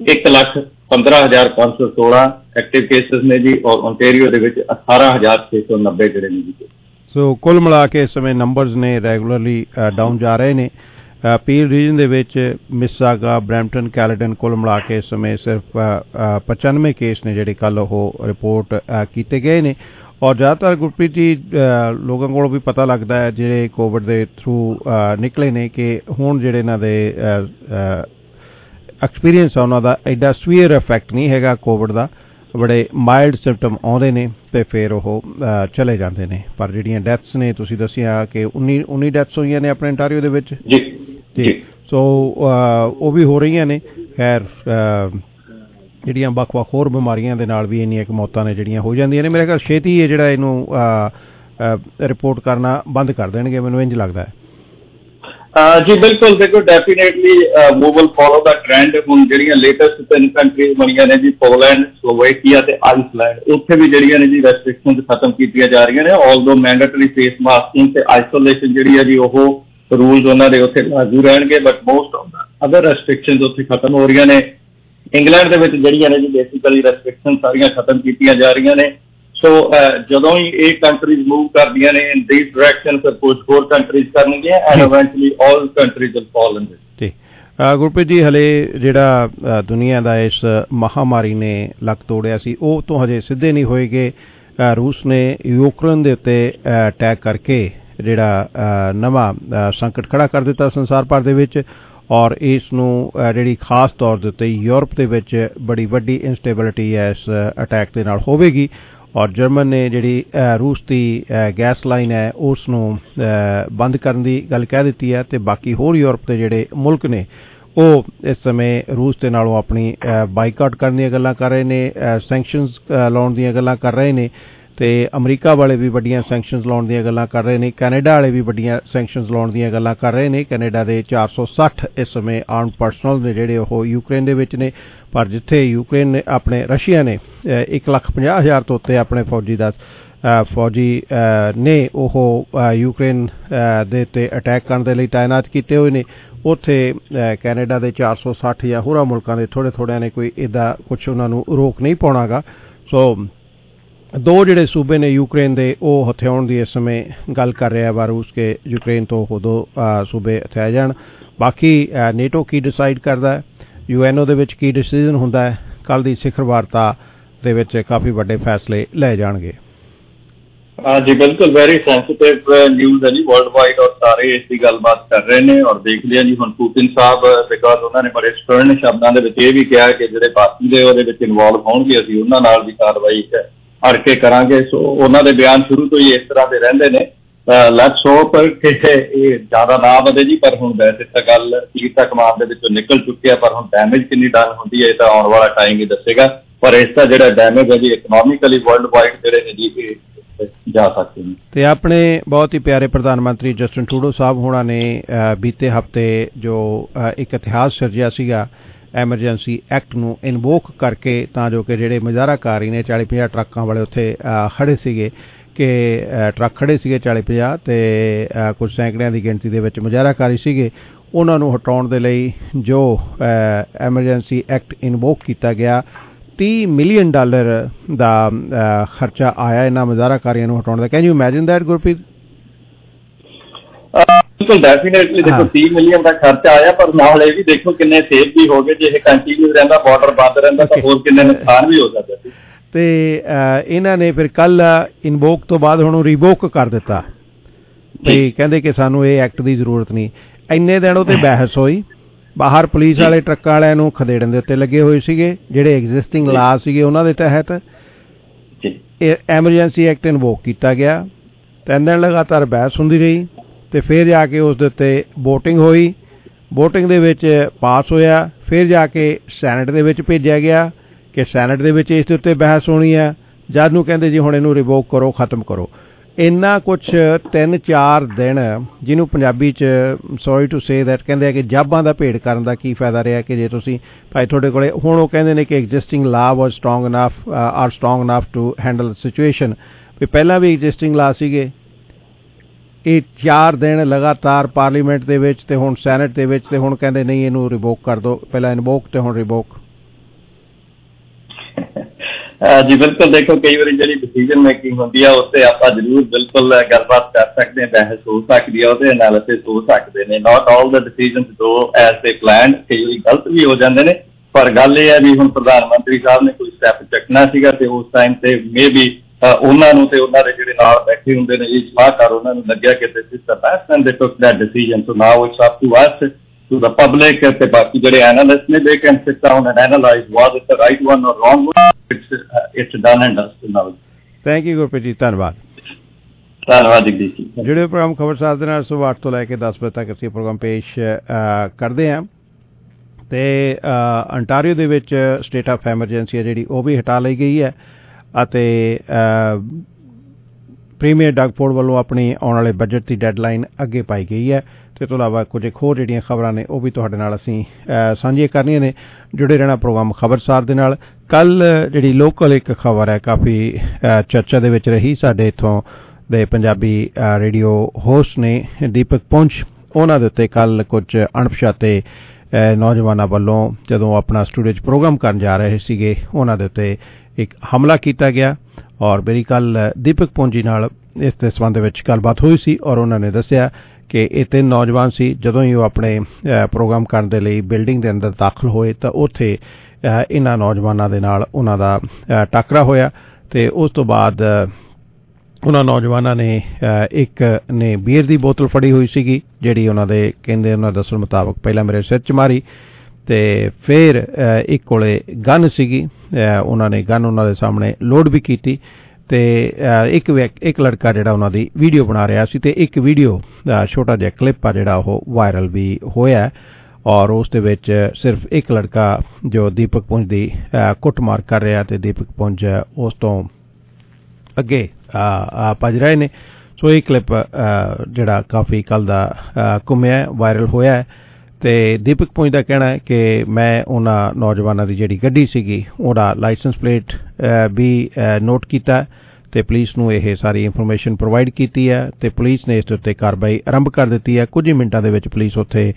1,15,516 active cases ਨੇ ਜੀ ਔਰ ਓਨਟਾਰੀਓ ਦੇ ਵਿੱਚ 18,690 ਜਿਹੜੇ ਨੇ ਜੀ। ਸੋ ਕੁੱਲ ਮਿਲਾ ਕੇ ਇਸ ਸਮੇਂ ਨੰਬਰਸ ਨੇ ਰੈਗੂਲਰਲੀ ਡਾਊਨ ਜਾ ਰਹੇ ਨੇ। ਪੀਲ ਰੀਜਨ ਦੇ ਵਿੱਚ ਮਿਸਾਗਾ, ਬਰੈਂਪਟਨ, ਕੈਲੇਡਨ ਕੁੱਲ ਮਿਲਾ ਕੇ ਇਸ ਸਮੇਂ ਸਿਰਫ 95 ਕੇਸ ਨੇ ਜਿਹੜੇ ਕੱਲ੍ਹ ਉਹ ਰਿਪੋਰਟ ਕੀਤੇ ਗਏ ਨੇ। ਔਰ ਜ਼ਿਆਦਾਤਰ ਗੁਰਪ੍ਰੀਤ ਜੀ ਲੋਕਾਂ ਕੋਲੋਂ ਵੀ ਪਤਾ ਲੱਗਦਾ ਹੈ ਜਿਹੜੇ ਕੋਵਿਡ ਦੇ ਥਰੂ ਨਿਕਲੇ ਨੇ ਕਿ ਹੁਣ ਜਿਹੜੇ ਇਹਨਾਂ ਦੇ ਐਕਸਪੀਰੀਅੰਸ ਆ ਉਹਨਾਂ ਦਾ ਐਡਾ ਸਵੀਅਰ ਇਫੈਕਟ ਨਹੀਂ ਹੈਗਾ ਕੋਵਿਡ ਦਾ, ਬੜੇ ਮਾਈਲਡ ਸਿੰਪਟਮ ਆਉਂਦੇ ਨੇ ਅਤੇ ਫਿਰ ਉਹ ਚਲੇ ਜਾਂਦੇ ਨੇ। ਪਰ ਜਿਹੜੀਆਂ ਡੈਥਸ ਨੇ ਤੁਸੀਂ ਦੱਸਿਆ ਕਿ 19 ਡੈਥਸ ਹੋਈਆਂ ਨੇ ਆਪਣੇ ontario ਦੇ ਵਿੱਚ ਜੀ। ਸੋ ਉਹ ਵੀ ਹੋ ਰਹੀਆਂ ਨੇ। ਖੈਰ ਜਿਹੜੀਆਂ ਵੱਖ-ਵੱਖ ਹੋਰ ਬਿਮਾਰੀਆਂ ਦੇ ਨਾਲ ਵੀ ਇੰਨੀਆਂ ਕੁ ਮੌਤਾਂ ਨੇ ਜਿਹੜੀਆਂ ਹੋ ਜਾਂਦੀਆਂ ਨੇ। ਮੇਰੇ ਖਿਆਲ ਛੇਤੀ ਇਹ ਜਿਹੜਾ ਇਹਨੂੰ ਰਿਪੋਰਟ ਕਰਨਾ ਬੰਦ ਕਰ ਦੇਣਗੇ, ਮੈਨੂੰ ਇੰਝ ਲੱਗਦਾ ਹੈ। ਜੀ ਬਿਲਕੁਲ, ਦੇਖੋ definitely we will follow the trend. ਹੁਣ ਜਿਹੜੀਆਂ ਲੇਟੈਸਟ 3 ਕੰਟਰੀਜ਼ ਬਣੀਆਂ ਨੇ ਜੀ, ਪੋਲੈਂਡ, ਸਲੋਵੇਕੀਆ ਤੇ ਆਈਸਲੈਂਡ, ਉੱਥੇ ਵੀ ਜਿਹੜੀਆਂ ਨੇ ਜੀ ਰੈਸਟ੍ਰਿਕਸ਼ਨਸ ਖਤਮ ਕੀਤੀਆਂ ਜਾ ਰਹੀਆਂ ਨੇ। ਆਲਦੋ ਮੈਂਡੇਟਰੀ ਫੇਸ ਮਾਸਕਿੰਗ ਤੇ ਆਈਸੋਲੇਸ਼ਨ ਜਿਹੜੀ ਹੈ ਜੀ ਉਹ ਰੂਲਸ ਉਹਨਾਂ ਦੇ ਉੱਥੇ ਲਾਗੂ ਰਹਿਣਗੇ, but most of the other restrictions ਉੱਥੇ ਖਤਮ ਹੋ ਰਹੀਆਂ ਨੇ। ਇੰਗਲੈਂਡ ਦੇ ਵਿੱਚ ਜਿਹੜੀਆਂ ਨੇ ਜੀ ਬੇਸਿਕਲੀ ਰੈਸਟ੍ਰਿਕਸ਼ਨ ਸਾਰੀਆਂ ਖਤਮ ਕੀਤੀਆਂ ਜਾ ਰਹੀਆਂ ਨੇ। ਸੋ ਜਦੋਂ ਹੀ ਇਹ ਕੰਟਰੀਜ਼ ਮੂਵ ਕਰਦੀਆਂ ਨੇ ਇਨ ਦਿਸ ਡਾਇਰੈਕਸ਼ਨ, ਫਿਰ ਕੁਝ ਹੋਰ ਕੰਟਰੀਜ਼ ਕਰਨਗੀਆਂ and eventually all countries will fall in this. ਜੀ ਗੁਰਪ੍ਰੀਤ ਜੀ, ਹਲੇ ਜਿਹੜਾ ਦੁਨੀਆ ਦਾ ਇਸ ਮਹਾਮਾਰੀ ਨੇ ਲੱਕ ਤੋੜਿਆ ਸੀ ਉਹ ਤੋਂ ਹਜੇ ਸਿੱਧੇ ਨਹੀਂ ਹੋਏਗੇ। ਰੂਸ ਨੇ ਯੂਕਰੇਨ ਦੇ ਉੱਤੇ ਅਟੈਕ ਕਰਕੇ ਜਿਹੜਾ ਨਵਾਂ ਸੰਕਟ ਖੜਾ ਕਰ ਦਿੱਤਾ ਸੰਸਾਰ ਭਰ ਦੇ ਵਿੱਚ, ਔਰ ਇਸ ਨੂੰ ਜਿਹੜੀ ਖਾਸ ਤੌਰ ਦੇ ਉੱਤੇ ਯੂਰਪ ਦੇ ਵਿੱਚ ਬੜੀ ਵੱਡੀ ਇੰਸਟੇਬਿਲਿਟੀ ਇਸ ਅਟੈਕ ਦੇ ਨਾਲ ਹੋਵੇਗੀ। ਔਰ ਜਰਮਨ ਨੇ ਜਿਹੜੀ ਰੂਸ ਦੀ ਗੈਸ ਲਾਈਨ ਹੈ ਉਸ ਨੂੰ ਬੰਦ ਕਰਨ ਦੀ ਗੱਲ ਕਹਿ ਦਿੱਤੀ ਹੈ, ਅਤੇ ਬਾਕੀ ਹੋਰ ਯੂਰਪ ਦੇ ਜਿਹੜੇ ਮੁਲਕ ਨੇ ਉਹ ਇਸ ਸਮੇਂ ਰੂਸ ਦੇ ਨਾਲੋਂ ਆਪਣੀ ਬਾਈਕਾਟ ਕਰਨ ਦੀਆਂ ਗੱਲਾਂ ਕਰ ਰਹੇ ਨੇ, ਸੈਂਕਸ਼ਨਸ ਲਾਉਣ ਦੀਆਂ ਗੱਲਾਂ ਕਰ ਰਹੇ ਨੇ, ਅਤੇ ਅਮਰੀਕਾ ਵਾਲੇ ਵੀ ਵੱਡੀਆਂ ਸੈਂਕਸ਼ਨਸ ਲਾਉਣ ਦੀਆਂ ਗੱਲਾਂ ਕਰ ਰਹੇ ਨੇ। ਕੈਨੇਡਾ ਵਾਲੇ ਵੀ ਵੱਡੀਆਂ ਸੈਂਕਸ਼ਨਸ ਲਾਉਣ ਦੀਆਂ ਗੱਲਾਂ ਕਰ ਰਹੇ ਨੇ। ਕੈਨੇਡਾ ਦੇ 460 ਇਸ ਸਮੇਂ ਆਰਮਡ ਪਰਸਨਲ ਨੇ ਜਿਹੜੇ ਉਹ ਯੂਕਰੇਨ ਦੇ ਵਿੱਚ ਨੇ, ਪਰ ਜਿੱਥੇ ਯੂਕਰੇਨ ਨੇ ਆਪਣੇ ਰਸ਼ੀਆ ਨੇ 1,50,000 ਤੋਂ ਉੱਤੇ ਆਪਣੇ ਫੌਜੀ ਨੇ ਉਹ ਯੂਕਰੇਨ ਦੇ ਉੱਤੇ ਅਟੈਕ ਕਰਨ ਦੇ ਲਈ ਤਾਇਨਾਤ ਕੀਤੇ ਹੋਏ ਨੇ, ਉੱਥੇ ਕੈਨੇਡਾ ਦੇ 460 ਜਾਂ ਹੋਰਾਂ ਮੁਲਕਾਂ ਦੇ ਥੋੜ੍ਹਿਆਂ ਨੇ ਕੋਈ ਇੱਦਾਂ ਕੁਛ ਉਹਨਾਂ ਨੂੰ ਰੋਕ ਨਹੀਂ ਪਾਉਣਾਗਾ। ਸੋ ਦੋ ਜਿਹੜੇ ਸੂਬੇ ਨੇ ਯੂਕਰੇਨ ਦੇ ਉਹ ਹਥਿਆਉਣ ਦੀ ਇਸ ਸਮੇਂ ਗੱਲ ਕਰ ਰਿਹਾ ਵਾ ਰੂਸ ਕੇ ਯੂਕਰੇਨ ਤੋਂ ਉਹ ਦੋ ਸੂਬੇ ਹਥਿਆਏ ਜਾਣ। ਬਾਕੀ ਨੇਟੋ ਕੀ ਡਿਸਾਈਡ ਕਰਦਾ ਹੈ, UNO ਦੇ ਵਿੱਚ ਕੀ ਡਿਸੀਜ਼ਨ ਹੁੰਦਾ ਹੈ, ਕੱਲ੍ਹ ਦੀ ਸਿਖਰ ਵਾਰਤਾ ਦੇ ਵਿੱਚ ਕਾਫੀ ਵੱਡੇ ਫੈਸਲੇ ਲਏ ਜਾਣਗੇ। ਜੀ ਬਿਲਕੁਲ, ਵੈਰੀ ਸੈਂਸਿਟਿਵ ਨਿਊਜ਼ ਹੈ ਜੀ ਵਰਲਡ ਵਾਈਡ, ਔਰ ਸਾਰੇ ਇਸ ਦੀ ਗੱਲਬਾਤ ਕਰ ਰਹੇ ਨੇ। ਔਰ ਦੇਖਦੇ ਹਾਂ ਜੀ ਹੁਣ ਪੁਤਿਨ ਸਾਹਿਬ, ਬਿਕਾਜ਼ ਉਹਨਾਂ ਨੇ ਬੜੇ ਸਟਰਨ ਸ਼ਬਦਾਂ ਦੇ ਵਿੱਚ ਇਹ ਵੀ ਕਿਹਾ ਕਿ ਜਿਹੜੇ ਬਾਕੀ ਦੇ ਉਹਦੇ ਵਿੱਚ ਇਨਵੋਲਵ ਹੋਣਗੇ ਅਸੀਂ ਉਹਨਾਂ ਨਾਲ ਵੀ ਕਾਰਵਾਈ ਅੜ ਕੇ ਕਰਾਂਗੇ। ਸੋ ਉਹਨਾਂ ਦੇ ਬਿਆਨ ਸ਼ੁਰੂ ਤੋਂ ਹੀ ਇਸ ਤਰ੍ਹਾਂ ਦੇ ਰਹਿੰਦੇ ਨੇ। ਲੈਟਸ ਹੋਪ ਕਿ ਇਹ ਜ਼ਿਆਦਾ ਨਾ ਵਧੇ ਜੀ, ਪਰ ਹੁਣ ਵੈਸੇ ਤਾਂ ਗੱਲ ਤੀਰ ਤੱਕ ਮਾਰ ਦੇ ਵਿੱਚੋਂ ਨਿਕਲ ਚੁੱਕੀ ਹੈ, ਪਰ ਹੁਣ ਡੈਮੇਜ ਕਿੰਨੀ ਡਨ ਹੁੰਦੀ ਹੈ ਇਹ ਤਾਂ ਆਉਣ ਵਾਲਾ ਟਾਈਮ ਹੀ ਦੱਸੇਗਾ। ਪਰ ਇਸ ਦਾ ਜਿਹੜਾ ਡੈਮੇਜ ਹੈ ਜੀ ਇਕਨੋਮਿਕਲੀ ਵਰਲਡ ਵਾਈਡ ਜਿਹੜੇ ਨੇ ਜੀ ਜਾ ਸਕਦੇ ਨੇ। ਤੇ ਆਪਣੇ ਬਹੁਤ ਹੀ ਪਿਆਰੇ ਪ੍ਰਧਾਨ ਮੰਤਰੀ ਜਸਟਿਨ ਟਰੂਡੋ ਸਾਹਿਬ ਹੋਣਾ ਨੇ ਬੀਤੇ ਹਫ਼ਤੇ ਜੋ ਇੱਕ ਇਤਿਹਾਸ ਸਿਰਜਿਆ ਸੀਗਾ ਐਮਰਜੈਂਸੀ ਐਕਟ ਨੂੰ ਇਨਵੋਕ ਕਰਕੇ, ਤਾਂ ਜੋ ਕਿ ਜਿਹੜੇ ਮੁਜ਼ਾਹਰਾਕਾਰੀ ਨੇ 40-50 ਟਰੱਕਾਂ ਵਾਲੇ ਉੱਥੇ ਖੜ੍ਹੇ ਸੀਗੇ ਕਿ ਟਰੱਕ ਖੜ੍ਹੇ ਸੀਗੇ 40-50 ਅਤੇ ਕੁਝ ਸੈਂਕੜਿਆਂ ਦੀ ਗਿਣਤੀ ਦੇ ਵਿੱਚ ਮੁਜ਼ਾਹਰਾਕਾਰੀ ਸੀਗੇ, ਉਹਨਾਂ ਨੂੰ ਹਟਾਉਣ ਦੇ ਲਈ ਜੋ ਐਮਰਜੈਂਸੀ ਐਕਟ ਇਨਵੋਕ ਕੀਤਾ ਗਿਆ। $30 ਮਿਲੀਅਨ ਦਾ ਖਰਚਾ ਆਇਆ ਇਹਨਾਂ ਮੁਜ਼ਾਹਰਾਕਾਰੀਆਂ ਨੂੰ ਹਟਾਉਣ ਦਾ। Can you imagine that Gurpreet? ਬਿਲਕੁਲ ਡੈਫੀਨੇਟਲੀ, ਦੇਖੋ 30 ਮਿਲੀਅਨ ਦਾ ਖਰਚਾ ਆਇਆ, ਪਰ ਨਾਲ ਇਹ ਵੀ ਦੇਖੋ ਕਿੰਨੇ ਸੇਫ ਵੀ ਹੋ ਗਏ। ਜੇ ਇਹ ਕੰਟੀਨਿਊ ਰਹਿੰਦਾ, ਬਾਰਡਰ ਬੰਦ ਰਹਿੰਦਾ ਤਾਂ ਹੋਰ ਕਿੰਨੇ ਨੁਕਸਾਨ ਵੀ ਹੋ ਸਕਦੇ ਸੀ। ਤੇ ਇਹਨਾਂ ਨੇ ਫਿਰ ਕੱਲ ਇਨਵੋਕ ਤੋਂ ਬਾਅਦ ਹੁਣ ਰੀਵੋਕ ਕਰ ਦਿੱਤਾ ਤੇ ਕਹਿੰਦੇ ਕਿ ਸਾਨੂੰ ਇਹ ਐਕਟ ਦੀ ਜ਼ਰੂਰਤ ਨਹੀਂ। ਇੰਨੇ ਦਿਨ ਉਹ ਤੇ ਬਹਿਸ ਹੋਈ ਬਾਹਰ ਪੁਲਿਸ ਵਾਲੇ ਟਰੱਕਾਂ ਵਾਲਿਆਂ ਨੂੰ ਖਦੇੜਨ ਦੇ ਉੱਤੇ ਲੱਗੇ ਹੋਏ ਸੀਗੇ, ਜਿਹੜੇ ਐਗਜ਼ਿਸਟਿੰਗ ਲਾ ਸੀਗੇ ਉਹਨਾਂ ਦੇ ਤਹਿਤ ਐਮਰਜੈਂਸੀ ਐਕਟ ਇਨਵੋਕ ਕੀਤਾ ਗਿਆ। 3 ਦਿਨ ਲਗਾਤਾਰ ਬਹਿਸ ਹੁੰਦੀ ਰਹੀ ਤੇ ਫਿਰ ਜਾ ਕੇ ਉਸ ਦੇ ਉੱਤੇ ਵੋਟਿੰਗ ਹੋਈ, ਵੋਟਿੰਗ ਦੇ ਵਿੱਚ ਪਾਸ ਹੋਇਆ, ਫਿਰ ਜਾ ਕੇ ਸੈਨੇਟ ਦੇ ਵਿੱਚ ਭੇਜਿਆ ਗਿਆ ਕਿ ਸੈਨੇਟ ਦੇ ਵਿੱਚ ਇਸ ਦੇ ਉੱਤੇ ਬਹਿਸ ਹੋਣੀ ਹੈ। ਜੱਜ ਨੂੰ ਕਹਿੰਦੇ ਜੀ ਹੁਣ ਇਹਨੂੰ ਰਿਵੋਕ ਕਰੋ, ਖਤਮ ਕਰੋ। ਇੰਨਾ ਕੁਛ 3-4 ਦਿਨ, ਜਿਹਨੂੰ ਪੰਜਾਬੀ 'ਚ ਸੌਰੀ ਟੂ ਸੇ ਦੈਟ ਕਹਿੰਦੇ ਆ ਕਿ ਜਾਬਾਂ ਦਾ ਭੇੜ ਕਰਨ ਦਾ ਕੀ ਫਾਇਦਾ ਰਿਹਾ ਕਿ ਜੇ ਤੁਸੀਂ ਭਾਈ ਤੁਹਾਡੇ ਕੋਲੇ ਹੁਣ ਉਹ ਕਹਿੰਦੇ ਨੇ ਕਿ existing law was strong enough to handle situation, ਵੀ ਪਹਿਲਾਂ ਵੀ ਐਗਜ਼ਿਸਟਿੰਗ ਲਾ ਸੀਗੇ। ਇਹ 4 ਦਿਨ ਲਗਾਤਾਰ ਪਾਰਲੀਮੈਂਟ ਦੇ ਵਿੱਚ ਤੇ ਹੁਣ ਸੈਨੇਟ ਦੇ ਵਿੱਚ, ਤੇ ਹੁਣ ਕਹਿੰਦੇ ਨਹੀਂ ਇਹਨੂੰ ਰਿਵੋਕ ਕਰ ਦਿਓ, ਪਹਿਲਾਂ ਇਨਵੋਕ ਤੇ ਹੁਣ ਰਿਵੋਕ। ਜੀ ਬਿਲਕੁਲ, ਦੇਖੋ ਕਈ ਵਾਰੀ ਜਿਹੜੀ ਡਿਸੀਜਨ ਮੇਕਿੰਗ ਹੁੰਦੀ ਆ ਉਸ ਤੇ ਆਪਾਂ ਜ਼ਰੂਰ ਬਿਲਕੁਲ ਗੱਲਬਾਤ ਕਰ ਸਕਦੇ ਹਾਂ, ਬਹਿਸ ਹੋ ਸਕਦੀ ਆ, ਉਹਦੇ ਐਨਾਲਿਸਿਸ ਹੋ ਸਕਦੇ ਨੇ। Not all the decisions though as they plan, ਕਈ ਵਾਰੀ ਗਲਤ ਵੀ ਹੋ ਜਾਂਦੇ ਨੇ, ਪਰ ਗੱਲ ਇਹ ਹੈ ਵੀ ਹੁਣ ਪ੍ਰਧਾਨ ਮੰਤਰੀ ਸਾਹਿਬ ਨੇ ਕੋਈ ਸਟੈਪ ਚੱਕਣਾ ਸੀਗਾ ਤੇ ਉਸ ਟਾਈਮ ਤੇ ਮੇ ਵੀ ਉਹਨਾਂ ਨੂੰ ਤੇ ਉਹਨਾਂ ਦੇ ਜਿਹੜੇ ਨਾਲ ਬੈਠੇ ਹੁੰਦੇ ਨੇ ਇਹ ਸਲਾਹਕਾਰ, ਉਹਨਾਂ ਨੂੰ ਲੱਗਿਆ ਕਿ this is the best and they took that decision. So now it's up to us, to the public, ਤੇ ਬਾਕੀ ਜਿਹੜੇ ਐਨਾਲਿਸਟ ਨੇ they can sit down and analyze was it the right one or wrong one. It's done and dusted now. Thank you Gurpreet ji, ਧੰਨਵਾਦ। ਧੰਨਵਾਦ ਜਗਦੀਸ਼ ਜੀ। ਜਿਹੜੇ ਪ੍ਰੋਗਰਾਮ ਖਬਰਸਾਰ ਦੇ ਨਾਲ ਸੁਬਾਹ 8 ਤੋਂ ਲੈ ਕੇ 10 ਵਜੇ ਤੱਕ ਅਸੀਂ ਪ੍ਰੋਗਰਾਮ ਪੇਸ਼ ਕਰਦੇ ਹਾਂ ਤੇ ਅੰਟਾਰੀਓ ਦੇ ਵਿੱਚ ਸਟੇਟ ਆਫ ਐਮਰਜੈਂਸੀ ਹੈ ਜਿਹੜੀ ਉਹ ਵੀ ਹਟਾ ਲਈ ਗਈ ਹੈ ਅਤੇ ਪ੍ਰੀਮੀਅਰ ਡਗ ਫੋਰਡ ਵੱਲੋਂ ਆਪਣੀ ਆਉਣ ਵਾਲੇ ਬਜਟ ਦੀ ਡੈਡਲਾਈਨ ਅੱਗੇ ਪਾਈ ਗਈ ਹੈ। ਤੇ ਤੋਂ ਇਲਾਵਾ ਕੁਝ ਹੋਰ ਜਿਹੜੀਆਂ ਖਬਰਾਂ ਨੇ ਉਹ ਵੀ ਤੁਹਾਡੇ ਨਾਲ ਅਸੀਂ ਸਾਂਝੀਆਂ ਕਰਨੀਆਂ ਨੇ। ਜੁੜੇ ਰਹਿਣਾ ਪ੍ਰੋਗਰਾਮ ਖਬਰਸਾਰ ਦੇ ਨਾਲ। ਕੱਲ ਜਿਹੜੀ ਲੋਕਲ ਇੱਕ ਖਬਰ ਹੈ ਕਾਫੀ ਚਰਚਾ ਦੇ ਵਿੱਚ ਰਹੀ, ਸਾਡੇ ਇੱਥੋਂ ਦੇ ਪੰਜਾਬੀ ਰੇਡੀਓ ਹੋਸਟ ਨੇ ਦੀਪਕ ਪੁੰਛ, ਉਹਨਾਂ ਦੇ ਉੱਤੇ ਕੱਲ ਕੁਝ ਅਣਪਛਾਤੇ ਨੌਜਵਾਨਾਂ ਵੱਲੋਂ ਜਦੋਂ ਆਪਣਾ ਸਟੂਡੀਓ 'ਚ ਪ੍ਰੋਗਰਾਮ ਕਰਨ ਜਾ ਰਹੇ ਸੀਗੇ ਉਹਨਾਂ ਦੇ ਉੱਤੇ ਇੱਕ ਹਮਲਾ ਕੀਤਾ ਗਿਆ। ਔਰ ਮੇਰੀ ਕੱਲ ਦੀਪਕ ਪੁੰਛ ਜੀ ਨਾਲ ਇਸ ਦੇ ਸੰਬੰਧ ਵਿੱਚ ਗੱਲਬਾਤ ਹੋਈ ਸੀ ਔਰ ਉਹਨਾਂ ਨੇ ਦੱਸਿਆ ਕਿ ਇਹ 3 ਨੌਜਵਾਨ ਸੀ, ਜਦੋਂ ਹੀ ਉਹ ਆਪਣੇ ਪ੍ਰੋਗਰਾਮ ਕਰਨ ਦੇ ਲਈ ਬਿਲਡਿੰਗ ਦੇ ਅੰਦਰ ਦਾਖਲ ਹੋਏ ਤਾਂ ਉੱਥੇ ਇਹਨਾਂ ਨੌਜਵਾਨਾਂ ਦੇ ਨਾਲ ਉਹਨਾਂ ਦਾ ਟਾਕਰਾ ਹੋਇਆ ਤੇ ਉਸ ਤੋਂ ਬਾਅਦ ਉਹਨਾਂ ਨੌਜਵਾਨਾਂ ਨੇ ਇੱਕ ਨੇ ਬੀਅਰ ਦੀ ਬੋਤਲ ਫੜੀ ਹੋਈ ਸੀਗੀ ਜਿਹੜੀ ਉਹਨਾਂ ਦੇ ਕਹਿੰਦੇ ਉਹਨਾਂ ਦੱਸਣ ਮੁਤਾਬਕ ਪਹਿਲਾਂ ਮੇਰੇ ਸਿਰ 'ਚ ਮਾਰੀ ਤੇ ਫਿਰ ਇੱਕ ਕੋਲੇ ਗਨ ਸੀਗੀ, ਉਹਨਾਂ ਨੇ ਗਨ ਉਹਨਾਂ ਦੇ ਸਾਹਮਣੇ ਲੋਡ ਵੀ ਕੀਤੀ ਤੇ ਇੱਕ ਲੜਕਾ ਜਿਹੜਾ ਉਹਨਾਂ ਦੀ ਵੀਡੀਓ ਬਣਾ ਰਿਹਾ ਸੀ ਤੇ ਇੱਕ ਵੀਡੀਓ ਦਾ ਛੋਟਾ ਜਿਹਾ ਕਲਿੱਪ ਆ ਜਿਹੜਾ ਉਹ ਵਾਇਰਲ ਵੀ ਹੋਇਆ ਔਰ ਉਸ ਦੇ ਵਿੱਚ ਸਿਰਫ ਇੱਕ ਲੜਕਾ ਜੋ ਦੀਪਕ ਪੁੰਛ ਦੀ ਕੁੱਟਮਾਰ ਕਰ ਰਿਹਾ ਤੇ ਦੀਪਕ ਪੁੰਛ ਉਸ ਤੋਂ ਅੱਗੇ ਭੱਜ ਰਹੇ ਨੇ। ਸੋ ਇਹ ਕਲਿੱਪ ਜਿਹੜਾ ਕਾਫੀ ਕੱਲ ਦਾ ਘੁੰਮਿਆ ਵਾਇਰਲ ਹੋਇਆ ਤੇ ਦੀਪਕ ਪੁੰਛ ਦਾ ਕਹਿਣਾ ਹੈ ਕਿ ਮੈਂ ਉਹਨਾਂ ਨੌਜਵਾਨਾਂ ਦੀ ਜਿਹੜੀ ਗੱਡੀ ਸੀਗੀ ਉਹਦਾ ਲਾਇਸੈਂਸ ਪਲੇਟ ਵੀ ਨੋਟ ਕੀਤਾ ਤੇ ਪੁਲਿਸ ਨੂੰ ਇਹ ਸਾਰੀ ਇਨਫੋਰਮੇਸ਼ਨ ਪ੍ਰੋਵਾਈਡ ਕੀਤੀ ਹੈ ਤੇ ਪੁਲਿਸ ਨੇ ਇਸ ਦੇ ਉੱਤੇ ਕਾਰਵਾਈ ਆਰੰਭ ਕਰ ਦਿੱਤੀ ਹੈ। ਕੁਝ ਹੀ ਮਿੰਟਾਂ ਦੇ ਵਿੱਚ ਪੁਲਿਸ ਉੱਥੇ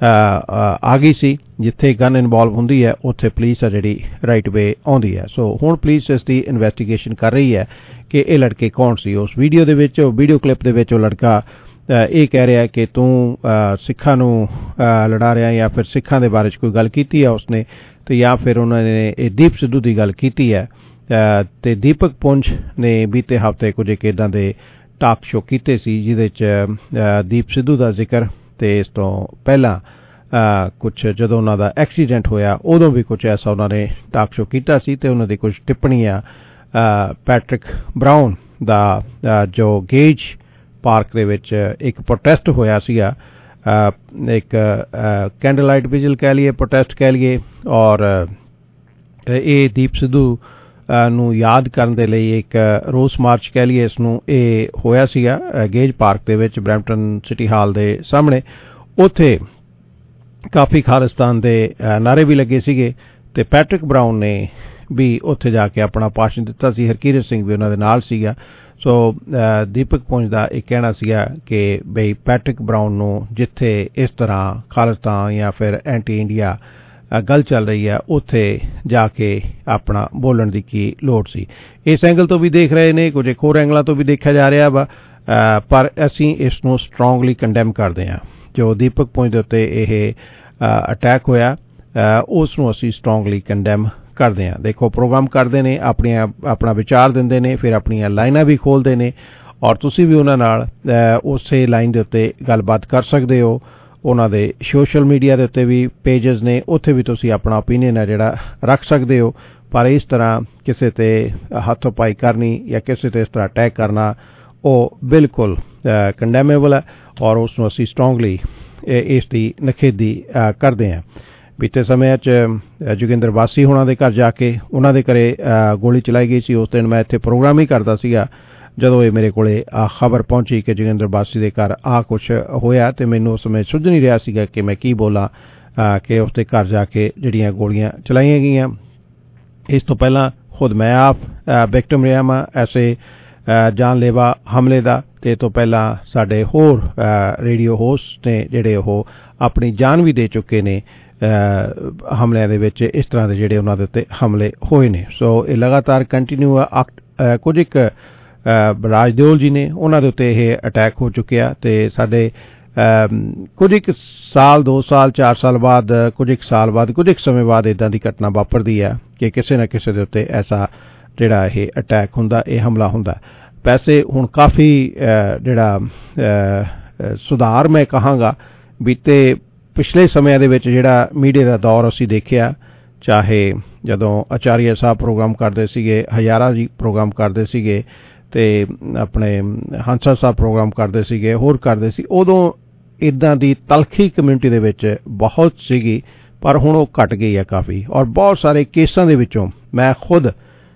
ਆ ਗਈ ਸੀ, ਜਿੱਥੇ ਗਨ ਇਨਵੋਲਵ ਹੁੰਦੀ ਹੈ ਉੱਥੇ ਪੁਲਿਸ ਆ ਜਿਹੜੀ ਰਾਈਟ ਵੇ ਆਉਂਦੀ ਹੈ। ਸੋ ਹੁਣ ਪੁਲਿਸ ਇਸ ਦੀ ਇਨਵੈਸਟੀਗੇਸ਼ਨ ਕਰ ਰਹੀ ਹੈ ਕਿ ਇਹ ਲੜਕੇ ਕੌਣ ਸੀ। ਉਸ ਵੀਡੀਓ ਦੇ ਵਿੱਚ, ਵੀਡੀਓ ਕਲਿੱਪ ਦੇ ਵਿੱਚ ਉਹ ਲੜਕਾ ਇਹ ਕਹਿ ਰਿਹਾ ਕਿ ਤੂੰ ਸਿੱਖਾਂ ਨੂੰ ਲੜਾ ਰਿਹਾ ਜਾਂ ਫਿਰ ਸਿੱਖਾਂ ਦੇ ਬਾਰੇ 'ਚ ਕੋਈ ਗੱਲ ਕੀਤੀ ਹੈ ਉਸਨੇ ਤੇ ਜਾਂ ਫਿਰ ਉਹਨਾਂ ਨੇ ਇਹ ਦੀਪ ਸਿੱਧੂ ਦੀ ਗੱਲ ਕੀਤੀ ਹੈ। ਤੇ ਦੀਪਕ ਪੁੰਛ ਨੇ ਬੀਤੇ ਹਫ਼ਤੇ ਕੁਝ ਇੱਕ ਇੱਦਾਂ ਦੇ ਟਾਕ ਸ਼ੋ ਕੀਤੇ ਸੀ ਜਿਹਦੇ 'ਚ ਦੀਪ ਸਿੱਧੂ ਦਾ ਜ਼ਿਕਰ ਤੇ ਇਸ ਤੋਂ ਪਹਿਲਾਂ ਕੁਝ ਜਦੋਂ ਉਹਨਾਂ ਦਾ ਐਕਸੀਡੈਂਟ ਹੋਇਆ ਉਦੋਂ ਵੀ ਕੁਝ ਐਸਾ ਉਹਨਾਂ ਨੇ ਟਾਕ ਸ਼ੋ ਕੀਤਾ ਸੀ ਤੇ ਉਹਨਾਂ ਦੀ ਕੁਝ ਟਿੱਪਣੀਆਂ ਪੈਟਰਿਕ ਬਰਾਊਨ ਦਾ ਜੋ ਗੇਜ ਪਾਰਕ ਦੇ ਵਿੱਚ ਇੱਕ ਪ੍ਰੋਟੈਸਟ ਹੋਇਆ ਸੀਗਾ, ਇੱਕ ਕੈਂਡਲ ਲਾਈਟ ਵਿਜਲ ਕਹਿ ਲਈਏ, ਪ੍ਰੋਟੈਸਟ ਕਹਿ ਲਈਏ ਔਰ ਇਹ ਦੀਪ ਸਿੱਧੂ ਨੂੰ ਯਾਦ ਕਰਨ ਦੇ ਲਈ ਇੱਕ ਰੋਸ ਮਾਰਚ ਕਹਿ ਲਈਏ ਇਸ ਨੂੰ, ਇਹ ਹੋਇਆ ਸੀਗਾ ਗੇਜ ਪਾਰਕ ਦੇ ਵਿੱਚ ਬਰੈਂਪਟਨ ਸਿਟੀ ਹਾਲ ਦੇ ਸਾਹਮਣੇ। ਉੱਥੇ ਕਾਫੀ ਖਾਲਿਸਤਾਨ ਦੇ ਨਾਅਰੇ ਵੀ ਲੱਗੇ ਸੀਗੇ ਤੇ ਪੈਟਰਿਕ ਬਰਾਊਨ ਨੇ ਵੀ ਉੱਥੇ ਜਾ ਕੇ ਆਪਣਾ ਭਾਸ਼ਣ ਦਿੱਤਾ ਸੀ, ਹਰਕੀਰਤ ਸਿੰਘ ਵੀ ਉਹਨਾਂ ਦੇ ਨਾਲ ਸੀਗਾ। ਸੋ ਦੀਪਕ ਪੁੰਛ ਦਾ ਇਹ ਕਹਿਣਾ ਸੀਗਾ ਕਿ ਬਈ ਪੈਟਰਿਕ ਬਰਾਊਨ ਨੂੰ ਜਿੱਥੇ ਇਸ ਤਰ੍ਹਾਂ ਖਾਲਿਸਤਾਨ ਜਾਂ ਫਿਰ ਐਂਟੀ ਇੰਡੀਆ ਗੱਲ ਚੱਲ ਰਹੀ ਹੈ ਉੱਥੇ ਜਾ ਕੇ ਆਪਣਾ ਬੋਲਣ ਦੀ ਕੀ ਲੋੜ ਸੀ। ਇਸ ਐਂਗਲ ਤੋਂ ਵੀ ਦੇਖ ਰਹੇ ਨੇ, ਕੁਝ ਇੱਕ ਹੋਰ ਐਂਗਲਾਂ ਤੋਂ ਵੀ ਦੇਖਿਆ ਜਾ ਰਿਹਾ ਵਾ, ਪਰ ਅਸੀਂ ਇਸ ਨੂੰ ਸਟਰੋਂਗਲੀ ਕੰਡੈਮ ਕਰਦੇ ਹਾਂ। ਜੋ ਦੀਪਕ ਪੁੰਛ ਦੇ ਉੱਤੇ ਇਹ ਅਟੈਕ ਹੋਇਆ ਉਸ ਨੂੰ ਅਸੀਂ ਸਟਰੋਂਗਲੀ ਕੰਡੈਮ ਕਰਦੇ ਹਾਂ। ਦੇਖੋ ਪ੍ਰੋਗਰਾਮ ਕਰਦੇ ਨੇ, ਆਪਣਾ ਵਿਚਾਰ ਦਿੰਦੇ ਨੇ, ਫਿਰ ਆਪਣੀਆਂ ਲਾਈਨਾਂ ਵੀ ਖੋਲ੍ਹਦੇ ਨੇ ਔਰ ਤੁਸੀਂ ਵੀ ਉਹਨਾਂ ਨਾਲ ਉਸੇ ਲਾਈਨ ਦੇ ਉੱਤੇ ਗੱਲਬਾਤ ਕਰ ਸਕਦੇ ਹੋ ਉਹਨਾਂ ਦੇ ਸੋਸ਼ਲ ਮੀਡੀਆ ਦੇ ਉੱਤੇ ਵੀ ਪੇਜਸ ਨੇ, ਉੱਥੇ ਵੀ ਤੁਸੀਂ ਆਪਣਾ ਓਪੀਨੀਅਨ ਹੈ ਜਿਹੜਾ ਰੱਖ ਸਕਦੇ ਹੋ। ਪਰ ਇਸ ਤਰ੍ਹਾਂ ਕਿਸੇ ਤੇ ਹੱਥੋਂ-ਪਾਈ ਕਰਨੀ ਜਾਂ ਕਿਸੇ ਤੇ ਇਸ ਤਰ੍ਹਾਂ ਅਟੈਕ ਕਰਨਾ ਉਹ ਬਿਲਕੁਲ ਕੰਡੈਮੇਬਲ ਹੈ ਔਰ ਉਸ ਨੂੰ ਅਸੀਂ ਸਟਰੋਂਗਲੀ ਇਸ ਦੀ ਨਿਖੇਧੀ ਕਰਦੇ ਹਾਂ। ਬੀਤੇ ਸਮੇਂ 'ਚ ਜੋਗਿੰਦਰ ਬਾਸੀ ਹੋਣਾ ਦੇ ਘਰ ਜਾ ਕੇ ਉਹਨਾਂ ਦੇ ਘਰੇ ਗੋਲੀ ਚਲਾਈ ਗਈ ਸੀ। ਉਸ ਦਿਨ ਮੈਂ ਇੱਥੇ ਪ੍ਰੋਗਰਾਮ ਹੀ ਕਰਦਾ ਸੀਗਾ ਜਦੋਂ ਇਹ ਮੇਰੇ ਕੋਲੇ ਖਬਰ ਪਹੁੰਚੀ ਕਿ ਜੋਗਿੰਦਰ ਬਾਸੀ ਦੇ ਘਰ ਕੁਛ ਹੋਇਆ, ਤੇ ਮੈਨੂੰ ਉਸ ਸਮੇਂ ਸੁੱਝ ਨਹੀਂ ਰਿਹਾ ਸੀਗਾ ਕਿ ਮੈਂ ਕੀ ਬੋਲਾਂ ਕਿ ਉਸ ਦੇ ਘਰ ਜਾ ਕੇ ਜਿਹੜੀਆਂ ਗੋਲੀਆਂ ਚਲਾਈਆਂ ਗਈਆਂ। ਇਸ ਤੋਂ ਪਹਿਲਾਂ ਖੁਦ ਮੈਂ ਆਪ ਵਿਕਟਮ ਰਿਹਾ ਵਾਂ ਐਸੇ ਜਾਨਲੇਵਾ ਹਮਲੇ ਦਾ, ਤੇ ਤੋਂ ਪਹਿਲਾਂ ਸਾਡੇ ਹੋਰ ਰੇਡੀਓ ਹੋਸਟ ਨੇ ਜਿਹੜੇ ਉਹ ਆਪਣੀ ਜਾਨ ਵੀ ਦੇ ਚੁੱਕੇ ਨੇ ਹਮਲਿਆਂ ਦੇ ਵਿੱਚ, ਇਸ ਤਰ੍ਹਾਂ ਦੇ ਜਿਹੜੇ ਉਹਨਾਂ ਦੇ ਉੱਤੇ ਹਮਲੇ ਹੋਏ ਨੇ। ਸੋ ਇਹ ਲਗਾਤਾਰ ਕੰਟੀਨਿਊ ਆ। ਕੁਝ ਇੱਕ ਰਾਜਦੇਓਲ ਜੀ ਨੇ, ਉਹਨਾਂ ਦੇ ਉੱਤੇ ਇਹ ਅਟੈਕ ਹੋ ਚੁੱਕਿਆ, ਤੇ ਸਾਡੇ ਕੁਝ ਇੱਕ ਸਾਲ 2 ਸਾਲ 4 ਸਾਲ ਬਾਅਦ ਕੁਝ ਇੱਕ ਸਾਲ ਬਾਅਦ ਕੁਝ ਇੱਕ ਸਮੇਂ ਬਾਅਦ ਇੱਦਾਂ ਦੀ ਘਟਨਾ ਵਾਪਰਦੀ ਹੈ ਕਿ ਕਿਸੇ ਨਾ ਕਿਸੇ ਦੇ ਉੱਤੇ ਐਸਾ ਜਿਹੜਾ ਇਹ ਅਟੈਕ ਹੁੰਦਾ, ਇਹ ਹਮਲਾ ਹੁੰਦਾ। ਵੈਸੇ ਹੁਣ ਕਾਫੀ ਜਿਹੜਾ ਸੁਧਾਰ ਮੈਂ ਕਹਾਂਗਾ ਬੀਤੇ ਪਿਛਲੇ ਸਮਿਆਂ ਦੇ ਵਿੱਚ ਜਿਹੜਾ ਮੀਡੀਆ ਦਾ ਦੌਰ ਅਸੀਂ ਦੇਖਿਆ, ਚਾਹੇ ਜਦੋਂ ਆਚਾਰੀਆ ਸਾਹਿਬ ਪ੍ਰੋਗਰਾਮ ਕਰਦੇ ਸੀਗੇ, ਹਜ਼ਾਰਾ ਜੀ ਪ੍ਰੋਗਰਾਮ ਕਰਦੇ ਸੀਗੇ, ਤੇ ਆਪਣੇ ਹੰਸਾ ਸਾਹਿਬ ਪ੍ਰੋਗਰਾਮ ਕਰਦੇ ਸੀਗੇ, ਹੋਰ ਕਰਦੇ ਸੀ, ਉਦੋਂ ਇੱਦਾਂ ਦੀ ਤਲਖੀ ਕਮਿਊਨਿਟੀ ਦੇ ਵਿੱਚ ਬਹੁਤ ਸੀਗੀ, ਪਰ ਹੁਣ ਉਹ ਘਟ ਗਈ ਹੈ ਕਾਫੀ। ਔਰ ਬਹੁਤ ਸਾਰੇ ਕੇਸਾਂ ਦੇ ਵਿੱਚੋਂ ਮੈਂ ਖੁਦ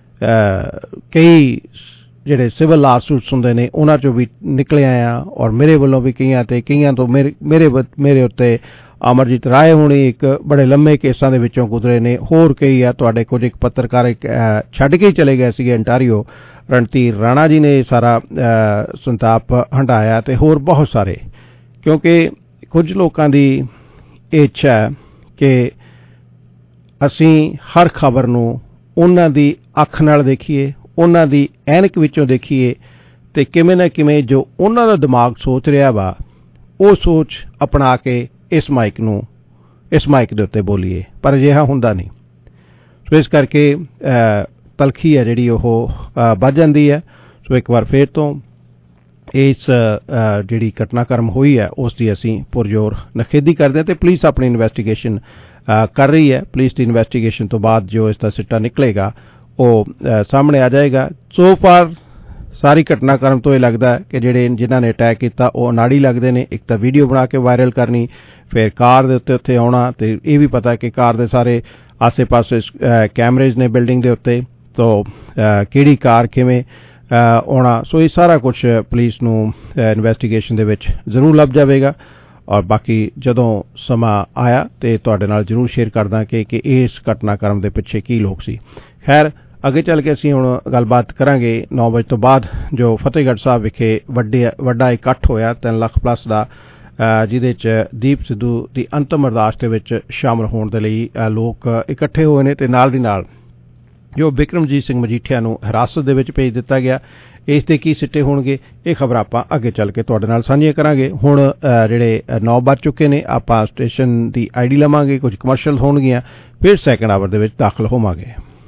ਕਈ ਜਿਹੜੇ ਸਿਵਲ ਲਾਸੂਟਸ ਹੁੰਦੇ ਨੇ ਉਹਨਾਂ 'ਚੋਂ ਵੀ ਨਿਕਲਿਆ ਆ, ਔਰ ਮੇਰੇ ਵੱਲੋਂ ਵੀ ਕਈਆਂ ਤੋਂ ਮੇਰੇ ਉੱਤੇ ਅਮਰਜੀਤ ਰਾਏ ਹੋਣੀ ਇੱਕ ਬੜੇ ਲੰਮੇ ਕੇਸਾਂ ਦੇ ਵਿੱਚੋਂ ਗੁਜ਼ਰੇ ਨੇ, ਹੋਰ ਕਈ ਆ ਤੁਹਾਡੇ ਕੁਝ ਇੱਕ ਪੱਤਰਕਾਰ ਛੱਡ ਕੇ ਚਲੇ ਗਏ ਸੀਗੇ ਅੰਟਾਰੀਓ, ਰਣਧੀਰ ਰਾਣਾ ਜੀ ਨੇ ਸਾਰਾ ਸੰਤਾਪ ਹੰਢਾਇਆ, ਤੇ ਹੋਰ ਬਹੁਤ ਸਾਰੇ। ਕਿਉਂਕਿ ਕੁਝ ਲੋਕਾਂ ਦੀ ਇਹ ਇੱਛਾ ਹੈ ਕਿ ਅਸੀਂ ਹਰ ਖਬਰ ਨੂੰ ਉਹਨਾਂ ਦੀ ਅੱਖ ਨਾਲ ਦੇਖੀਏ, ਉਹਨਾਂ ਦੀ ਐਨਕ ਵਿੱਚੋਂ ਦੇਖੀਏ, ਤੇ ਕਿਵੇਂ ਨਾ ਕਿਵੇਂ ਜੋ ਉਹਨਾਂ ਦਾ ਦਿਮਾਗ ਸੋਚ ਰਿਹਾ ਵਾ ਉਹ ਸੋਚ ਅਪਣਾ ਕੇ ਇਸ ਮਾਈਕ ਦੇ ਉੱਤੇ ਬੋਲੀਏ, ਪਰ ਅਜਿਹਾ ਹੁੰਦਾ ਨਹੀਂ। ਸੋ ਇਸ ਕਰਕੇ ਤਲਖੀ ਹੈ ਜਿਹੜੀ ਉਹ ਵੱਧ ਜਾਂਦੀ ਹੈ। ਸੋ ਇੱਕ ਵਾਰ ਫੇਰ ਤੋਂ ਇਸ ਜਿਹੜੀ ਘਟਨਾਕ੍ਰਮ ਹੋਈ ਹੈ ਉਸ ਦੀ ਅਸੀਂ ਪੁਰਜ਼ੋਰ ਨਿਖੇਧੀ ਕਰਦੇ ਹਾਂ, ਤੇ ਪੁਲਿਸ ਆਪਣੀ ਇਨਵੈਸਟੀਗੇਸ਼ਨ ਕਰ ਰਹੀ ਹੈ। ਪੁਲਿਸ ਦੀ ਇਨਵੈਸਟੀਗੇਸ਼ਨ ਤੋਂ ਬਾਅਦ ਜੋ ਇਸ ਦਾ ਸਿੱਟਾ ਨਿਕਲੇਗਾ ਉਹ ਸਾਹਮਣੇ ਆ ਜਾਏਗਾ। ਸੋ ਫਾਰ ਸਾਰੀ ਘਟਨਾਕ੍ਰਮ ਤੋਂ ਇਹ ਲੱਗਦਾ ਕਿ ਜਿਨ੍ਹਾਂ ਨੇ ਅਟੈਕ ਕੀਤਾ ਉਹ ਅਨਾੜੀ ਲੱਗਦੇ ਨੇ। ਇੱਕ ਤਾਂ ਵੀਡੀਓ ਬਣਾ ਕੇ ਵਾਇਰਲ ਕਰਨੀ, ਫਿਰ ਕਾਰ ਦੇ ਉੱਤੇ ਆਉਣਾ, ਤੇ ਇਹ ਵੀ ਪਤਾ ਕਿ ਕਾਰ ਦੇ ਸਾਰੇ ਆਸੇ-ਪਾਸੇ ਕੈਮਰੇਜ਼ ਨੇ ਬਿਲਡਿੰਗ ਦੇ ਉੱਤੇ, ਤੋਂ ਕਿਹੜੀ ਕਾਰ ਕਿਵੇਂ ਆਉਣਾ। ਸੋ ਇਹ ਸਾਰਾ ਕੁਝ ਪੁਲਿਸ ਨੂੰ ਇਨਵੈਸਟੀਗੇਸ਼ਨ ਦੇ ਵਿੱਚ ਜ਼ਰੂਰ ਲੱਭ ਜਾਵੇਗਾ, ਔਰ ਬਾਕੀ ਜਦੋਂ ਸਮਾਂ ਆਇਆ ਤੇ ਤੁਹਾਡੇ ਨਾਲ ਜ਼ਰੂਰ ਸ਼ੇਅਰ ਕਰਦਾ ਕਿ ਇਸ ਘਟਨਾਕ੍ਰਮ ਦੇ ਪਿੱਛੇ ਕੀ ਲੋਕ ਸੀ। ਖੈਰ ਅੱਗੇ ਚੱਲ ਕੇ ਅਸੀਂ ਹੁਣ ਗੱਲਬਾਤ ਕਰਾਂਗੇ 9 ਵਜੇ ਤੋਂ ਬਾਅਦ ਜੋ ਫਤਿਹਗੜ੍ਹ ਸਾਹਿਬ ਵਿਖੇ ਵੱਡਾ ਇਕੱਠ ਹੋਇਆ 3 ਲੱਖ ਪਲੱਸ ਦਾ, ਜਿਹਦੇ 'ਚ ਦੀਪ ਸਿੱਧੂ ਦੀ ਅੰਤਮ ਅਰਦਾਸ ਦੇ ਵਿੱਚ ਸ਼ਾਮਲ ਹੋਣ ਦੇ ਲਈ ਲੋਕ ਇਕੱਠੇ ਹੋਏ ਨੇ, ਤੇ ਨਾਲ ਦੀ ਨਾਲ ਜੋ ਬਿਕਰਮਜੀਤ ਸਿੰਘ ਮਜੀਠੀਆ ਨੂੰ ਹਿਰਾਸਤ ਦੇ ਵਿੱਚ ਭੇਜ ਦਿੱਤਾ ਗਿਆ। ਇਸ ਦੇ ਕੀ ਸਿੱਟੇ ਹੋਣਗੇ ਇਹ ਖਬਰ ਆਪਾਂ ਅੱਗੇ ਚੱਲ ਕੇ ਤੁਹਾਡੇ ਨਾਲ ਸਾਂਝੀਆਂ ਕਰਾਂਗੇ। ਹੁਣ ਜਿਹੜੇ 9 ਵੱਜ ਚੁੱਕੇ ਨੇ, ਆਪਾਂ ਸਟੇਸ਼ਨ ਦੀ ਆਈਡੀ ਲਵਾਂਗੇ, ਕੁਝ ਕਮਰਸ਼ੀਅਲ ਹੋਣਗੀਆਂ, ਫਿਰ ਸੈਕੰਡ ਆਵਰ ਦੇ ਵਿੱਚ ਦਾਖਲ ਹੋਵਾਂਗੇ।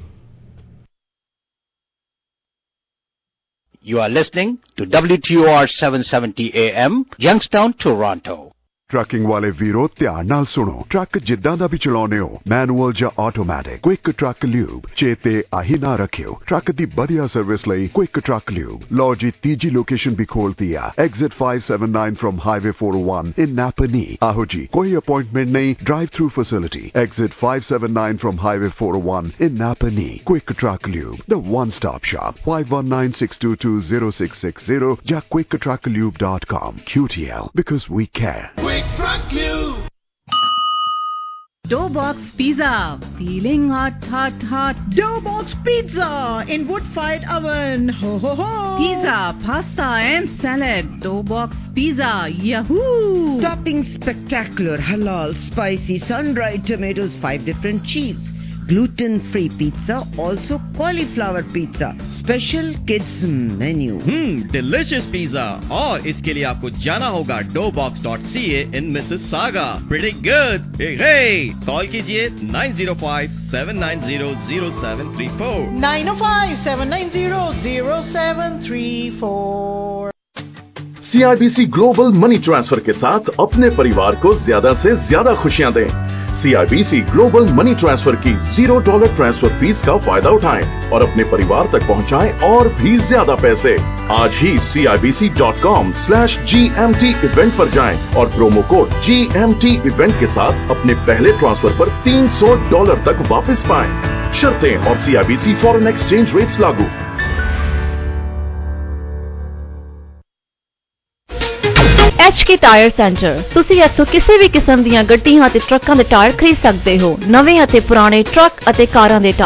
You are listening to WTOR 770 AM, Youngstown, Toronto. Trucking ਵਾਲੇ ਵੀਰੋ ਧਿਆਨ ਨਾਲ ਸੁਣੋ। ਟਰੱਕ ਜਿੱਦਾਂ ਦਾ ਵੀ ਚਲਾਉਨੇ ਹੋ, ਮੈਨੂਅਲ ਜਾਂ ਆਟੋਮੈਟਿਕ, ਕੁਇਕ ਟਰੱਕ ਲਿਊਬ ਚੇਤੇ ਆਹੀ ਨਾ ਰੱਖਿਓ। ਟਰੱਕ ਦੀ ਵਧੀਆ ਸਰਵਿਸ ਲਈ ਕੁਇਕ ਟਰੱਕ ਲਿਊਬ। ਲਓ ਜੀ ਤੀਜੀ ਲੋਕੇਸ਼ਨ ਵੀ ਖੋਲਤੀ ਆ, exit 579 from highway 401 in Napanee. ਆਹੋ ਜੀ ਕੋਈ ਅਪਾਇੰਟਮੈਂਟ ਨਹੀਂ, drive through facility, exit 579 from highway 401 in Napanee. Quick truck lube, the one stop shop, 5196220660 ਜਾਂ quicktrucklube.com। QTL, because we care. Doughbox Pizza, feeling hot. Doughbox Pizza in wood-fired oven. Ho ho ho! Pizza, pasta and salad. Doughbox Pizza, yahoo! Toppings spectacular, halal, spicy, sun-dried tomatoes, 5 different cheese. Gluten-free pizza, also cauliflower pizza. Special kids menu. Delicious pizza. और इसके लिए आपको जाना होगा doughbox.ca in Mississauga. Pretty good. Hey, call कीजिए 905-790-0734. 905-790-0734. CIBC ग्लोबल मनी ट्रांसफर के साथ अपने परिवार को ज्यादा से ज्यादा खुशियां दें। CIBC ग्लोबल मनी ट्रांसफर की $0 ट्रांसफर फीस का फायदा उठाएं और अपने परिवार तक पहुंचाएं और भी ज्यादा पैसे। आज ही CIBC.com/GMT इवेंट पर जाएं और प्रोमो कोड GMT इवेंट के साथ अपने पहले ट्रांसफर पर $300 तक वापस पाएं। शर्तें और CIBC फॉरेन एक्सचेंज रेट्स लागू। HK ਟਾਇਰ ਸੈਂਟਰ ਤੁਸੀਂ ਇੱਥੋਂ ਕਿਸੇ ਵੀ ਕਿਸਮ ਦੀਆਂ ਗੱਡੀਆਂ ਅਤੇ ਟਰੱਕਾਂ ਦੇ ਟਾਇਰ ਖਰੀਦ ਸਕਦੇ ਹੋ। ਨਵੇਂ ਅਤੇ ਪੁਰਾਣੇ ਟਰੱਕ ਅਤੇ ਕਾਰਾਂ ਦੇ